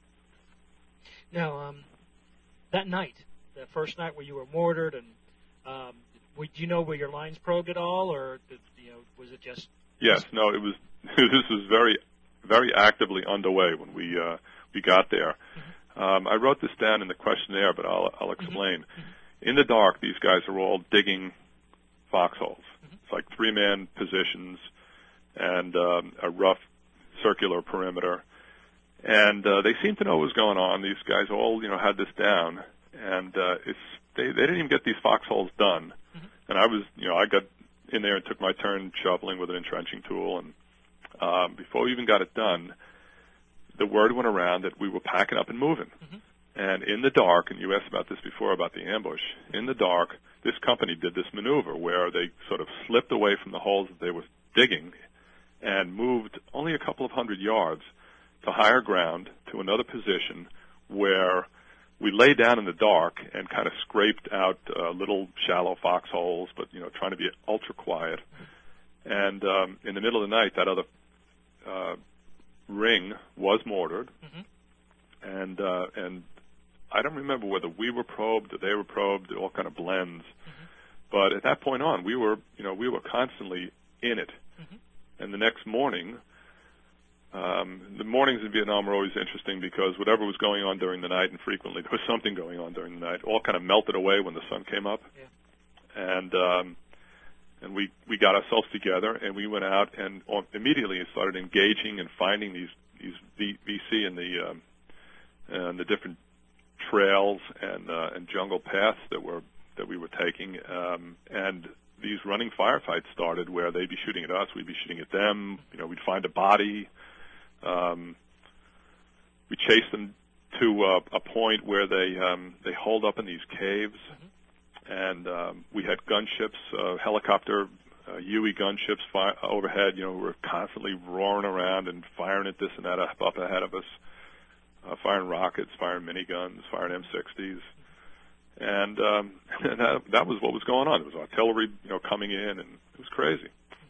Mm-hmm. Now, um, that night, that first night where you were mortared, and um, would you know were your lines probed at all, or did, you know, was it just? Yes, no, it was. This was very, very actively underway when we uh, we got there. Mm-hmm. Um, I wrote this down in the questionnaire, but I'll I'll explain. Mm-hmm. In the dark, these guys are all digging foxholes. Mm-hmm. It's like three-man positions and um, a rough circular perimeter. And uh, they seemed to know what was going on. These guys all, you know, had this down. And uh, it's they, they didn't even get these foxholes done. Mm-hmm. And I was, you know, I got in there and took my turn shoveling with an entrenching tool. And um, before we even got it done, the word went around that we were packing up and moving. Mm-hmm. And in the dark, and you asked about this before about the ambush, in the dark, this company did this maneuver where they sort of slipped away from the holes that they were digging and moved only a couple of hundred yards to higher ground to another position where we lay down in the dark and kind of scraped out uh, little shallow foxholes, but, you know, trying to be ultra quiet. And um, in the middle of the night, that other uh, ring was mortared, mm-hmm. and uh, and I don't remember whether we were probed or they were probed, all kind of blends. Mm-hmm. But at that point on, we were, you know, we were constantly in it. Mm-hmm. And the next morning, um, the mornings in Vietnam were always interesting because whatever was going on during the night, and frequently there was something going on during the night, all kind of melted away when the sun came up. Yeah. And um, and we, we got ourselves together, and we went out and immediately started engaging and finding these, these V C and the, um, and the different trails and uh, and jungle paths that were that we were taking, um, and these running firefights started where they'd be shooting at us, we'd be shooting at them. You know, we'd find a body. Um, we chased them to uh, a point where they um, they holed up in these caves, mm-hmm. and um, we had gunships, uh, helicopter uh, U E gunships fi- overhead. You know, we were constantly roaring around and firing at this and that up, up ahead of us. Uh, firing rockets, firing miniguns, firing M sixties, and, um, and that, that was what was going on. There was artillery, you know, coming in, and it was crazy.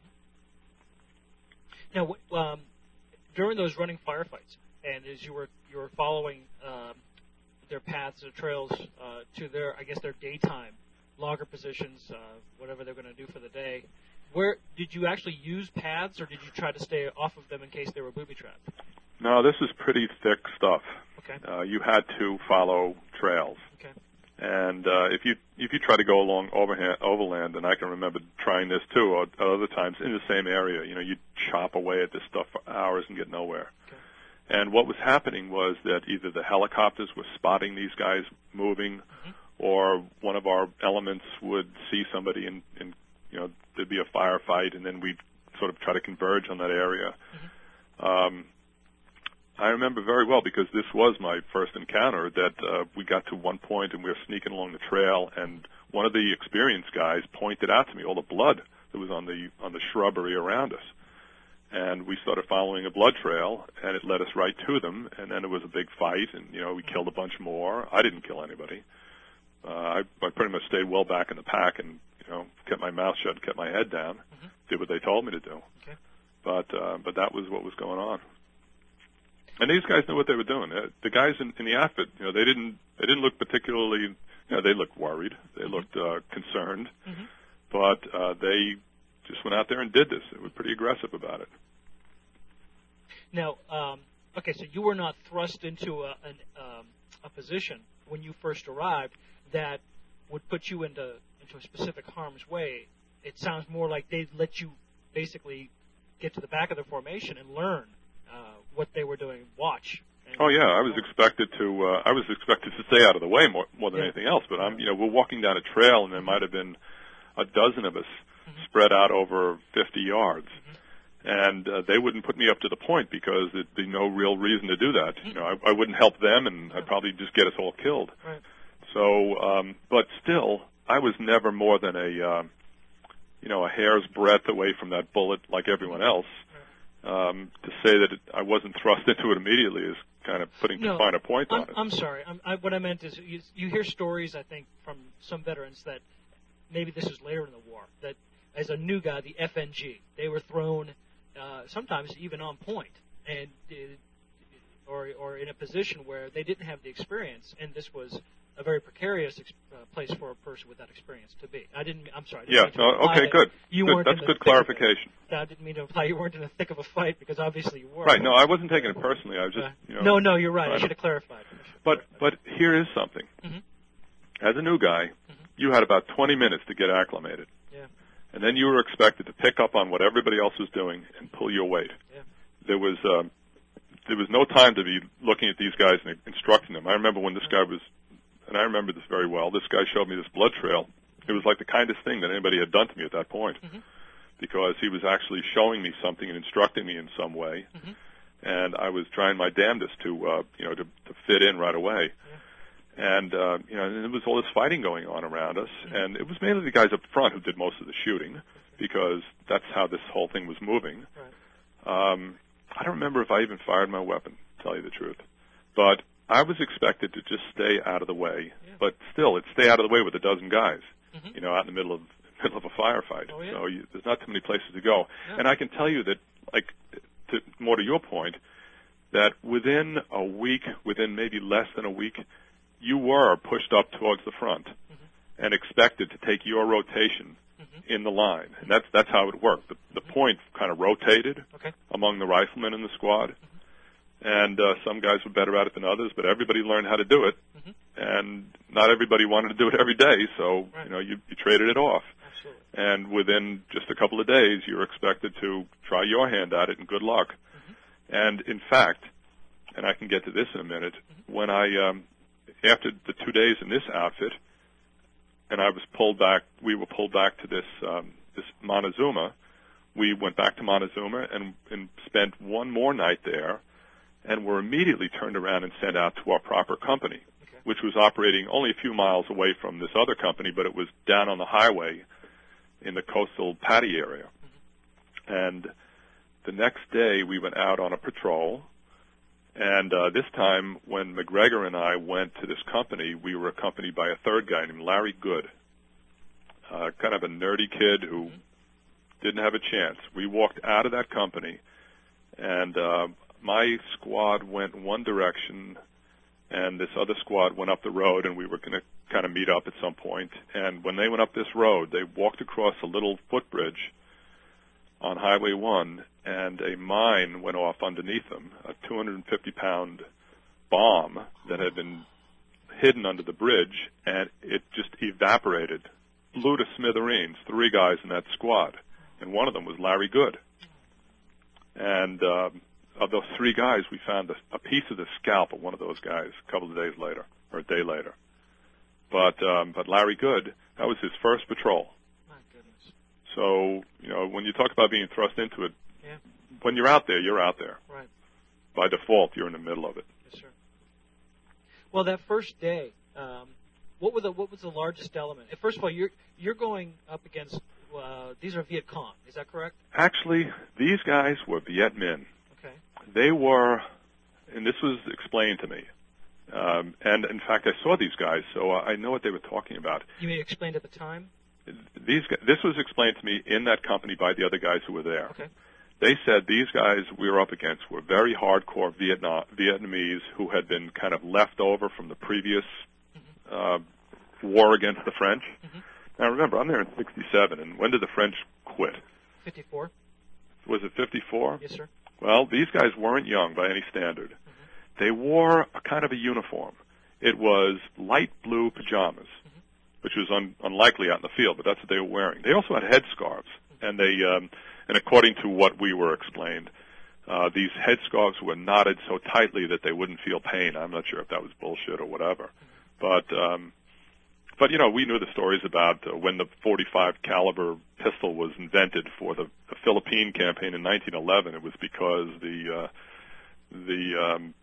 Now, um, during those running firefights, and as you were you were following um, their paths, their trails uh, to their, I guess, their daytime logger positions, uh, whatever they're going to do for the day, where did you actually use paths, or did you try to stay off of them in case they were booby trapped? No, this is pretty thick stuff. Okay. Uh, you had to follow trails. Okay. And uh, if you if you try to go along overhand, overland, and I can remember trying this too, or at other times in the same area, you know, you'd chop away at this stuff for hours and get nowhere. Okay. And what was happening was that either the helicopters were spotting these guys moving, mm-hmm. or one of our elements would see somebody and, and you know, be a firefight, and then we'd sort of try to converge on that area. Mm-hmm. Um, I remember very well because this was my first encounter that uh, we got to one point and we were sneaking along the trail, and one of the experienced guys pointed out to me all the blood that was on the on the shrubbery around us. And we started following a blood trail, and it led us right to them. And then it was a big fight, and, you know, we killed a bunch more. I didn't kill anybody. Uh, I, I pretty much stayed well back in the pack and, you know, kept my mouth shut, kept my head down, mm-hmm. did what they told me to do. Okay. But uh, but that was what was going on. And these guys knew what they were doing. Uh, the guys in, in the outfit, you know, they didn't they didn't look particularly, you know, they looked worried. They mm-hmm. looked uh, concerned. Mm-hmm. But uh, they just went out there and did this. They were pretty aggressive about it. Now, um, okay, so you were not thrust into a, an, um, a position when you first arrived that would put you into into a specific harm's way. It sounds more like they let you basically get to the back of the formation and learn uh, what they were doing, watch. Oh yeah, I was expected to. Uh, I was expected to stay out of the way more more than yeah. anything else. But I'm, you know, we're walking down a trail, and there might have been a dozen of us mm-hmm. spread out over fifty yards. Mm-hmm. And uh, they wouldn't put me up to the point because there'd be no real reason to do that. You know, I, I wouldn't help them, and I'd probably just get us all killed. Right. So, um, but still, I was never more than a, uh, you know, a hair's breadth away from that bullet, like everyone else. Um, to say that it, I wasn't thrust into it immediately is kind of putting no, too fine a point I'm, on it. I'm sorry. I'm, I, what I meant is, you, you hear stories, I think, from some veterans that maybe this was later in the war that as a new guy, the F N G, they were thrown. Uh, sometimes even on point, and uh, or or in a position where they didn't have the experience, and this was a very precarious ex- uh, place for a person with that experience to be. I didn't. I'm sorry. I didn't yeah. Uh, okay. Good. You good. weren't. That's in good the clarification. Thick of it. I didn't mean to imply you weren't in the thick of a fight because obviously you were. Right. No, I wasn't taking it personally. I was just. Uh, you know, no, no, you're right. I should have clarified. But but here is something. Mm-hmm. As a new guy, mm-hmm. you had about twenty minutes to get acclimated. Yeah. And then you were expected to pick up on what everybody else was doing and pull your weight. Yeah. There was um, there was no time to be looking at these guys and instructing them. I remember when this guy was, and I remember this very well, this guy showed me this blood trail. It was like the kindest thing that anybody had done to me at that point, mm-hmm. because he was actually showing me something and instructing me in some way, mm-hmm. and I was trying my damnedest to, uh, you know, to, to fit in right away. Yeah. And, uh, you know, and there was all this fighting going on around us, mm-hmm. and it was mainly the guys up front who did most of the shooting, because that's how this whole thing was moving. Right. Um, I don't remember if I even fired my weapon, to tell you the truth. But I was expected to just stay out of the way, yeah. but still, it's stay out of the way with a dozen guys, mm-hmm. you know, out in the middle of middle of a firefight. Oh, yeah. So you, there's not too many places to go. Yeah. And I can tell you that, like, to, more to your point, that within a week, within maybe less than a week, you were pushed up towards the front mm-hmm. and expected to take your rotation mm-hmm. in the line. And that's that's how it worked. The, the mm-hmm. point kind of rotated okay. among the riflemen in the squad. Mm-hmm. And uh, some guys were better at it than others, but everybody learned how to do it. Mm-hmm. And not everybody wanted to do it every day, so right. you know you, you traded it off. Absolutely. And within just a couple of days, you were expected to try your hand at it, and good luck. Mm-hmm. And in fact, and I can get to this in a minute, mm-hmm. when I um, after the two days in this outfit, and I was pulled back, we were pulled back to this um, this Montezuma. We went back to Montezuma and, and spent one more night there, and were immediately turned around and sent out to our proper company, okay. which was operating only a few miles away from this other company, but it was down on the highway in the coastal Paddy area. Mm-hmm. And the next day, we went out on a patrol. And uh, this time, when McGregor and I went to this company, we were accompanied by a third guy named Larry Good, uh, kind of a nerdy kid who mm-hmm. didn't have a chance. We walked out of that company, and uh, my squad went one direction, and this other squad went up the road, and we were going to kind of meet up at some point. And when they went up this road, they walked across a little footbridge on Highway one, and a mine went off underneath them, a two hundred fifty pound bomb that had been hidden under the bridge, and it just evaporated, blew to smithereens, three guys in that squad, and one of them was Larry Good. And um, of those three guys, we found a, a piece of the scalp of one of those guys a couple of days later, or a day later. But um, but Larry Good, that was his first patrol. My goodness. So about being thrust into it. Yeah. When you're out there, you're out there. Right. By default, you're in the middle of it. Yes, sir. Well, that first day, um, what were the what was the largest element? First of all, you're you're going up against uh, these are Viet Cong. Is that correct? Actually, these guys were Viet Minh. Okay. They were, and this was explained to me. Um, and in fact, I saw these guys, so I know what they were talking about. You mean explained at the time? These this was explained to me in that company by the other guys who were there. Okay. They said these guys we were up against were very hardcore Vietnam, Vietnamese who had been kind of left over from the previous mm-hmm. uh, war against the French. Mm-hmm. Now remember, I'm there in sixty-seven, and when did the French quit? fifty-four. Was it fifty-four? Yes, sir. Well, these guys weren't young by any standard. Mm-hmm. They wore a kind of a uniform. It was light blue pajamas, mm-hmm. which was un- unlikely out in the field, but that's what they were wearing. They also had headscarves, mm-hmm. and they, um, and according to what we were explained, uh, these headscarves were knotted so tightly that they wouldn't feel pain. I'm not sure if that was bullshit or whatever, mm-hmm. but. Um, But, you know, we knew the stories about uh, when the forty-five caliber pistol was invented for the, the Philippine campaign in nineteen eleven. It was because the uh, the um,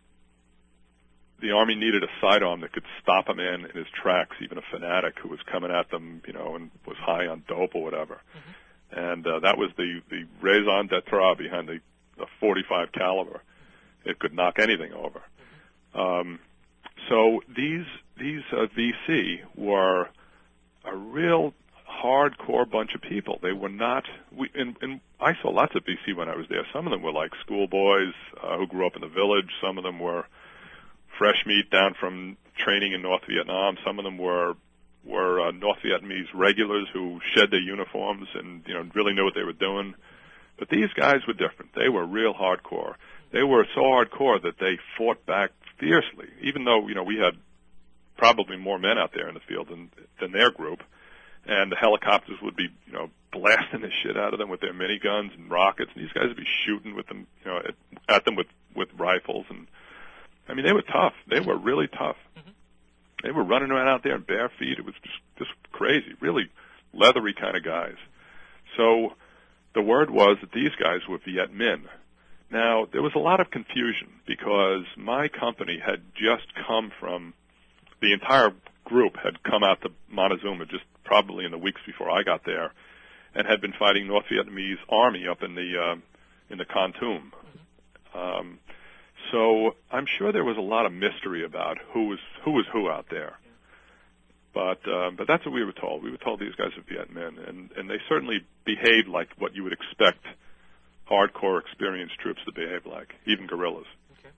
the Army needed a sidearm that could stop a man in his tracks, even a fanatic who was coming at them, you know, and was high on dope or whatever. Mm-hmm. And uh, that was the, the raison d'etre behind the, the forty-five caliber. It could knock anything over. Mm-hmm. Um, so these... These uh, V C were a real hardcore bunch of people. They were not. We, and, and I saw lots of V C when I was there. Some of them were like schoolboys uh, who grew up in the village. Some of them were fresh meat down from training in North Vietnam. Some of them were were uh, North Vietnamese regulars who shed their uniforms and you know really knew what they were doing. But these guys were different. They were real hardcore. They were so hardcore that they fought back fiercely, even though you know we had probably more men out there in the field than than their group, and the helicopters would be, you know, blasting the shit out of them with their miniguns and rockets, and these guys would be shooting with them, you know, at, at them with with rifles, and I mean they were tough. They were really tough. Mm-hmm. They were running around out there in bare feet. It was just just crazy, really leathery kind of guys. So the word was that these guys were Viet Minh. Now there was a lot of confusion because my company had just come from. The entire group had come out to Montezuma just probably in the weeks before I got there, and had been fighting North Vietnamese army up in the uh, in the Kon Tum. Um, so I'm sure there was a lot of mystery about who was who was who out there. But uh, but that's what we were told. We were told these guys are Viet Minh, and and they certainly behaved like what you would expect hardcore, experienced troops to behave like, even guerrillas. Okay.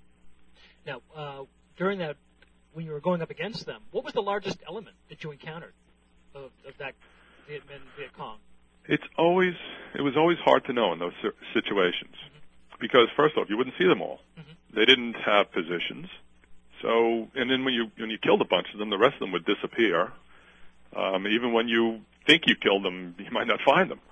Now, uh, during that. When you were going up against them, what was the largest element that you encountered of, of that Viet Minh, Viet Cong? It's always, it was always hard to know in those situations mm-hmm. because first off, you wouldn't see them all. Mm-hmm. They didn't have positions. So, and then when you when you killed a bunch of them, the rest of them would disappear. Um, even when you think you killed them, you might not find them.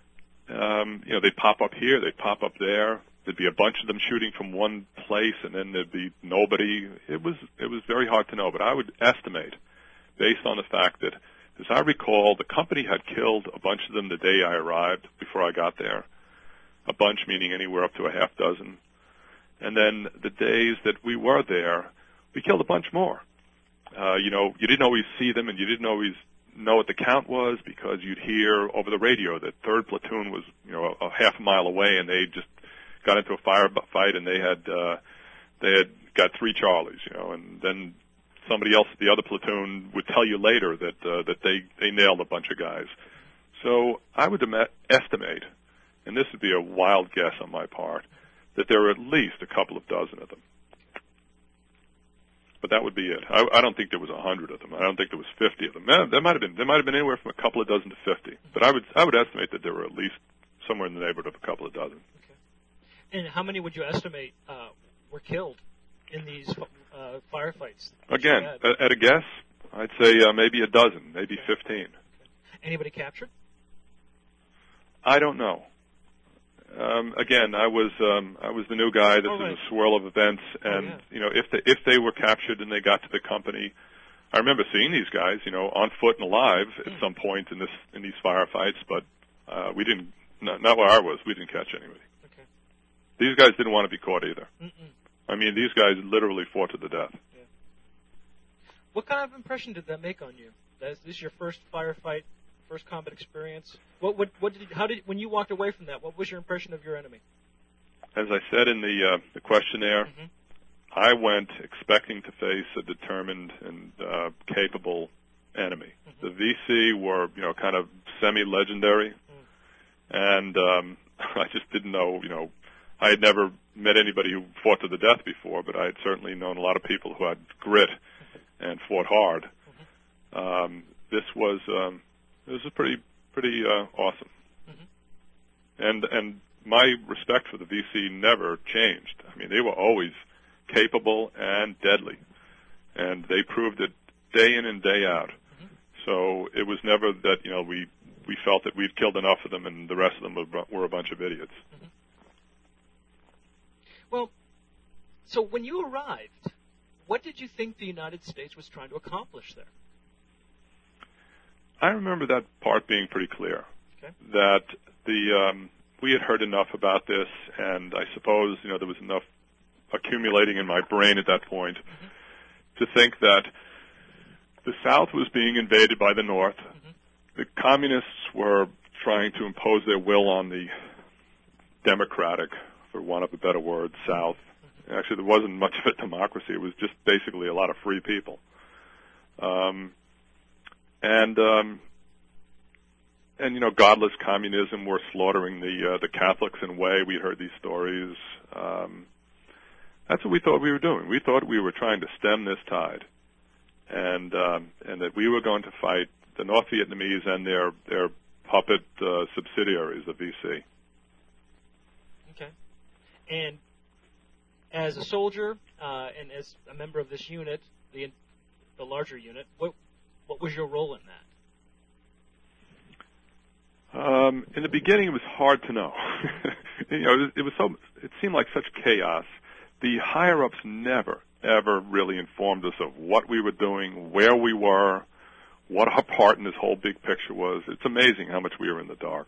Um, you know, they'd pop up here, they'd pop up there. There'd be a bunch of them shooting from one place, and then there'd be nobody. It was it was very hard to know, but I would estimate, based on the fact that, as I recall, the company had killed a bunch of them the day I arrived, before I got there. A bunch meaning anywhere up to a half dozen. And then the days that we were there, we killed a bunch more. Uh, you know, you didn't always see them, and you didn't always know what the count was because you'd hear over the radio that third platoon was, you know, a, a half a mile away, and they just got into a firefight, and they had uh, they had got three Charlies, you know, and then somebody else at the other platoon would tell you later that uh, that they they nailed a bunch of guys. So I would em- estimate, and this would be a wild guess on my part, that there were at least a couple of dozen of them. But that would be it. I, I don't think there was a hundred of them. I don't think there was fifty of them. There might have been there might have been anywhere from a couple of dozen to fifty. But I would I would estimate that there were at least somewhere in the neighborhood of a couple of dozen. And how many would you estimate uh, were killed in these uh, firefights? Again, at, at a guess, I'd say uh, maybe a dozen, maybe okay. fifteen. Okay. Anybody captured? I don't know. Um, again, I was um, I was the new guy. This oh, right. is a swirl of events, and oh, yeah. you know, if they if they were captured and they got to the company, I remember seeing these guys, you know, on foot and alive at mm. some point in this in these firefights, but uh, we didn't not, not where I was. We didn't catch anybody. Okay. These guys didn't want to be caught either. Mm-mm. I mean, these guys literally fought to the death. Yeah. What kind of impression did that make on you? Is this your first firefight, first combat experience? What, what, what did? How did? When you walked away from that, what was your impression of your enemy? As I said in the uh, the questionnaire, Mm-hmm. I went expecting to face a determined and uh, capable enemy. Mm-hmm. The V C were, you know, kind of semi-legendary, mm. and um, I just didn't know, you know, I had never met anybody who fought to the death before, but I had certainly known a lot of people who had grit and fought hard. Mm-hmm. Um, this was um, this was pretty pretty uh, awesome, mm-hmm. and and my respect for the V C never changed. I mean, they were always capable and deadly, and they proved it day in and day out. Mm-hmm. So it was never that, you know, we we felt that we'd killed enough of them and the rest of them were, were a bunch of idiots. Mm-hmm. Well, so when you arrived, what did you think the United States was trying to accomplish there? I remember that part being pretty clear. Okay. That the um, we had heard enough about this, and I suppose, you know, there was enough accumulating in my brain at that point mm-hmm. to think that the South was being invaded by the North. Mm-hmm. The communists were trying to impose their will on the democratic, for want of a better word, South. Mm-hmm. Actually, there wasn't much of a democracy. It was just basically a lot of free people. Um, and, um, and, you know, godless communism were slaughtering the uh, the Catholics in a way. We heard these stories. Um, That's what we thought we were doing. We thought we were trying to stem this tide, and um, and that we were going to fight the North Vietnamese and their their puppet uh, subsidiaries, the V C. Okay. And as a soldier uh, and as a member of this unit, the the larger unit, what what was your role in that? Um, in the beginning, it was hard to know. you know, it, it was so. It seemed like such chaos. The higher-ups never, ever really informed us of what we were doing, where we were, what our part in this whole big picture was. It's amazing how much we were in the dark.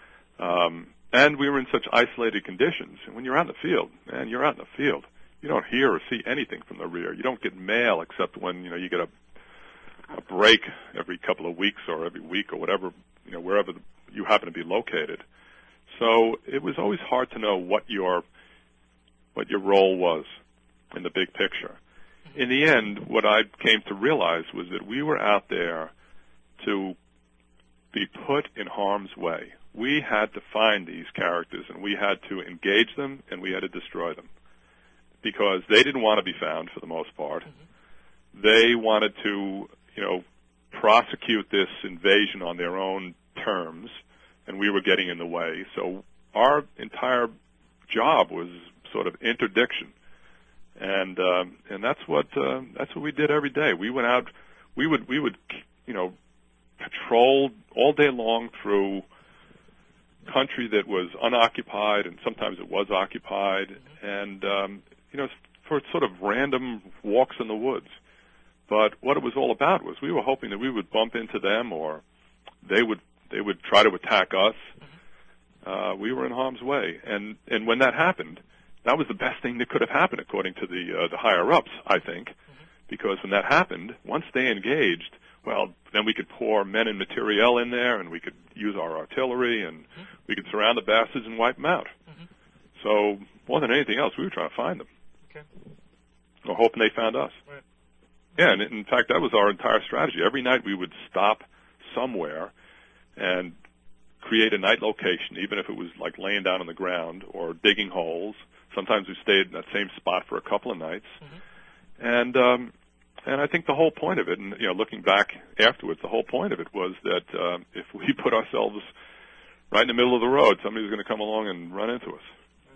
Um, and we were in such isolated conditions. And when you're out in the field, man, you're out in the field. You don't hear or see anything from the rear. You don't get mail except when, you know, you get a, a break every couple of weeks or every week or whatever, you know, wherever you happen to be located. So it was always hard to know what your what your role was in the big picture. In the end, what I came to realize was that we were out there to be put in harm's way. We had to find these characters, and we had to engage them, and we had to destroy them, because they didn't want to be found for the most part. Mm-hmm. They wanted to, you know, prosecute this invasion on their own terms, and we were getting in the way. So our entire job was sort of interdiction, and um, and that's what uh, that's what we did every day. We went out, we would we would you know patrol all day long through country that was unoccupied, and sometimes it was occupied, mm-hmm. and um, you know for sort of random walks in the woods. But what it was all about was we were hoping that we would bump into them, or they would they would try to attack us. Mm-hmm. Uh, we were in harm's way, and and when that happened, that was the best thing that could have happened, according to the uh, the higher ups, I think, mm-hmm. because when that happened, once they engaged, well, then we could pour men and materiel in there, and we could use our artillery, and mm-hmm. we could surround the bastards and wipe them out. Mm-hmm. So more than anything else, we were trying to find them, okay. or hoping they found us. Right. Yeah, and in fact, that was our entire strategy. Every night we would stop somewhere and create a night location, even if it was like laying down on the ground or digging holes. Sometimes we stayed in that same spot for a couple of nights. Mm-hmm. And um, and I think the whole point of it, and you know, looking back afterwards, the whole point of it was that uh, if we put ourselves right in the middle of the road, somebody's going to come along and run into us.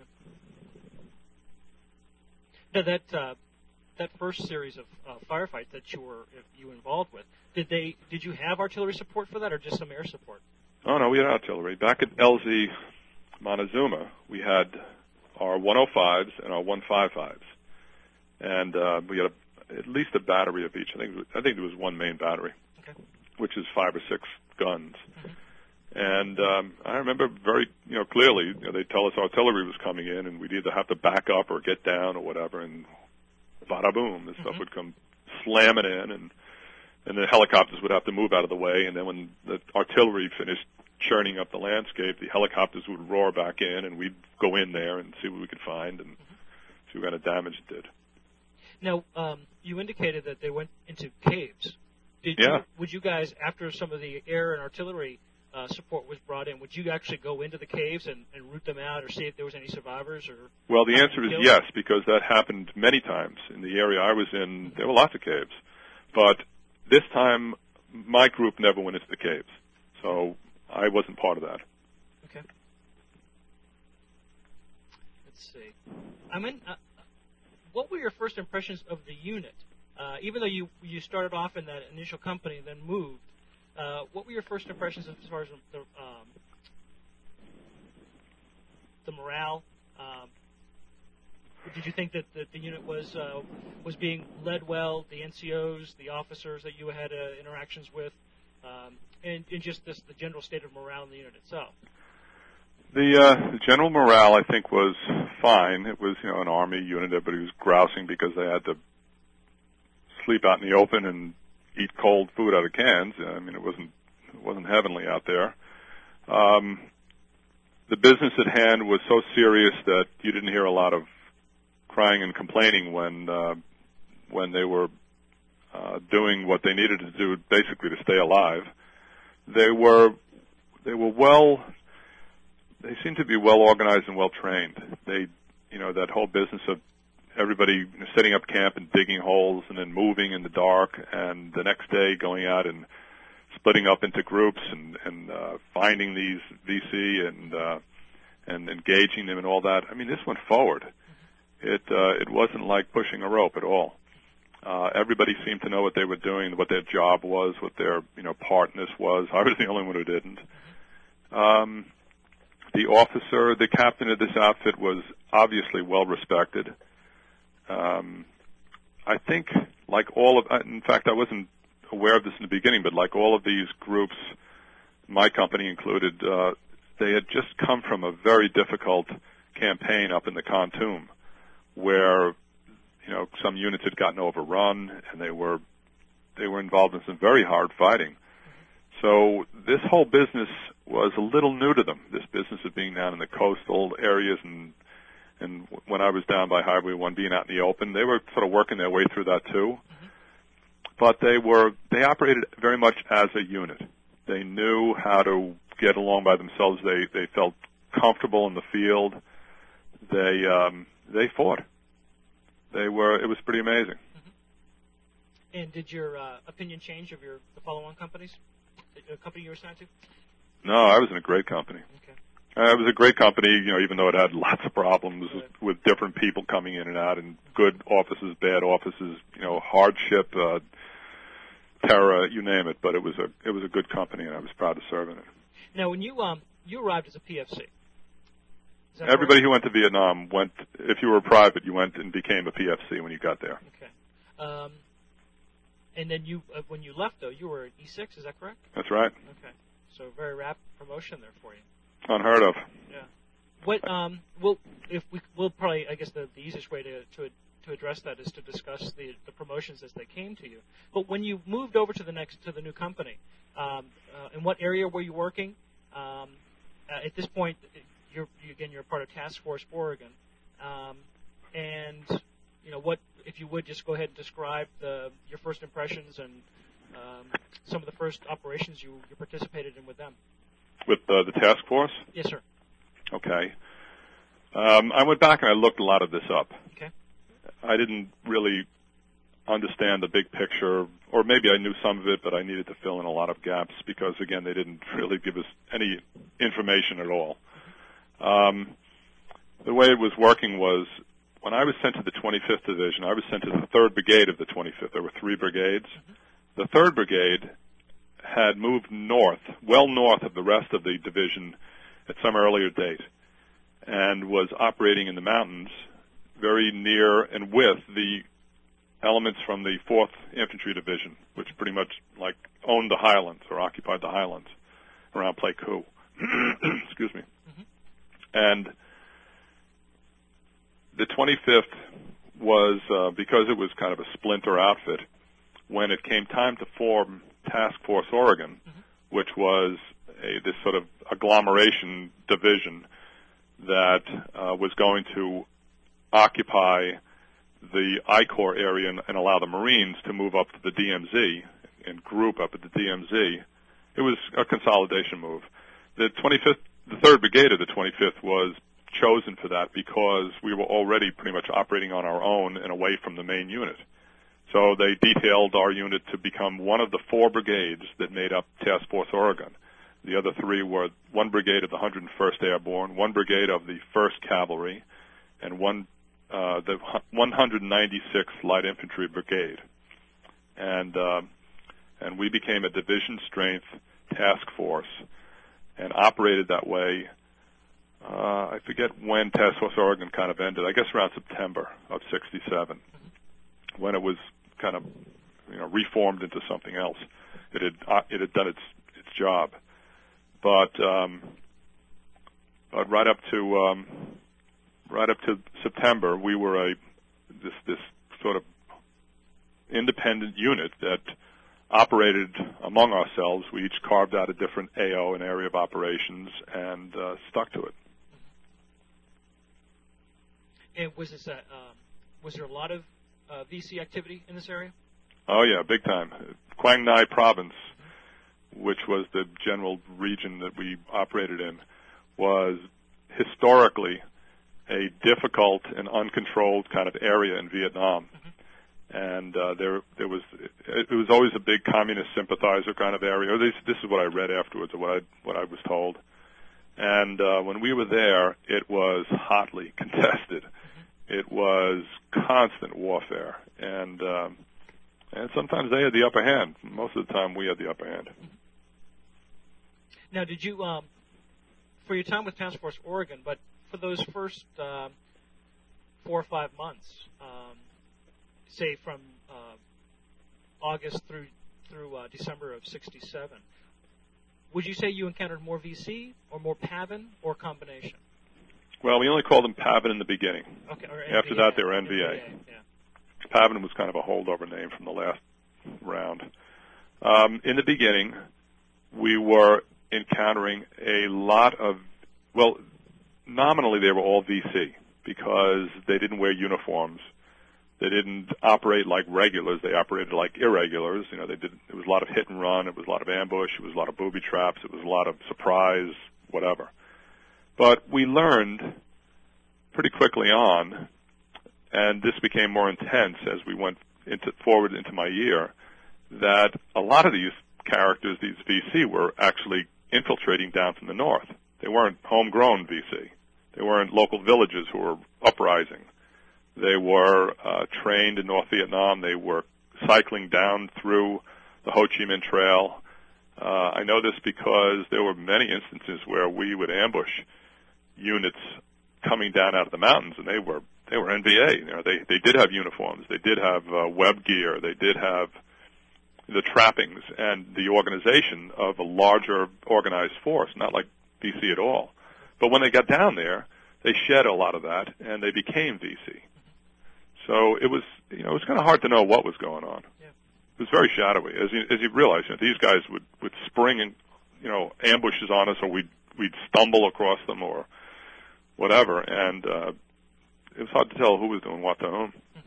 Now that uh, that first series of uh, firefights that you were you were involved with, did they did you have artillery support for that, or just some air support? Oh no, we had artillery. Back at L Z Montezuma, we had our one oh fives and our one fifty-fives, and uh, we had a, at least a battery of each. I think I think there was one main battery, okay. which is five or six guns, mm-hmm. And um, I remember very, you know, clearly, you know, they'd tell us artillery was coming in, and we'd either have to back up or get down or whatever, and bada boom, this mm-hmm. stuff would come slamming in, and and the helicopters would have to move out of the way. And then when the artillery finished churning up the landscape, the helicopters would roar back in, and we'd go in there and see what we could find and mm-hmm. see what kind of damage it did. Now, um, you indicated that they went into caves. Did yeah. You, would you guys, after some of the air and artillery uh, support was brought in, would you actually go into the caves and, and root them out or see if there was any survivors? Or well, the answer is killed? yes, because that happened many times. In the area I was in, there were lots of caves. But this time, my group never went into the caves. So I wasn't part of that. Okay. Let's see. I mean, uh, what were your first impressions of the unit? Uh, even though you you started off in that initial company and then moved, uh, what were your first impressions as far as the um, the morale? Um, did you think that the, the unit was uh, was being led well? The N C Os, the officers that you had uh, interactions with, um, and, and just this, the general state of morale in the unit itself? The, uh, the general morale, I think, was fine. It was, you know, an Army unit. Everybody was grousing because they had to sleep out in the open and eat cold food out of cans. I mean, it wasn't it wasn't heavenly out there. Um, the business at hand was so serious that you didn't hear a lot of crying and complaining when uh, when they were uh, doing what they needed to do, basically to stay alive. They were they were well. They seemed to be well organized and well trained. They, you know, that whole business of everybody setting up camp and digging holes and then moving in the dark, and the next day going out and splitting up into groups and, and uh, finding these V C and uh, and engaging them and all that. I mean, this went forward. It uh, it wasn't like pushing a rope at all. Uh, everybody seemed to know what they were doing, what their job was, what their you know part in this was. I was the only one who didn't. Um, the officer, the captain of this outfit, was obviously well respected. Um, I think, like all of, in fact, I wasn't aware of this in the beginning, but like all of these groups, my company included, uh, they had just come from a very difficult campaign up in the Khartoum, where, you know, some units had gotten overrun, and they were they were involved in some very hard fighting. So this whole business was a little new to them. This business of being down in the coastal areas and And when I was down by Highway one, being out in the open, they were sort of working their way through that too. Mm-hmm. But they were they operated very much as a unit. They knew how to get along by themselves. They they felt comfortable in the field. They um, they fought. They were. It was pretty amazing. Mm-hmm. And did your uh, opinion change of your the follow-on companies, the company you were assigned to? No, I was in a great company. Okay. Uh, it was a great company, you know, even though it had lots of problems with, with different people coming in and out, and good offices, bad offices, you know, hardship, uh, terror, you name it. But it was a it was a good company, and I was proud to serve in it. Now, when you um you arrived as a P F C, everybody correct? who went to Vietnam went. If you were private, you went and became a P F C when you got there. Okay. Um, and then you, uh, when you left, though, you were an E six. Is that correct? That's right. Okay. So very rapid promotion there for you. Unheard of. Yeah. What um well if we we'll probably I guess the, the easiest way to, to to address that is to discuss the, the promotions as they came to you. But when you moved over to the next to the new company, um, uh, in what area were you working? Um, uh, at this point, you're you, again you're part of Task Force Oregon, um, and you know what if you would just go ahead and describe the your first impressions and um, some of the first operations you, you participated in with them. With uh, the task force? Yes, sir. Okay. Um, I went back and I looked a lot of this up. Okay. I didn't really understand the big picture, or maybe I knew some of it, but I needed to fill in a lot of gaps because, again, they didn't really give us any information at all. Um, the way it was working was when I was sent to the twenty-fifth Division, I was sent to the third Brigade of the twenty-fifth. There were three brigades. Mm-hmm. The third Brigade had moved north, well north of the rest of the division at some earlier date, and was operating in the mountains very near and with the elements from the fourth Infantry Division, which pretty much like owned the highlands or occupied the highlands around Pleiku. Excuse me. Mm-hmm. And the twenty-fifth was, uh, because it was kind of a splinter outfit, when it came time to form Task Force Oregon, mm-hmm. which was a, this sort of agglomeration division that uh, was going to occupy the I COR area and, and allow the Marines to move up to the D M Z and group up at the D M Z. It was a consolidation move. The twenty-fifth, the third Brigade of the twenty-fifth was chosen for that because we were already pretty much operating on our own and away from the main unit. So they detailed our unit to become one of the four brigades that made up Task Force Oregon. The other three were one brigade of the one hundred first Airborne, one brigade of the first Cavalry, and one uh, the one hundred ninety-sixth Light Infantry Brigade. And uh, and we became a division strength task force and operated that way. Uh, I forget when Task Force Oregon kind of ended. I guess around September of sixty-seven, when it was kind of, you know, reformed into something else. It had uh, it had done its its job, but um, but right up to um, right up to September, we were a this this sort of independent unit that operated among ourselves. We each carved out a different A O, an area of operations, and uh, stuck to it. And was this a, um, was there a lot of uh, V C activity in this area? Oh yeah, big time. Quang Ngai Province, which was the general region that we operated in, was historically a difficult and uncontrolled kind of area in Vietnam. Mm-hmm. And uh, there, there was it was always a big communist sympathizer kind of area. This, this is what I read afterwards, or what I what I was told. And uh, when we were there, it was hotly contested. Mm-hmm. It was constant warfare, and um, and sometimes they had the upper hand. Most of the time, we had the upper hand. Mm-hmm. Now, did you, um, for your time with Task Force Oregon, but for those first uh, four or five months, um, say from uh, August through through uh, December of sixty-seven, would you say you encountered more V C or more PAVN or combination? Well, we only called them PAVN in the beginning. Okay. Or After that, they were N V A. N V A, yeah. PAVN was kind of a holdover name from the last round. Um, in the beginning, we were encountering a lot of, well, nominally they were all V C because they didn't wear uniforms. They didn't operate like regulars. They operated like irregulars. You know, they did. It was a lot of hit and run. It was a lot of ambush. It was a lot of booby traps. It was a lot of surprise, whatever. But we learned pretty quickly on, and this became more intense as we went into forward into my year, that a lot of these characters, these V C, were actually infiltrating down from the north. They weren't homegrown V C. They weren't local villages who were uprising. They were uh, trained in North Vietnam. They were cycling down through the Ho Chi Minh Trail. Uh, I know this because there were many instances where we would ambush units coming down out of the mountains, and they were they were N V A. You know, they they did have uniforms. They did have uh, web gear. They did have the trappings and the organization of a larger organized force, not like V C at all. But when they got down there, they shed a lot of that, and they became V C. So it was, you know, it was kind of hard to know what was going on. Yeah. It was very shadowy, as you, as you realize. You know, these guys would, would spring and, you know, ambushes on us, or we'd we'd stumble across them, or whatever, and uh, it was hard to tell who was doing what to whom. Mm-hmm.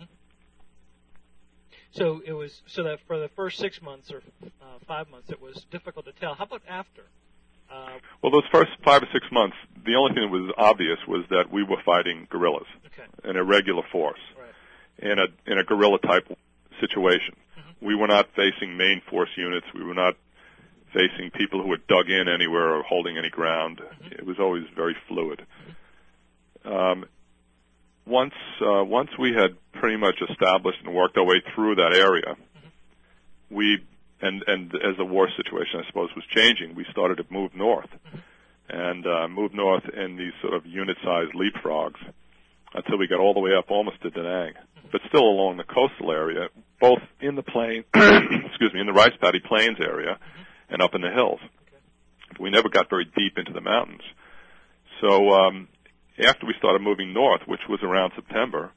So it was so that for the first six months or uh, five months, it was difficult to tell. How about after? Uh, well, those first five or six months, the only thing that was obvious was that we were fighting guerrillas, okay. an irregular force, right. in a in a guerrilla type situation. Mm-hmm. We were not facing main force units. We were not facing people who were dug in anywhere or holding any ground. Mm-hmm. It was always very fluid. Mm-hmm. Um, once uh, once we had pretty much established and worked our way through that area, mm-hmm. we and and as the war situation, I suppose, was changing, we started to move north, mm-hmm. and uh, move north in these sort of unit-sized leapfrogs until we got all the way up almost to Da Nang, mm-hmm. but still along the coastal area, both in the plain, excuse me, in the rice paddy plains area, mm-hmm. and up in the hills. Okay. We never got very deep into the mountains. So um, after we started moving north, which was around September,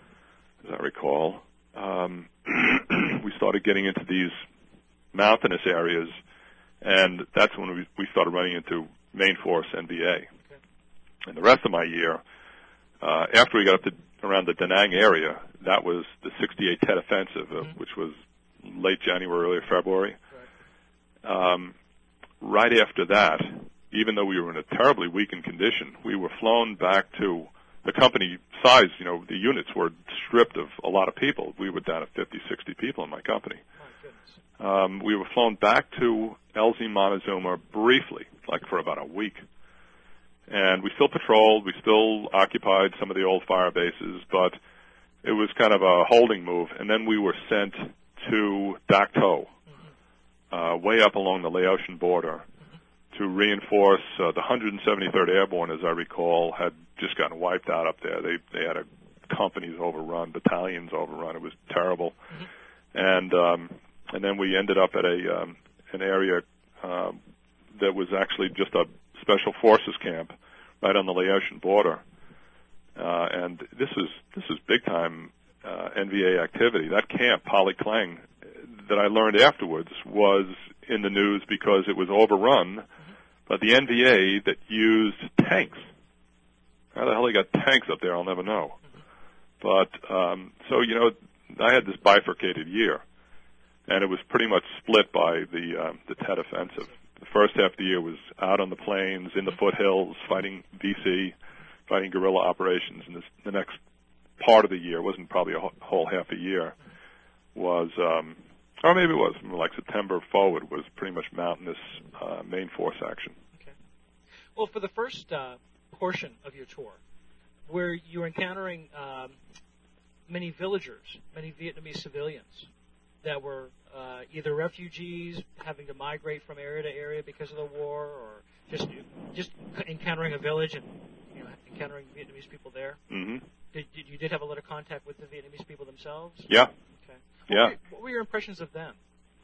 as I recall, um, we started getting into these mountainous areas, and that's when we, we started running into Main Force N V A. Okay. And the rest of my year, uh, after we got up to around the Da Nang area, that was the sixty-eight Tet Offensive, uh, mm-hmm. which was late January, early February. Right. Um, right after that, even though we were in a terribly weakened condition, we were flown back to the company size. You know, the units were stripped of a lot of people. We were down to fifty, sixty people in my company. Um, we were flown back to L Z Montezuma briefly, like for about a week. And we still patrolled, we still occupied some of the old fire bases, but it was kind of a holding move. And then we were sent to Dak To, uh, way up along the Laotian border, to reinforce uh, the one hundred seventy-third Airborne, as I recall, had just gotten wiped out up there. They they had a companies overrun, battalions overrun. It was terrible. And um, and then we ended up at a um, an area uh, that was actually just a special forces camp right on the Laotian border. Uh, and this is this is big time uh, N V A activity. That camp, Polly Klang, that I learned afterwards was in the news because it was overrun by the N V A that used tanks. How the hell they got tanks up there, I'll never know. But um, so you know, I had this bifurcated year, and it was pretty much split by the um, the Tet Offensive. The first half of the year was out on the plains, in the foothills, fighting V C, fighting guerrilla operations. And this, the next part of the year, wasn't probably a whole half a year, was, um, or maybe it was, like September forward, was pretty much mountainous uh, main force action. Okay. Well, for the first uh, portion of your tour, where you're encountering um, many villagers, many Vietnamese civilians that were uh, either refugees having to migrate from area to area because of the war, or just just encountering a village and you know encountering Vietnamese people there. Mm-hmm. Did, did you did have a lot of contact with the Vietnamese people themselves? Yeah. Okay. What yeah. Were, what were your impressions of them?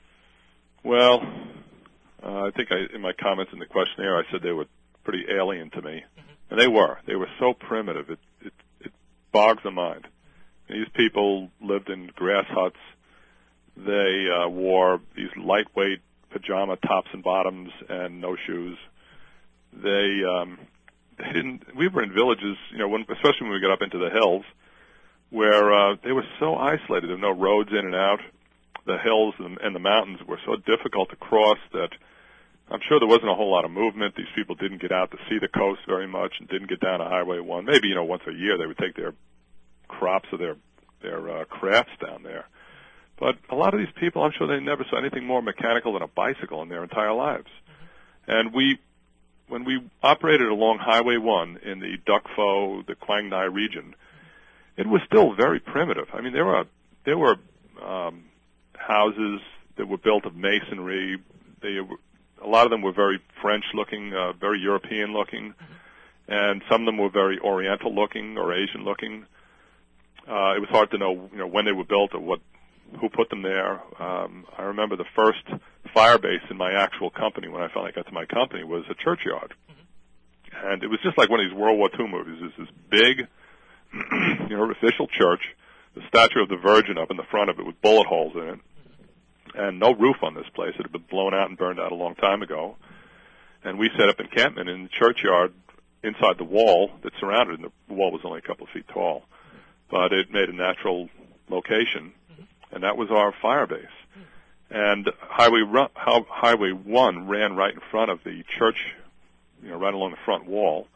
Well, uh, I think I, in my comments in the questionnaire, I said they were pretty alien to me, mm-hmm. and they were. They were so primitive. It it, it bogs the mind. Mm-hmm. These people lived in grass huts. They uh, wore these lightweight pajama tops and bottoms and no shoes. They um, they didn't. We were in villages, you know, when, especially when we got up into the hills, where uh, they were so isolated. There were no roads in and out. The hills and, and the mountains were so difficult to cross that I'm sure there wasn't a whole lot of movement. These people didn't get out to see the coast very much and didn't get down to Highway one. Maybe, you know, once a year they would take their crops or their their uh, crafts down there. But a lot of these people, I'm sure they never saw anything more mechanical than a bicycle in their entire lives. Mm-hmm. And we, when we operated along Highway one in the Duc Pho, the Quang Ngai region, it was still very primitive. I mean, there were there were um, houses that were built of masonry. They, a lot of them were very French-looking, uh, very European-looking, mm-hmm. and some of them were very Oriental-looking or Asian-looking. Uh, it was hard to know, you know, when they were built or what. Who put them there. Um, I remember the first fire base in my actual company when I finally got to my company was a churchyard. Mm-hmm. And it was just like one of these World War Two movies. It's this big, you know, official church, the statue of the Virgin up in the front of it with bullet holes in it, mm-hmm. and no roof on this place. It had been blown out and burned out a long time ago. And we set up encampment in the churchyard inside the wall that surrounded it. And the wall was only a couple of feet tall. But it made a natural location. And that was our fire base. And Highway run, Highway one ran right in front of the church, you know, right along the front wall.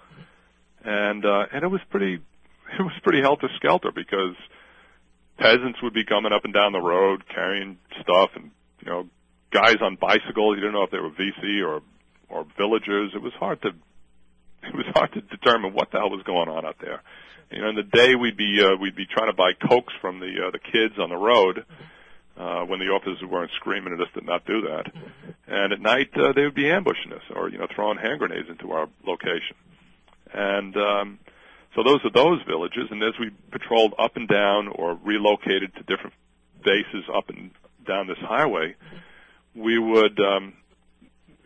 And uh, and it was pretty, it was pretty helter-skelter because peasants would be coming up and down the road carrying stuff, and you know, guys on bicycles. You didn't know if they were V C or or villagers. It was hard to, it was hard to determine what the hell was going on out there. You know, in the day we'd be uh, we'd be trying to buy Cokes from the uh, the kids on the road uh, when the officers weren't screaming at us to not do that. And at night uh, they would be ambushing us or you know throwing hand grenades into our location. And um, so those are those villages. And as we patrolled up and down or relocated to different bases up and down this highway, we would um,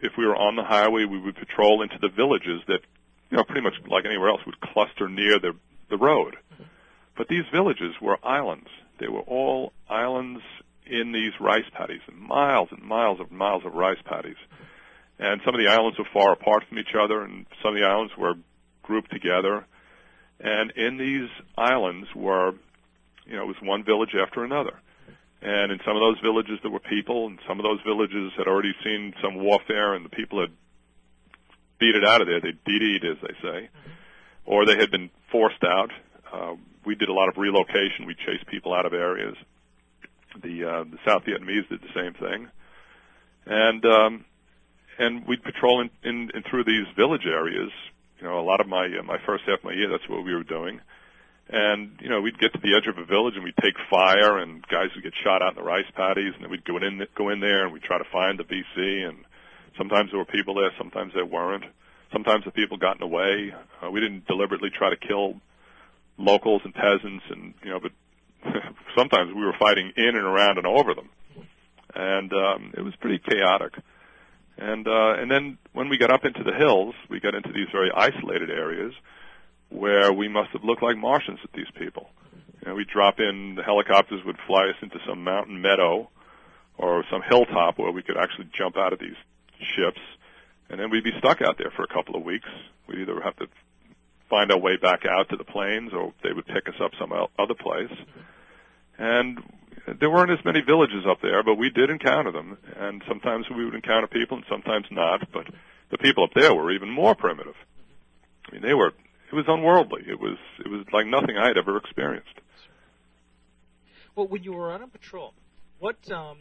if we were on the highway, we would patrol into the villages that, you know, pretty much like anywhere else, would cluster near the the road. Mm-hmm. But these villages were islands. They were all islands in these rice paddies, and miles and miles of miles of rice paddies. And some of the islands were far apart from each other, and some of the islands were grouped together. And in these islands were, you know, it was one village after another. And in some of those villages there were people, and some of those villages had already seen some warfare, and the people had beat it out of there. They D D'd, as they say. Or they had been forced out. Uh, we did a lot of relocation. We chased people out of areas. The, uh, the South Vietnamese did the same thing. And, um, and we'd patrol in, in, in through these village areas. You know, a lot of my, uh, my first half of my year, that's what we were doing. And, you know, we'd get to the edge of a village and we'd take fire, and guys would get shot out in the rice paddies, and then we'd go in, go in there and we'd try to find the V C, and sometimes there were people there, sometimes there weren't. Sometimes the people got in the way. Uh, we didn't deliberately try to kill locals and peasants, and, you know, but sometimes we were fighting in and around and over them. And um, it was pretty chaotic. And uh, and then when we got up into the hills, we got into these very isolated areas where we must have looked like Martians to these people. You know, we'd drop in, the helicopters would fly us into some mountain meadow or some hilltop where we could actually jump out of these ships, and then we'd be stuck out there for a couple of weeks. We'd either have to find our way back out to the plains, or they would pick us up some other place. And there weren't as many villages up there, but we did encounter them. And sometimes we would encounter people, and sometimes not. But the people up there were even more primitive. I mean, they were. It was unworldly. It was. It was like nothing I had ever experienced. Well, when you were out on patrol, what, um,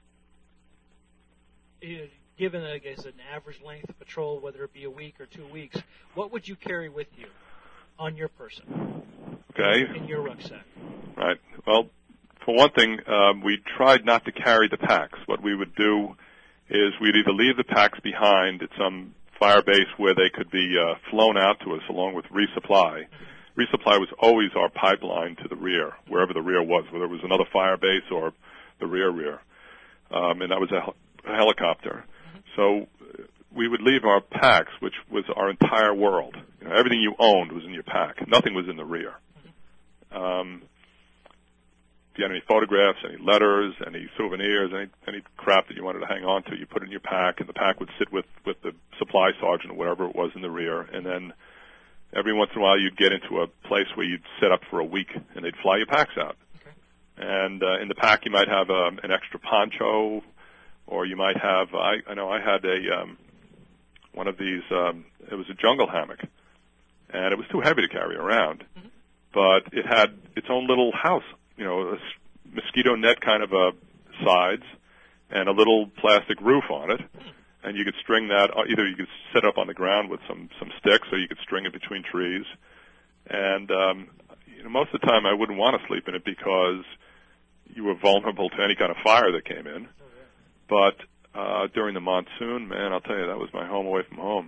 given, I guess, an average length of patrol, whether it be a week or two weeks, what would you carry with you on your person? Okay. In your rucksack. Right. Well, for one thing, um, we tried not to carry the packs. What we would do is we'd either leave the packs behind at some fire base where they could be uh, flown out to us along with resupply. Mm-hmm. Resupply was always our pipeline to the rear, wherever the rear was, whether it was another fire base or the rear rear. Um, and that was a, hel- a helicopter. Mm-hmm. So we would leave our packs, which was our entire world. You know, everything you owned was in your pack. Nothing was in the rear. Mm-hmm. Um, if you had any photographs, any letters, any souvenirs, any any crap that you wanted to hang on to, you put it in your pack, and the pack would sit with, with the supply sergeant or whatever it was in the rear. And then every once in a while you'd get into a place where you'd set up for a week, and they'd fly your packs out. Okay. And uh, in the pack you might have um, an extra poncho, or you might have, I, I know I had a um, one of these, um, it was a jungle hammock, and it was too heavy to carry around, mm-hmm. but it had its own little house. You know, a mosquito net kind of a sides and a little plastic roof on it. And you could string that, either you could set up on the ground with some, some sticks, or you could string it between trees. And, um, you know, most of the time I wouldn't want to sleep in it because you were vulnerable to any kind of fire that came in. But, uh, during the monsoon, man, I'll tell you, that was my home away from home.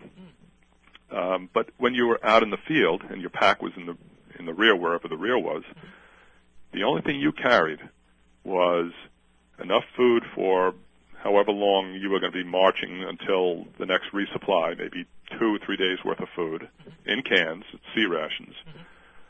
Um, but when you were out in the field and your pack was in the, in the rear, wherever the rear was, the only thing you carried was enough food for however long you were going to be marching until the next resupply, maybe two or three days' worth of food in cans, sea rations. Mm-hmm.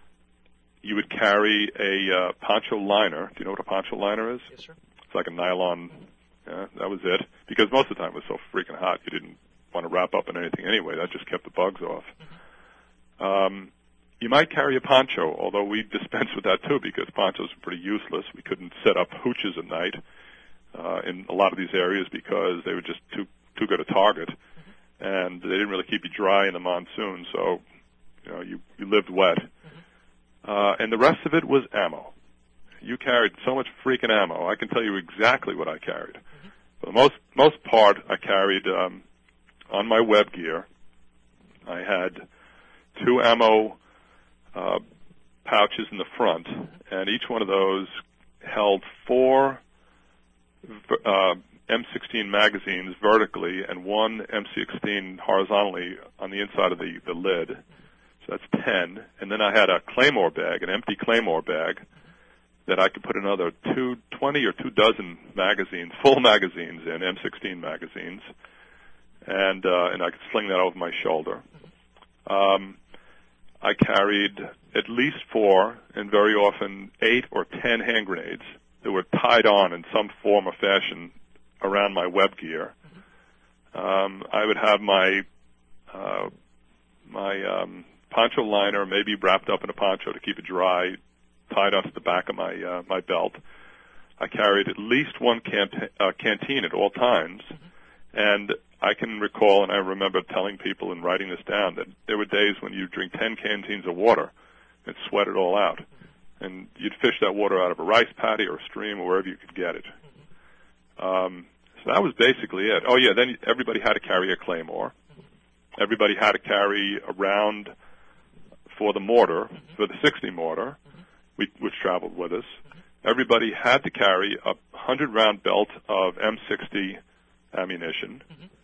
You would carry a uh, poncho liner. Do you know what a poncho liner is? Yes, sir. It's like a nylon. Yeah, that was it. Because most of the time it was so freaking hot, you didn't want to wrap up in anything anyway. That just kept the bugs off. Mm-hmm. Um, You might carry a poncho, although we dispensed with that too because ponchos are pretty useless. We couldn't set up hooches at night uh, in a lot of these areas because they were just too too good a target, mm-hmm. and they didn't really keep you dry in the monsoon. So, you know, you you lived wet, mm-hmm. uh, and the rest of it was ammo. You carried so much freaking ammo. I can tell you exactly what I carried. Mm-hmm. For the most most part, I carried um, on my web gear. I had two ammo. Uh, pouches in the front, and each one of those held four uh, M sixteen magazines vertically and one M sixteen horizontally on the inside of the, the lid. So that's ten. And then I had a Claymore bag, an empty Claymore bag, that I could put another two, twenty or two dozen magazines, full magazines in, M sixteen magazines. and uh, and I could sling that over my shoulder. Um, I carried at least four, and very often eight or ten hand grenades that were tied on in some form or fashion around my web gear. Um, I would have my uh, my um, poncho liner maybe wrapped up in a poncho to keep it dry, tied onto the back of my uh, my belt. I carried at least one can- uh, canteen at all times, and I can recall, and I remember telling people and writing this down, that there were days when you'd drink ten canteens of water and sweat it all out, and you'd fish that water out of a rice paddy or a stream or wherever you could get it. Um, so that was basically it. Oh yeah, then everybody had to carry a claymore. Everybody had to carry a round for the mortar, for the sixty mortar, we, which traveled with us. Everybody had to carry a hundred round belt of M sixty ammunition.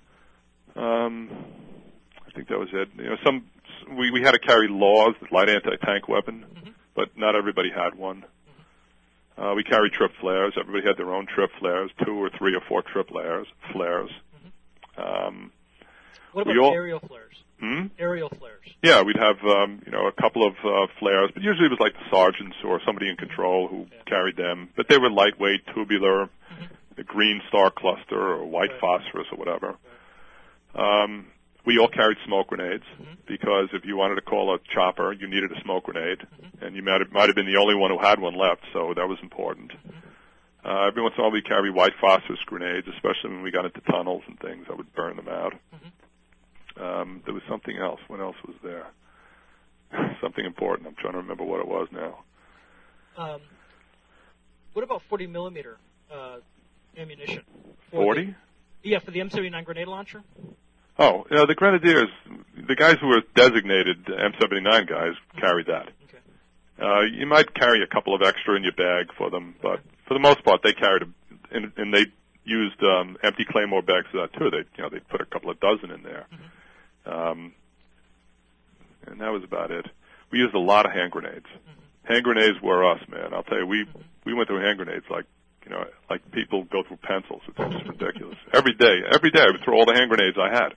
Um, I think that was it. You know, some we, we had to carry laws, the light anti-tank weapon, but not everybody had one. Uh, we carried trip flares. Everybody had their own trip flares, two or three or four trip flares. Flares. Um, what about all, aerial flares? Hmm? Aerial flares. Yeah, we'd have um, you know a couple of uh, flares, but usually it was like the sergeants or somebody in control who yeah. carried them. But they were lightweight, tubular, mm-hmm. the green star cluster or white right. phosphorus or whatever. Right. Um, we all carried smoke grenades mm-hmm. because if you wanted to call a chopper, you needed a smoke grenade, mm-hmm. and you might have, might have been the only one who had one left, so that was important. Mm-hmm. Uh, every once in a while we carry white phosphorus grenades, especially when we got into tunnels and things. I would burn them out. Mm-hmm. Um, there was something else. What else was there? Something important. I'm trying to remember what it was now. Um, what about forty millimeter uh, ammunition? forty? Yeah, for the M seventy-nine grenade launcher. Oh, you know, the grenadiers, the guys who were designated M seventy-nine guys carried that. Okay. Uh, you might carry a couple of extra in your bag for them, but for the most part, they carried, a, and, and they used um, empty Claymore bags for that too. They, you know, they put a couple of dozen in there. Mm-hmm. Um, and that was about it. We used a lot of hand grenades. Mm-hmm. Hand grenades were us, man. I'll tell you, we mm-hmm. we went through hand grenades like, you know, like people go through pencils. It's just ridiculous. Every day, every day I would throw all the hand grenades I had.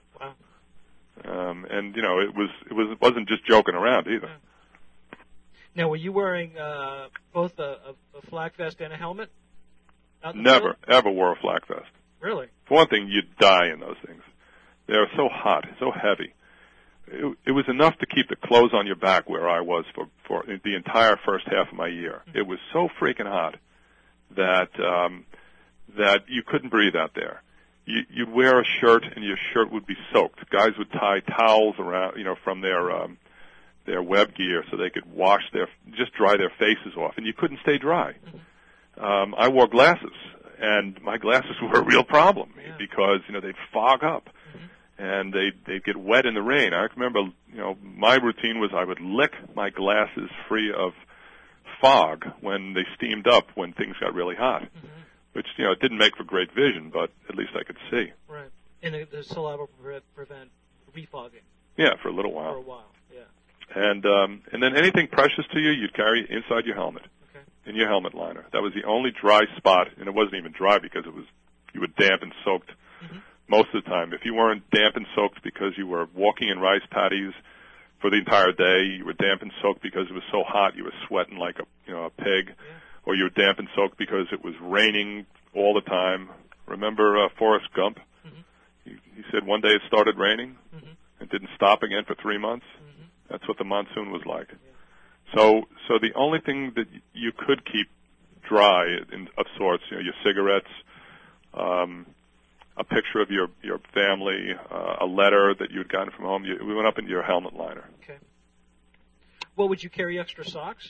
Wow. Um, and you know, it was it was it wasn't just joking around either. Yeah. Now, were you wearing uh, both a, a, a flak vest and a helmet? Never, field? ever wore a flak vest. Really? For one thing, you'd die in those things. They were so hot, so heavy. It, it was enough to keep the clothes on your back where I was for, for the entire first half of my year. Mm-hmm. It was so freaking hot that um, that you couldn't breathe out there. You, you'd wear a shirt, and your shirt would be soaked. Guys would tie towels around, you know, from their um, their web gear so they could wash their, just dry their faces off, and you couldn't stay dry. Mm-hmm. Um, I wore glasses, and my glasses were a real problem yeah. because you know they'd fog up. And they they'd get wet in the rain. I remember, you know, my routine was I would lick my glasses free of fog when they steamed up when things got really hot, mm-hmm. which, you know, it didn't make for great vision, but at least I could see. Right. And the, the saliva pre- prevent refogging. Yeah, for a little while. For a while, yeah. And um, and then anything precious to you, you'd carry inside your helmet, okay. in your helmet liner. That was the only dry spot, and it wasn't even dry because it was you were damp and soaked. Mm-hmm. Most of the time. If you weren't damp and soaked because you were walking in rice paddies for the entire day, you were damp and soaked because it was so hot you were sweating like a you know a pig, yeah. or you were damp and soaked because it was raining all the time. Remember uh, Forrest Gump? Mm-hmm. He, he said one day it started raining mm-hmm. and didn't stop again for three months. Mm-hmm. That's what the monsoon was like. Yeah. So, so the only thing that you could keep dry in, of sorts, you know, your cigarettes. Um, a picture of your, your family, uh, a letter that you had gotten from home. You, we went up into your helmet liner. Okay. Well, would you carry extra socks?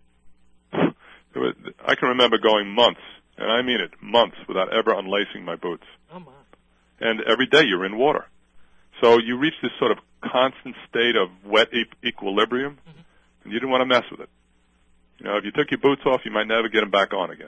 Was, I can remember going months, and I mean it, months, without ever unlacing my boots. Oh, my. And every day you're in water. So you reach this sort of constant state of wet e- equilibrium, mm-hmm. and you didn't want to mess with it. You know, if you took your boots off, you might never get them back on again.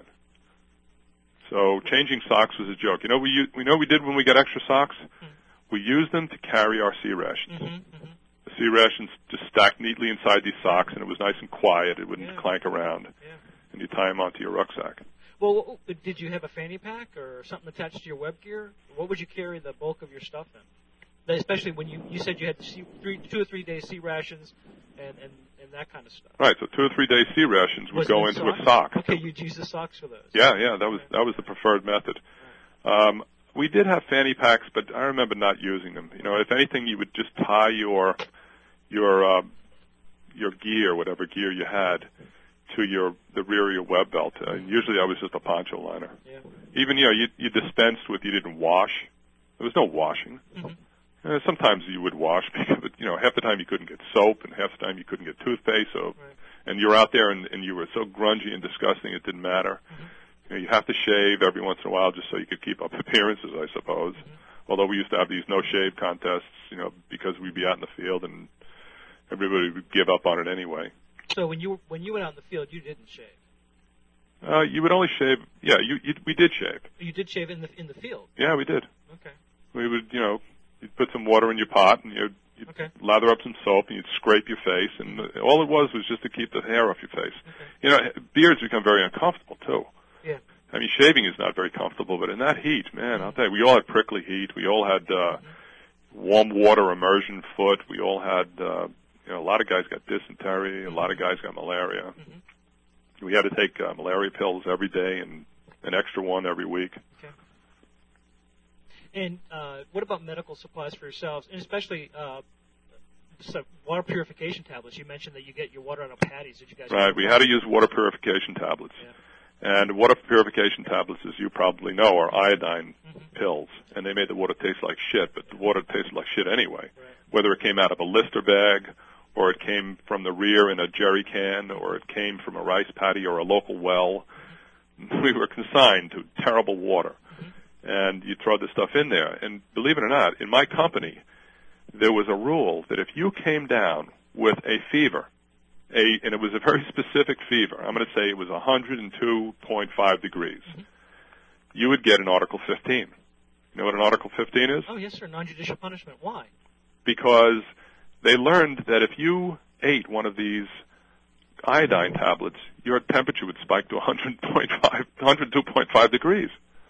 So changing socks was a joke. You know, we we know we did when we got extra socks. Mm-hmm. We used them to carry our C rations. Mm-hmm, mm-hmm. The C rations just stacked neatly inside these socks, and it was nice and quiet. It wouldn't yeah. clank around, yeah. and you tie them onto your rucksack. Well, did you have a fanny pack or something attached to your web gear? What would you carry the bulk of your stuff in? especially when you, you said you had C, three, two or three days C rations and, and, and that kind of stuff. Right, so two or three day C rations would Was go it into socks? a sock. Okay, you'd use the socks for those. Yeah, yeah, that was that was the preferred method. Um, we did have fanny packs, but I remember not using them. You know, if anything, you would just tie your your uh, your gear, whatever gear you had, to your the rear of your web belt. Uh, and usually, that was just a poncho liner. Yeah. Even you know, you, you dispensed with you didn't wash. There was no washing. Mm-hmm. Uh, sometimes you would wash, but you know, half the time you couldn't get soap, and half the time you couldn't get toothpaste. So, Right. and you were out there, and, and you were so grungy and disgusting, it didn't matter. Mm-hmm. You know, you have to shave every once in a while just so you could keep up appearances, I suppose. Mm-hmm. Although we used to have these no-shave contests, you know, because we'd be out in the field and everybody would give up on it anyway. So when you when you went out in the field, you didn't shave. Uh, you would only shave. Yeah, you, you we did shave. You did shave in the in the field. Yeah, we did. Okay. We would, you know, you'd put some water in your pot and you'd, you'd okay. lather up some soap and you'd scrape your face, and all it was was just to keep the hair off your face. Okay. You know, beards become very uncomfortable too. Yeah. I mean, shaving is not very comfortable, but in that heat, man, I'll tell you, we all had prickly heat. We all had uh, warm water immersion foot. We all had, uh, you know, a lot of guys got dysentery. A lot of guys got malaria. Mm-hmm. We had to take uh, malaria pills every day and an extra one every week. Okay. And uh, what about medical supplies for yourselves, and especially uh, so water purification tablets? You mentioned that you get your water out of patties. Did you guys? Right. We had to use water purification tablets. Yeah. And water purification tablets, as you probably know, are iodine mm-hmm. pills, and they made the water taste like shit, but the water tasted like shit anyway. Right. Whether it came out of a Lister bag, or it came from the rear in a jerry can, or it came from a rice paddy or a local well, mm-hmm. we were consigned to terrible water. Mm-hmm. And you throw this stuff in there. And believe it or not, in my company, there was a rule that if you came down with a fever, A, and it was a very specific fever. I'm going to say it was one hundred two point five degrees. Mm-hmm. You would get an Article fifteen. You know what an Article fifteen is? Oh, yes, sir. Non-judicial punishment. Why? Because they learned that if you ate one of these iodine tablets, your temperature would spike to one hundred two point five degrees.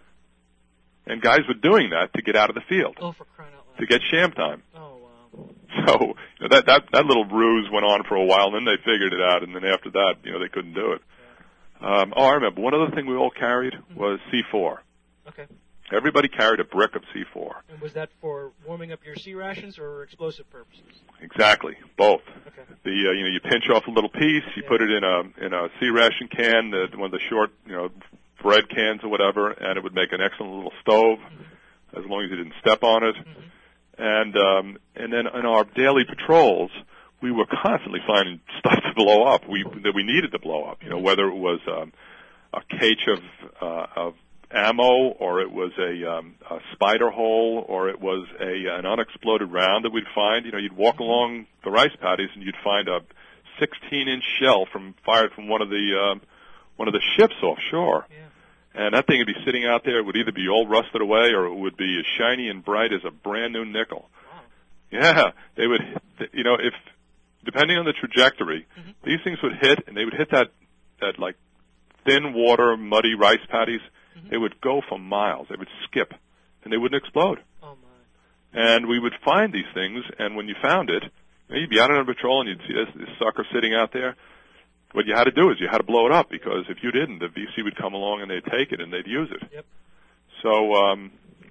And guys were doing that to get out of the field. Oh, for crying out loud. To get sham time. Oh, wow. So you know, that, that that little ruse went on for a while, and then they figured it out, and then after that, you know, they couldn't do it. Yeah. Um, oh, I remember. One other thing we all carried was C four. Okay. Everybody carried a brick of C four. And was that for warming up your C rations or explosive purposes? Exactly, both. Okay. The uh, you know you pinch off a little piece, you yeah. put it in a in a C ration can, the, one of the short you know bread cans or whatever, and it would make an excellent little stove, mm-hmm. as long as you didn't step on it. Mm-hmm. And um, and then in our daily patrols, we were constantly finding stuff to blow up. We that we needed to blow up. You know, whether it was um, a cache of uh, of ammo, or it was a, um, a spider hole, or it was a an unexploded round that we'd find. You know, you'd walk along the rice paddies and you'd find a sixteen inch shell from fired from one of the um, one of the ships offshore. Yeah. And that thing would be sitting out there. It would either be all rusted away, or it would be as shiny and bright as a brand new nickel. Wow. Yeah, they would. You know, if depending on the trajectory, mm-hmm. these things would hit, and they would hit that that like thin water, muddy rice paddies. Mm-hmm. They would go for miles. They would skip, and they wouldn't explode. Oh my! And we would find these things, and when you found it, you know, you'd be out on a patrol, and you'd see this, this sucker sitting out there. What you had to do is you had to blow it up, because if you didn't, the V C would come along and they'd take it and they'd use it. Yep. So, um,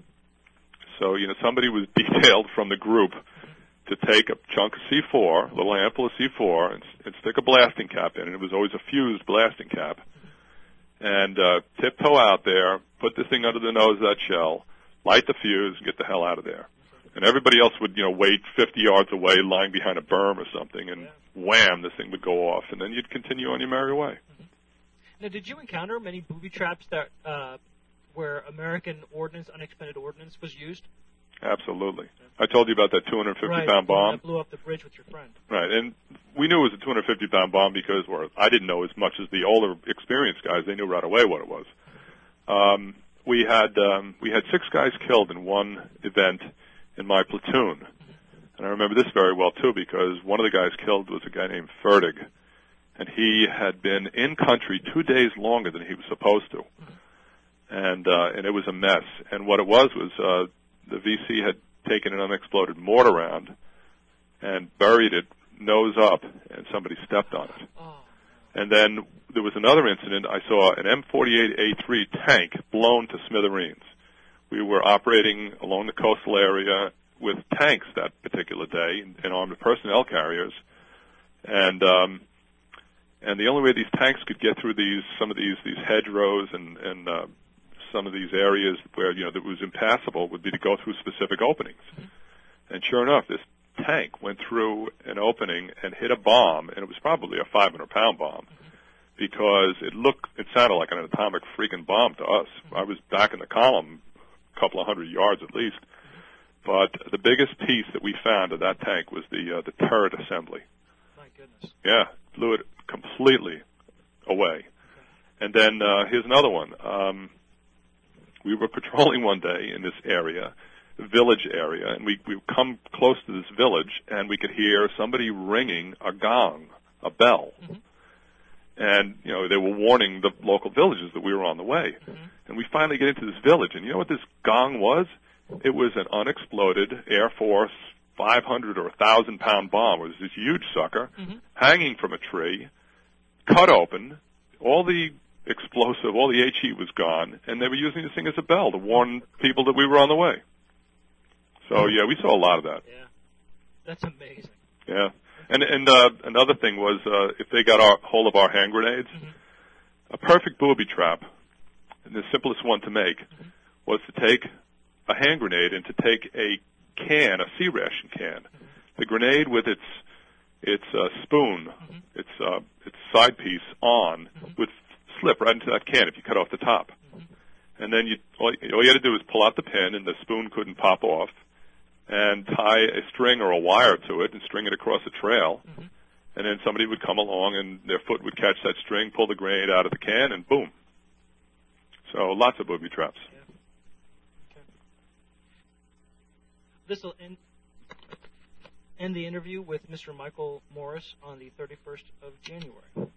so you know, somebody was detailed from the group to take a chunk of C four, a little handful of C four, and, and stick a blasting cap in, and it was always a fused blasting cap, and uh, tiptoe out there, put this thing under the nose of that shell, light the fuse, and get the hell out of there. And everybody else would, you know, wait fifty yards away, lying behind a berm or something, and yeah. wham, this thing would go off, and then you'd continue on your merry way. Mm-hmm. Now, did you encounter many booby traps that uh, where American ordnance, unexpended ordnance, was used? Absolutely. I told you about that two hundred fifty right, pound bomb. That blew up the bridge with your friend. Right, and we knew it was a two hundred fifty pound bomb because, or I didn't know as much as the older, experienced guys. They knew right away what it was. Um, we had um, we had six guys killed in one event in my platoon. And I remember this very well, too, because one of the guys killed was a guy named Ferdig. And he had been in country two days longer than he was supposed to. And uh, and it was a mess. And what it was was uh, the V C had taken an unexploded mortar round and buried it nose up, and somebody stepped on it. Oh. And then there was another incident. I saw an M forty-eight A three tank blown to smithereens. We were operating along the coastal area with tanks that particular day and armed personnel carriers, and um, and the only way these tanks could get through these some of these these hedgerows and and uh, some of these areas where you know that was impassable would be to go through specific openings. Mm-hmm. And sure enough, this tank went through an opening and hit a bomb, and it was probably a five hundred pound bomb, mm-hmm. because it looked, it sounded like an atomic freaking bomb to us. Mm-hmm. I was back in the column, a couple of hundred yards at least, mm-hmm. but the biggest piece that we found of that tank was the uh, the turret assembly. My goodness. Yeah, blew it completely away. Okay. And then uh, here's another one. Um, we were patrolling one day in this area, village area, and we we come close to this village, and we could hear somebody ringing a gong, a bell. Mm-hmm. And, you know, they were warning the local villages that we were on the way. Mm-hmm. And we finally get into this village, and you know what this gong was? It was an unexploded Air Force five hundred or one thousand pound bomb. It was this huge sucker, mm-hmm. hanging from a tree, cut open, all the explosive, all the HE was gone, and they were using this thing as a bell to warn people that we were on the way. So, yeah, we saw a lot of that. Yeah. That's amazing. Yeah. And and uh, another thing was uh, if they got our hold of our hand grenades, mm-hmm. a perfect booby trap, and the simplest one to make, mm-hmm. was to take a hand grenade and to take a can, a sea ration can, mm-hmm. the grenade with its its uh, spoon, mm-hmm. its uh, its side piece on, mm-hmm. would slip right into that can if you cut off the top. Mm-hmm. And then you all, all you had to do was pull out the pin, and the spoon couldn't pop off, and tie a string or a wire to it and string it across a trail. Mm-hmm. And then somebody would come along and their foot would catch that string, pull the grenade out of the can, and boom. So lots of booby traps. Yeah. Okay. This will end, end the interview with Mister Michael Morris on the thirty-first of January.